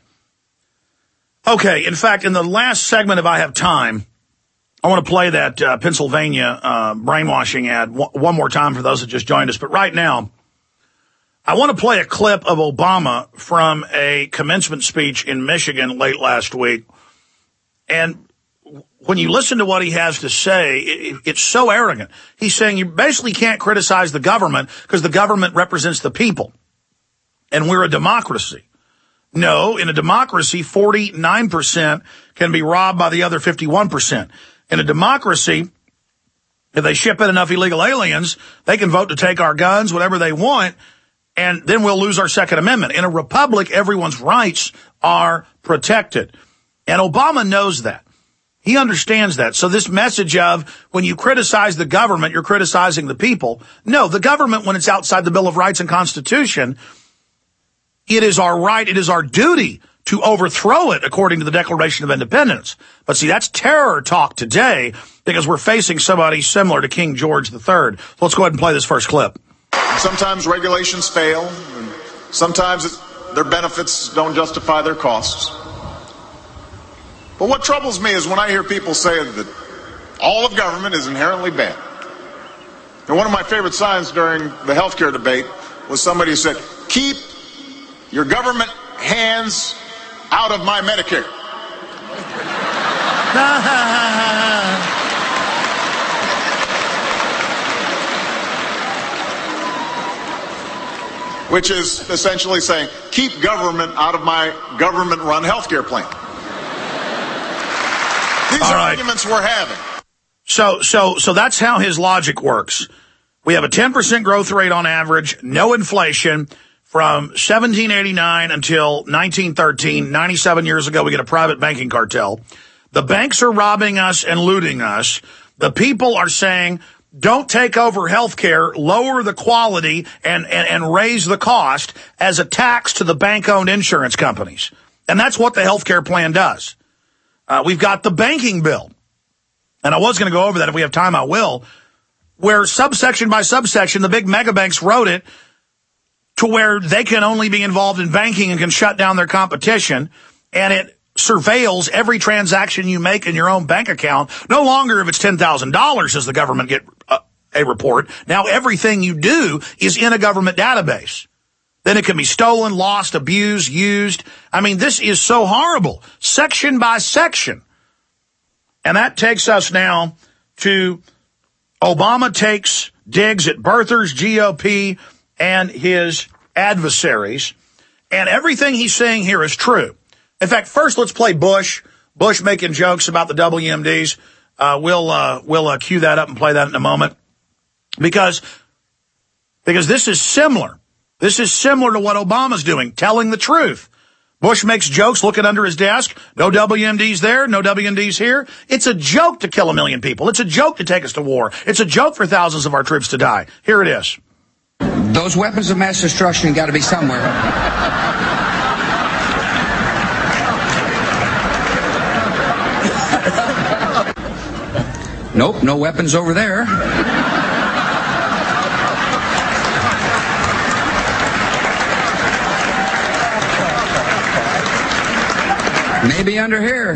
Okay, in fact, in the last segment, if I have time, I want to play that uh, Pennsylvania uh, brainwashing ad w- one more time for those that just joined us. But right now, I want to play a clip of Obama from a commencement speech in Michigan late last week. And when you listen to what he has to say, it, it's so arrogant. He's saying you basically can't criticize the government because the government represents the people. And we're a democracy. No, in a democracy, forty-nine percent can be robbed by the other fifty-one percent. In a democracy, if they ship in enough illegal aliens, they can vote to take our guns, whatever they want, and then we'll lose our Second Amendment. In a republic, everyone's rights are protected. And Obama knows that. He understands that. So this message of when you criticize the government, you're criticizing the people. No, the government, when it's outside the Bill of Rights and Constitution, it is our right, it is our duty to overthrow it according to the Declaration of Independence. But see, that's terror talk today because we're facing somebody similar to King George the Third. So let's go ahead and play this first clip. Sometimes regulations fail, and sometimes it, their benefits don't justify their costs. But what troubles me is when I hear people say that all of government is inherently bad. And one of my favorite signs during the healthcare debate was somebody who said, keep your government hands out of my Medicare. Which is essentially saying, keep government out of my government-run healthcare plan. These All are right. arguments we're having. So, so, so that's how his logic works. We have a ten percent growth rate on average, no inflation. From seventeen eighty-nine until nineteen thirteen, ninety-seven years ago, we get a private banking cartel. The banks are robbing us and looting us. The people are saying, don't take over healthcare, lower the quality, and, and, and raise the cost as a tax to the bank-owned insurance companies. And that's what the healthcare plan does. Uh, we've got the banking bill. And I was going to go over that. If we have time, I will. Where subsection by subsection, the big mega banks wrote it to where they can only be involved in banking and can shut down their competition, and it surveils every transaction you make in your own bank account. No longer if it's ten thousand dollars does the government get a, a report. Now everything you do is in a government database. Then it can be stolen, lost, abused, used. I mean, this is so horrible, section by section. And that takes us now to Obama takes digs at birthers, G O P, and his adversaries, and everything he's saying here is true. In fact, first let's play Bush. Bush making jokes about the W M Ds. Uh, we'll, uh, we'll, uh, cue that up and play that in a moment because, because this is similar. This is similar to what Obama's doing, telling the truth. Bush makes jokes looking under his desk. No W M Ds there, no W M Ds here. It's a joke to kill a million people. It's a joke to take us to war. It's a joke for thousands of our troops to die. Here it is. Those weapons of mass destruction got to be somewhere. Nope, no weapons over there. Maybe under here.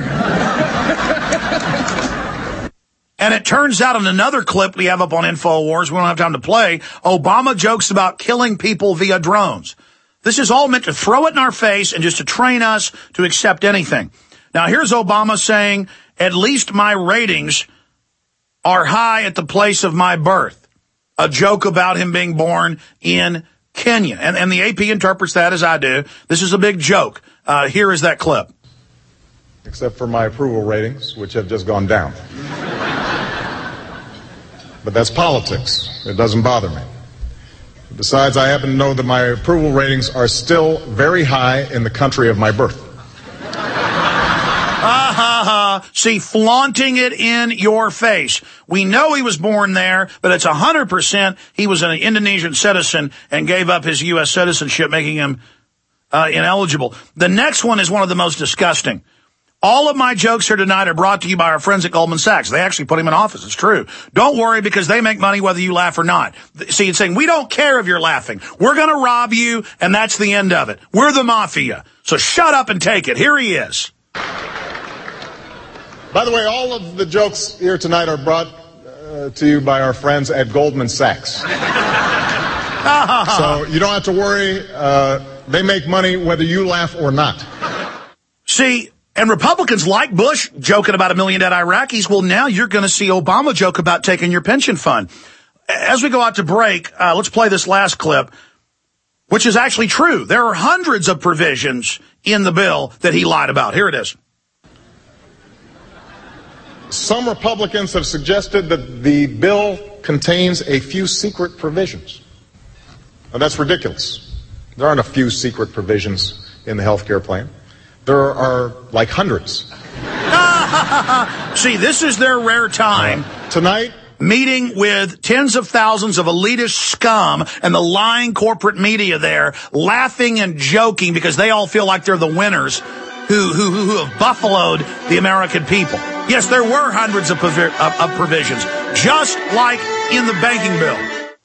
And it turns out in another clip we have up on InfoWars, we don't have time to play, Obama jokes about killing people via drones. This is all meant to throw it in our face and just to train us to accept anything. Now here's Obama saying, at least my ratings are high at the place of my birth. A joke about him being born in Kenya. And, and the A P interprets that as I do. This is a big joke. Uh, here is that clip. Except for my approval ratings, which have just gone down. But that's politics. It doesn't bother me. Besides, I happen to know that my approval ratings are still very high in the country of my birth. Ha ha ha. See, flaunting it in your face. We know he was born there, but it's one hundred percent he was an Indonesian citizen and gave up his U S citizenship, making him uh, ineligible. The next one is one of the most disgusting. All of my jokes here tonight are brought to you by our friends at Goldman Sachs. They actually put him in office. It's true. Don't worry because they make money whether you laugh or not. See, it's saying, we don't care if you're laughing. We're going to rob you, and that's the end of it. We're the mafia. So shut up and take it. Here he is. By the way, all of the jokes here tonight are brought uh, to you by our friends at Goldman Sachs. So you don't have to worry. Uh, they make money whether you laugh or not. See, and Republicans like Bush joking about a million dead Iraqis. Well, now you're going to see Obama joke about taking your pension fund. As we go out to break, uh, let's play this last clip, which is actually true. There are hundreds of provisions in the bill that he lied about. Here it is. Some Republicans have suggested that the bill contains a few secret provisions. Now, that's ridiculous. There aren't a few secret provisions in the health care plan. There are like hundreds. See, this is their rare time. Uh, tonight, meeting with tens of thousands of elitist scum and the lying corporate media there, laughing and joking because they all feel like they're the winners who, who, who have buffaloed the American people. Yes, there were hundreds of, of, of provisions, just like in the banking bill.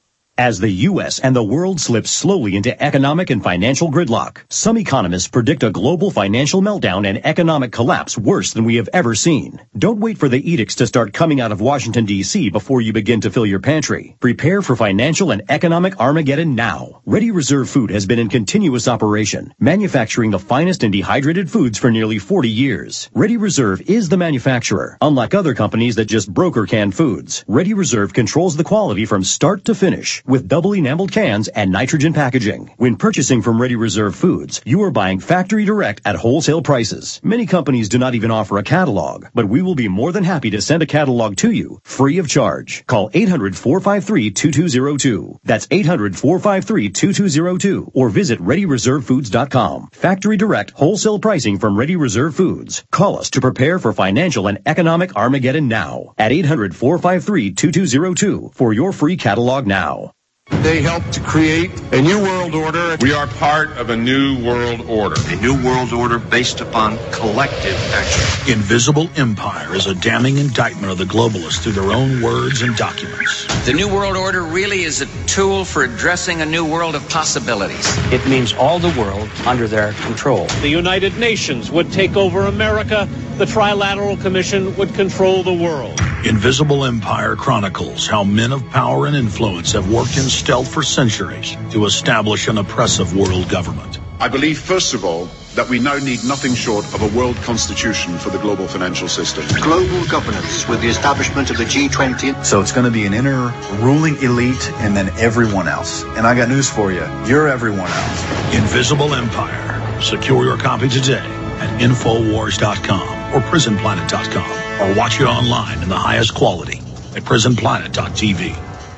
As the U S and the world slip slowly into economic and financial gridlock, some economists predict a global financial meltdown and economic collapse worse than we have ever seen. Don't wait for the edicts to start coming out of Washington, D C before you begin to fill your pantry. Prepare for financial and economic Armageddon now. Ready Reserve Food has been in continuous operation, manufacturing the finest and dehydrated foods for nearly forty years. Ready Reserve is the manufacturer, unlike other companies that just broker canned foods. Ready Reserve controls the quality from start to finish, with double enameled cans and nitrogen packaging. When purchasing from Ready Reserve Foods, you are buying factory direct at wholesale prices. Many companies do not even offer a catalog, but we will be more than happy to send a catalog to you, free of charge. Call eight hundred, four five three, two two zero two. That's eight hundred, four five three, two two zero two. Or visit ready reserve foods dot com. Factory direct wholesale pricing from Ready Reserve Foods. Call us to prepare for financial and economic Armageddon now at eight hundred, four five three, two two zero two for your free catalog now. They helped to create a new world order. We are part of a new world order. A new world order based upon collective action. Invisible Empire is a damning indictment of the globalists through their own words and documents. The New World Order really is a tool for addressing a new world of possibilities. It means all the world under their control. The United Nations would take over America. The Trilateral Commission would control the world. Invisible Empire chronicles how men of power and influence have worked in stealth for centuries to establish an oppressive world government. I believe, first of all, that we now need nothing short of a world constitution for the global financial system. Global governance with the establishment of the G twenty. So it's going to be an inner ruling elite and then everyone else. And I got news for you. You're everyone else. Invisible Empire. Secure your copy today at infowars dot com. or prison planet dot com, or watch it online in the highest quality at prison planet dot t v.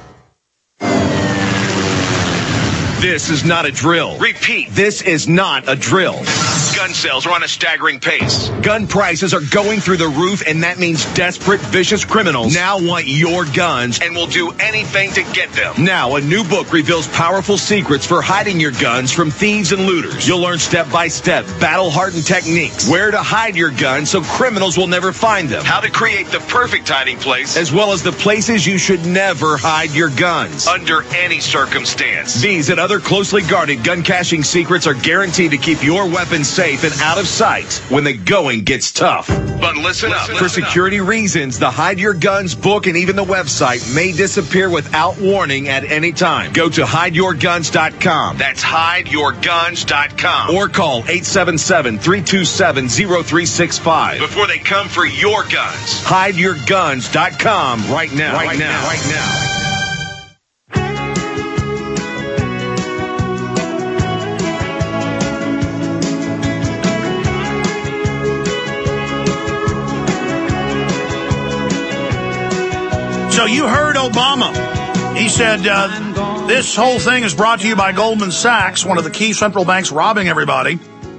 This is not a drill. Repeat, this is not a drill. Gun sales are on a staggering pace. Gun prices are going through the roof, and that means desperate, vicious criminals now want your guns and will do anything to get them. Now, a new book reveals powerful secrets for hiding your guns from thieves and looters. You'll learn step-by-step, battle-hardened techniques, where to hide your guns so criminals will never find them, how to create the perfect hiding place, as well as the places you should never hide your guns, under any circumstance. These and other closely guarded gun caching secrets are guaranteed to keep your weapons safe and out of sight when the going gets tough. But listen, listen up. For listen security up. reasons, the Hide Your Guns book and even the website may disappear without warning at any time. Go to hide your guns dot com. That's hide your guns dot com. Or call eight seven seven, three two seven, zero three six five before they come for your guns. hide your guns dot com right now. Right, right now. now. Right now. So you heard Obama. He said, uh, this whole thing is brought to you by Goldman Sachs, one of the key central banks robbing everybody.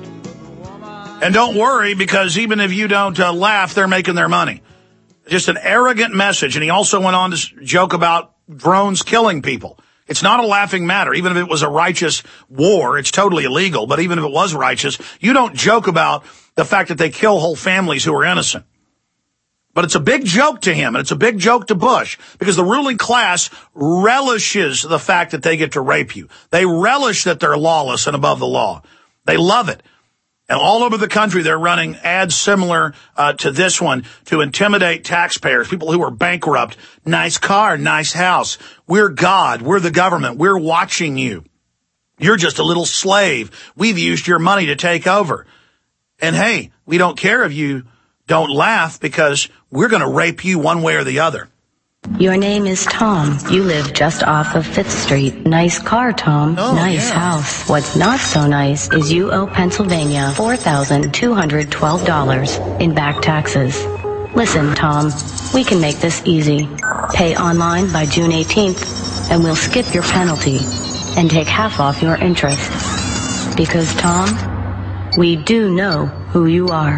And don't worry, because even if you don't uh, laugh, they're making their money. Just an arrogant message. And he also went on to joke about drones killing people. It's not a laughing matter. Even if it was a righteous war, it's totally illegal. But even if it was righteous, you don't joke about the fact that they kill whole families who are innocent. But it's a big joke to him, and it's a big joke to Bush, because the ruling class relishes the fact that they get to rape you. They relish that they're lawless and above the law. They love it. And all over the country, they're running ads similar uh, to this one to intimidate taxpayers, people who are bankrupt. Nice car, nice house. We're God. We're the government. We're watching you. You're just a little slave. We've used your money to take over. And hey, we don't care if you don't laugh, because we're going to rape you one way or the other. Your name is Tom. You live just off of Fifth Street. Nice car, Tom. Oh, nice yeah. house. What's not so nice is you owe Pennsylvania four thousand two hundred twelve dollars in back taxes. Listen, Tom, we can make this easy. Pay online by June eighteenth, and we'll skip your penalty and take half off your interest. Because, Tom, we do know who you are.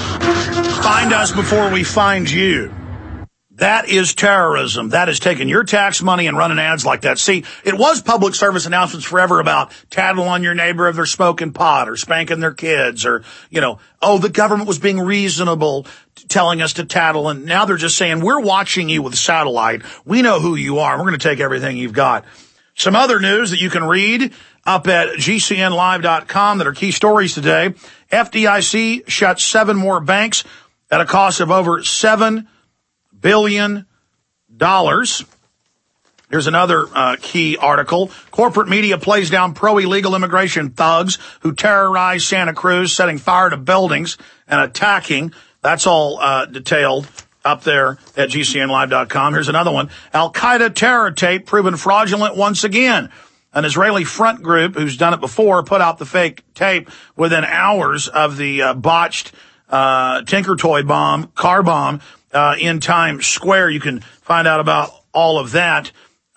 Find us before we find you. That is terrorism. That is taking your tax money and running ads like that. See, it was public service announcements forever about tattle on your neighbor if they're smoking pot or spanking their kids, or, you know, oh, the government was being reasonable telling us to tattle. And now they're just saying, we're watching you with satellite. We know who you are. And we're going to take everything you've got. Some other news that you can read up at G C N live dot com that are key stories today. F D I C shuts seven more banks at a cost of over seven billion dollars. Here's another uh, key article. Corporate media plays down pro-illegal immigration thugs who terrorize Santa Cruz, setting fire to buildings and attacking. That's all uh, detailed up there at G C N live dot com. Here's another one. Al-Qaeda terror tape proven fraudulent once again. An Israeli front group who's done it before put out the fake tape within hours of the uh, botched uh, Tinker Toy bomb, car bomb, uh, in Times Square. You can find out about all of that,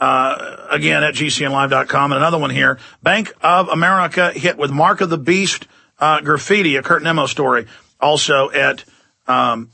uh, again, at G C N live dot com. And another one here. Bank of America hit with Mark of the Beast uh, graffiti, a Kurt Nemo story, also at um,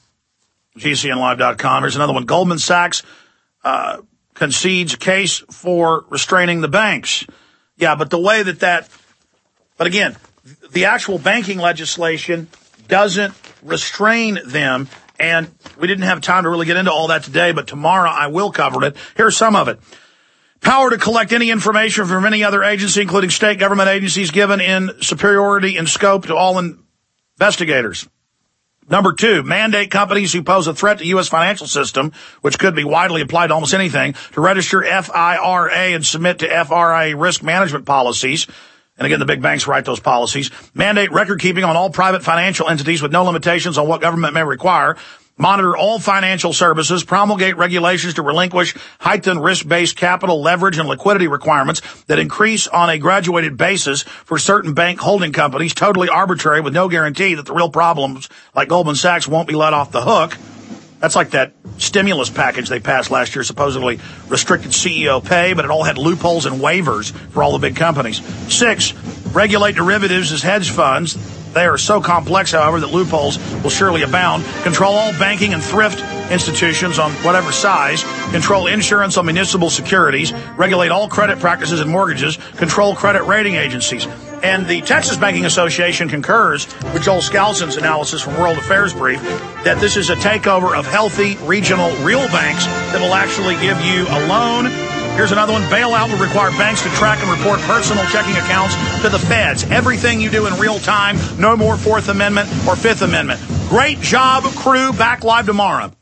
G C N live dot com. Here's another one. Goldman Sachs uh, concedes case for restraining the banks. Yeah, but the way that that, but again, the actual banking legislation doesn't restrain them, and we didn't have time to really get into all that today, but tomorrow I will cover it. Here's some of it. Power to collect any information from any other agency, including state government agencies, given in superiority in scope to all investigators. Number two, mandate companies who pose a threat to U S financial system, which could be widely applied to almost anything, to register F I R A and submit to F R A risk management policies. And again, the big banks write those policies. Mandate record keeping on all private financial entities with no limitations on what government may require. monitor all financial services, promulgate regulations to relinquish heightened risk-based capital leverage and liquidity requirements that increase on a graduated basis for certain bank holding companies, totally arbitrary with no guarantee that the real problems like Goldman Sachs won't be let off the hook. That's like that stimulus package they passed last year, supposedly restricted C E O pay, but it all had loopholes and waivers for all the big companies. Six, regulate derivatives as hedge funds. They are so complex, however, that loopholes will surely abound. Control all banking and thrift institutions on whatever size. Control insurance on municipal securities. Regulate all credit practices and mortgages. Control credit rating agencies. And the Texas Banking Association concurs with Joel Skousen's analysis from World Affairs Brief that this is a takeover of healthy regional real banks that will actually give you a loan. Here's another one. Bailout will require banks to track and report personal checking accounts to the feds. Everything you do in real time. No more Fourth Amendment or Fifth Amendment. Great job, crew. Back live tomorrow.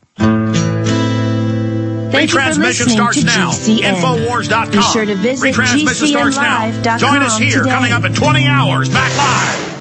Thank Retransmission starts now. Infowars dot com. Be sure to visit Retransmission starts now. G C N live dot com Join us here today. coming up in twenty hours. Back live.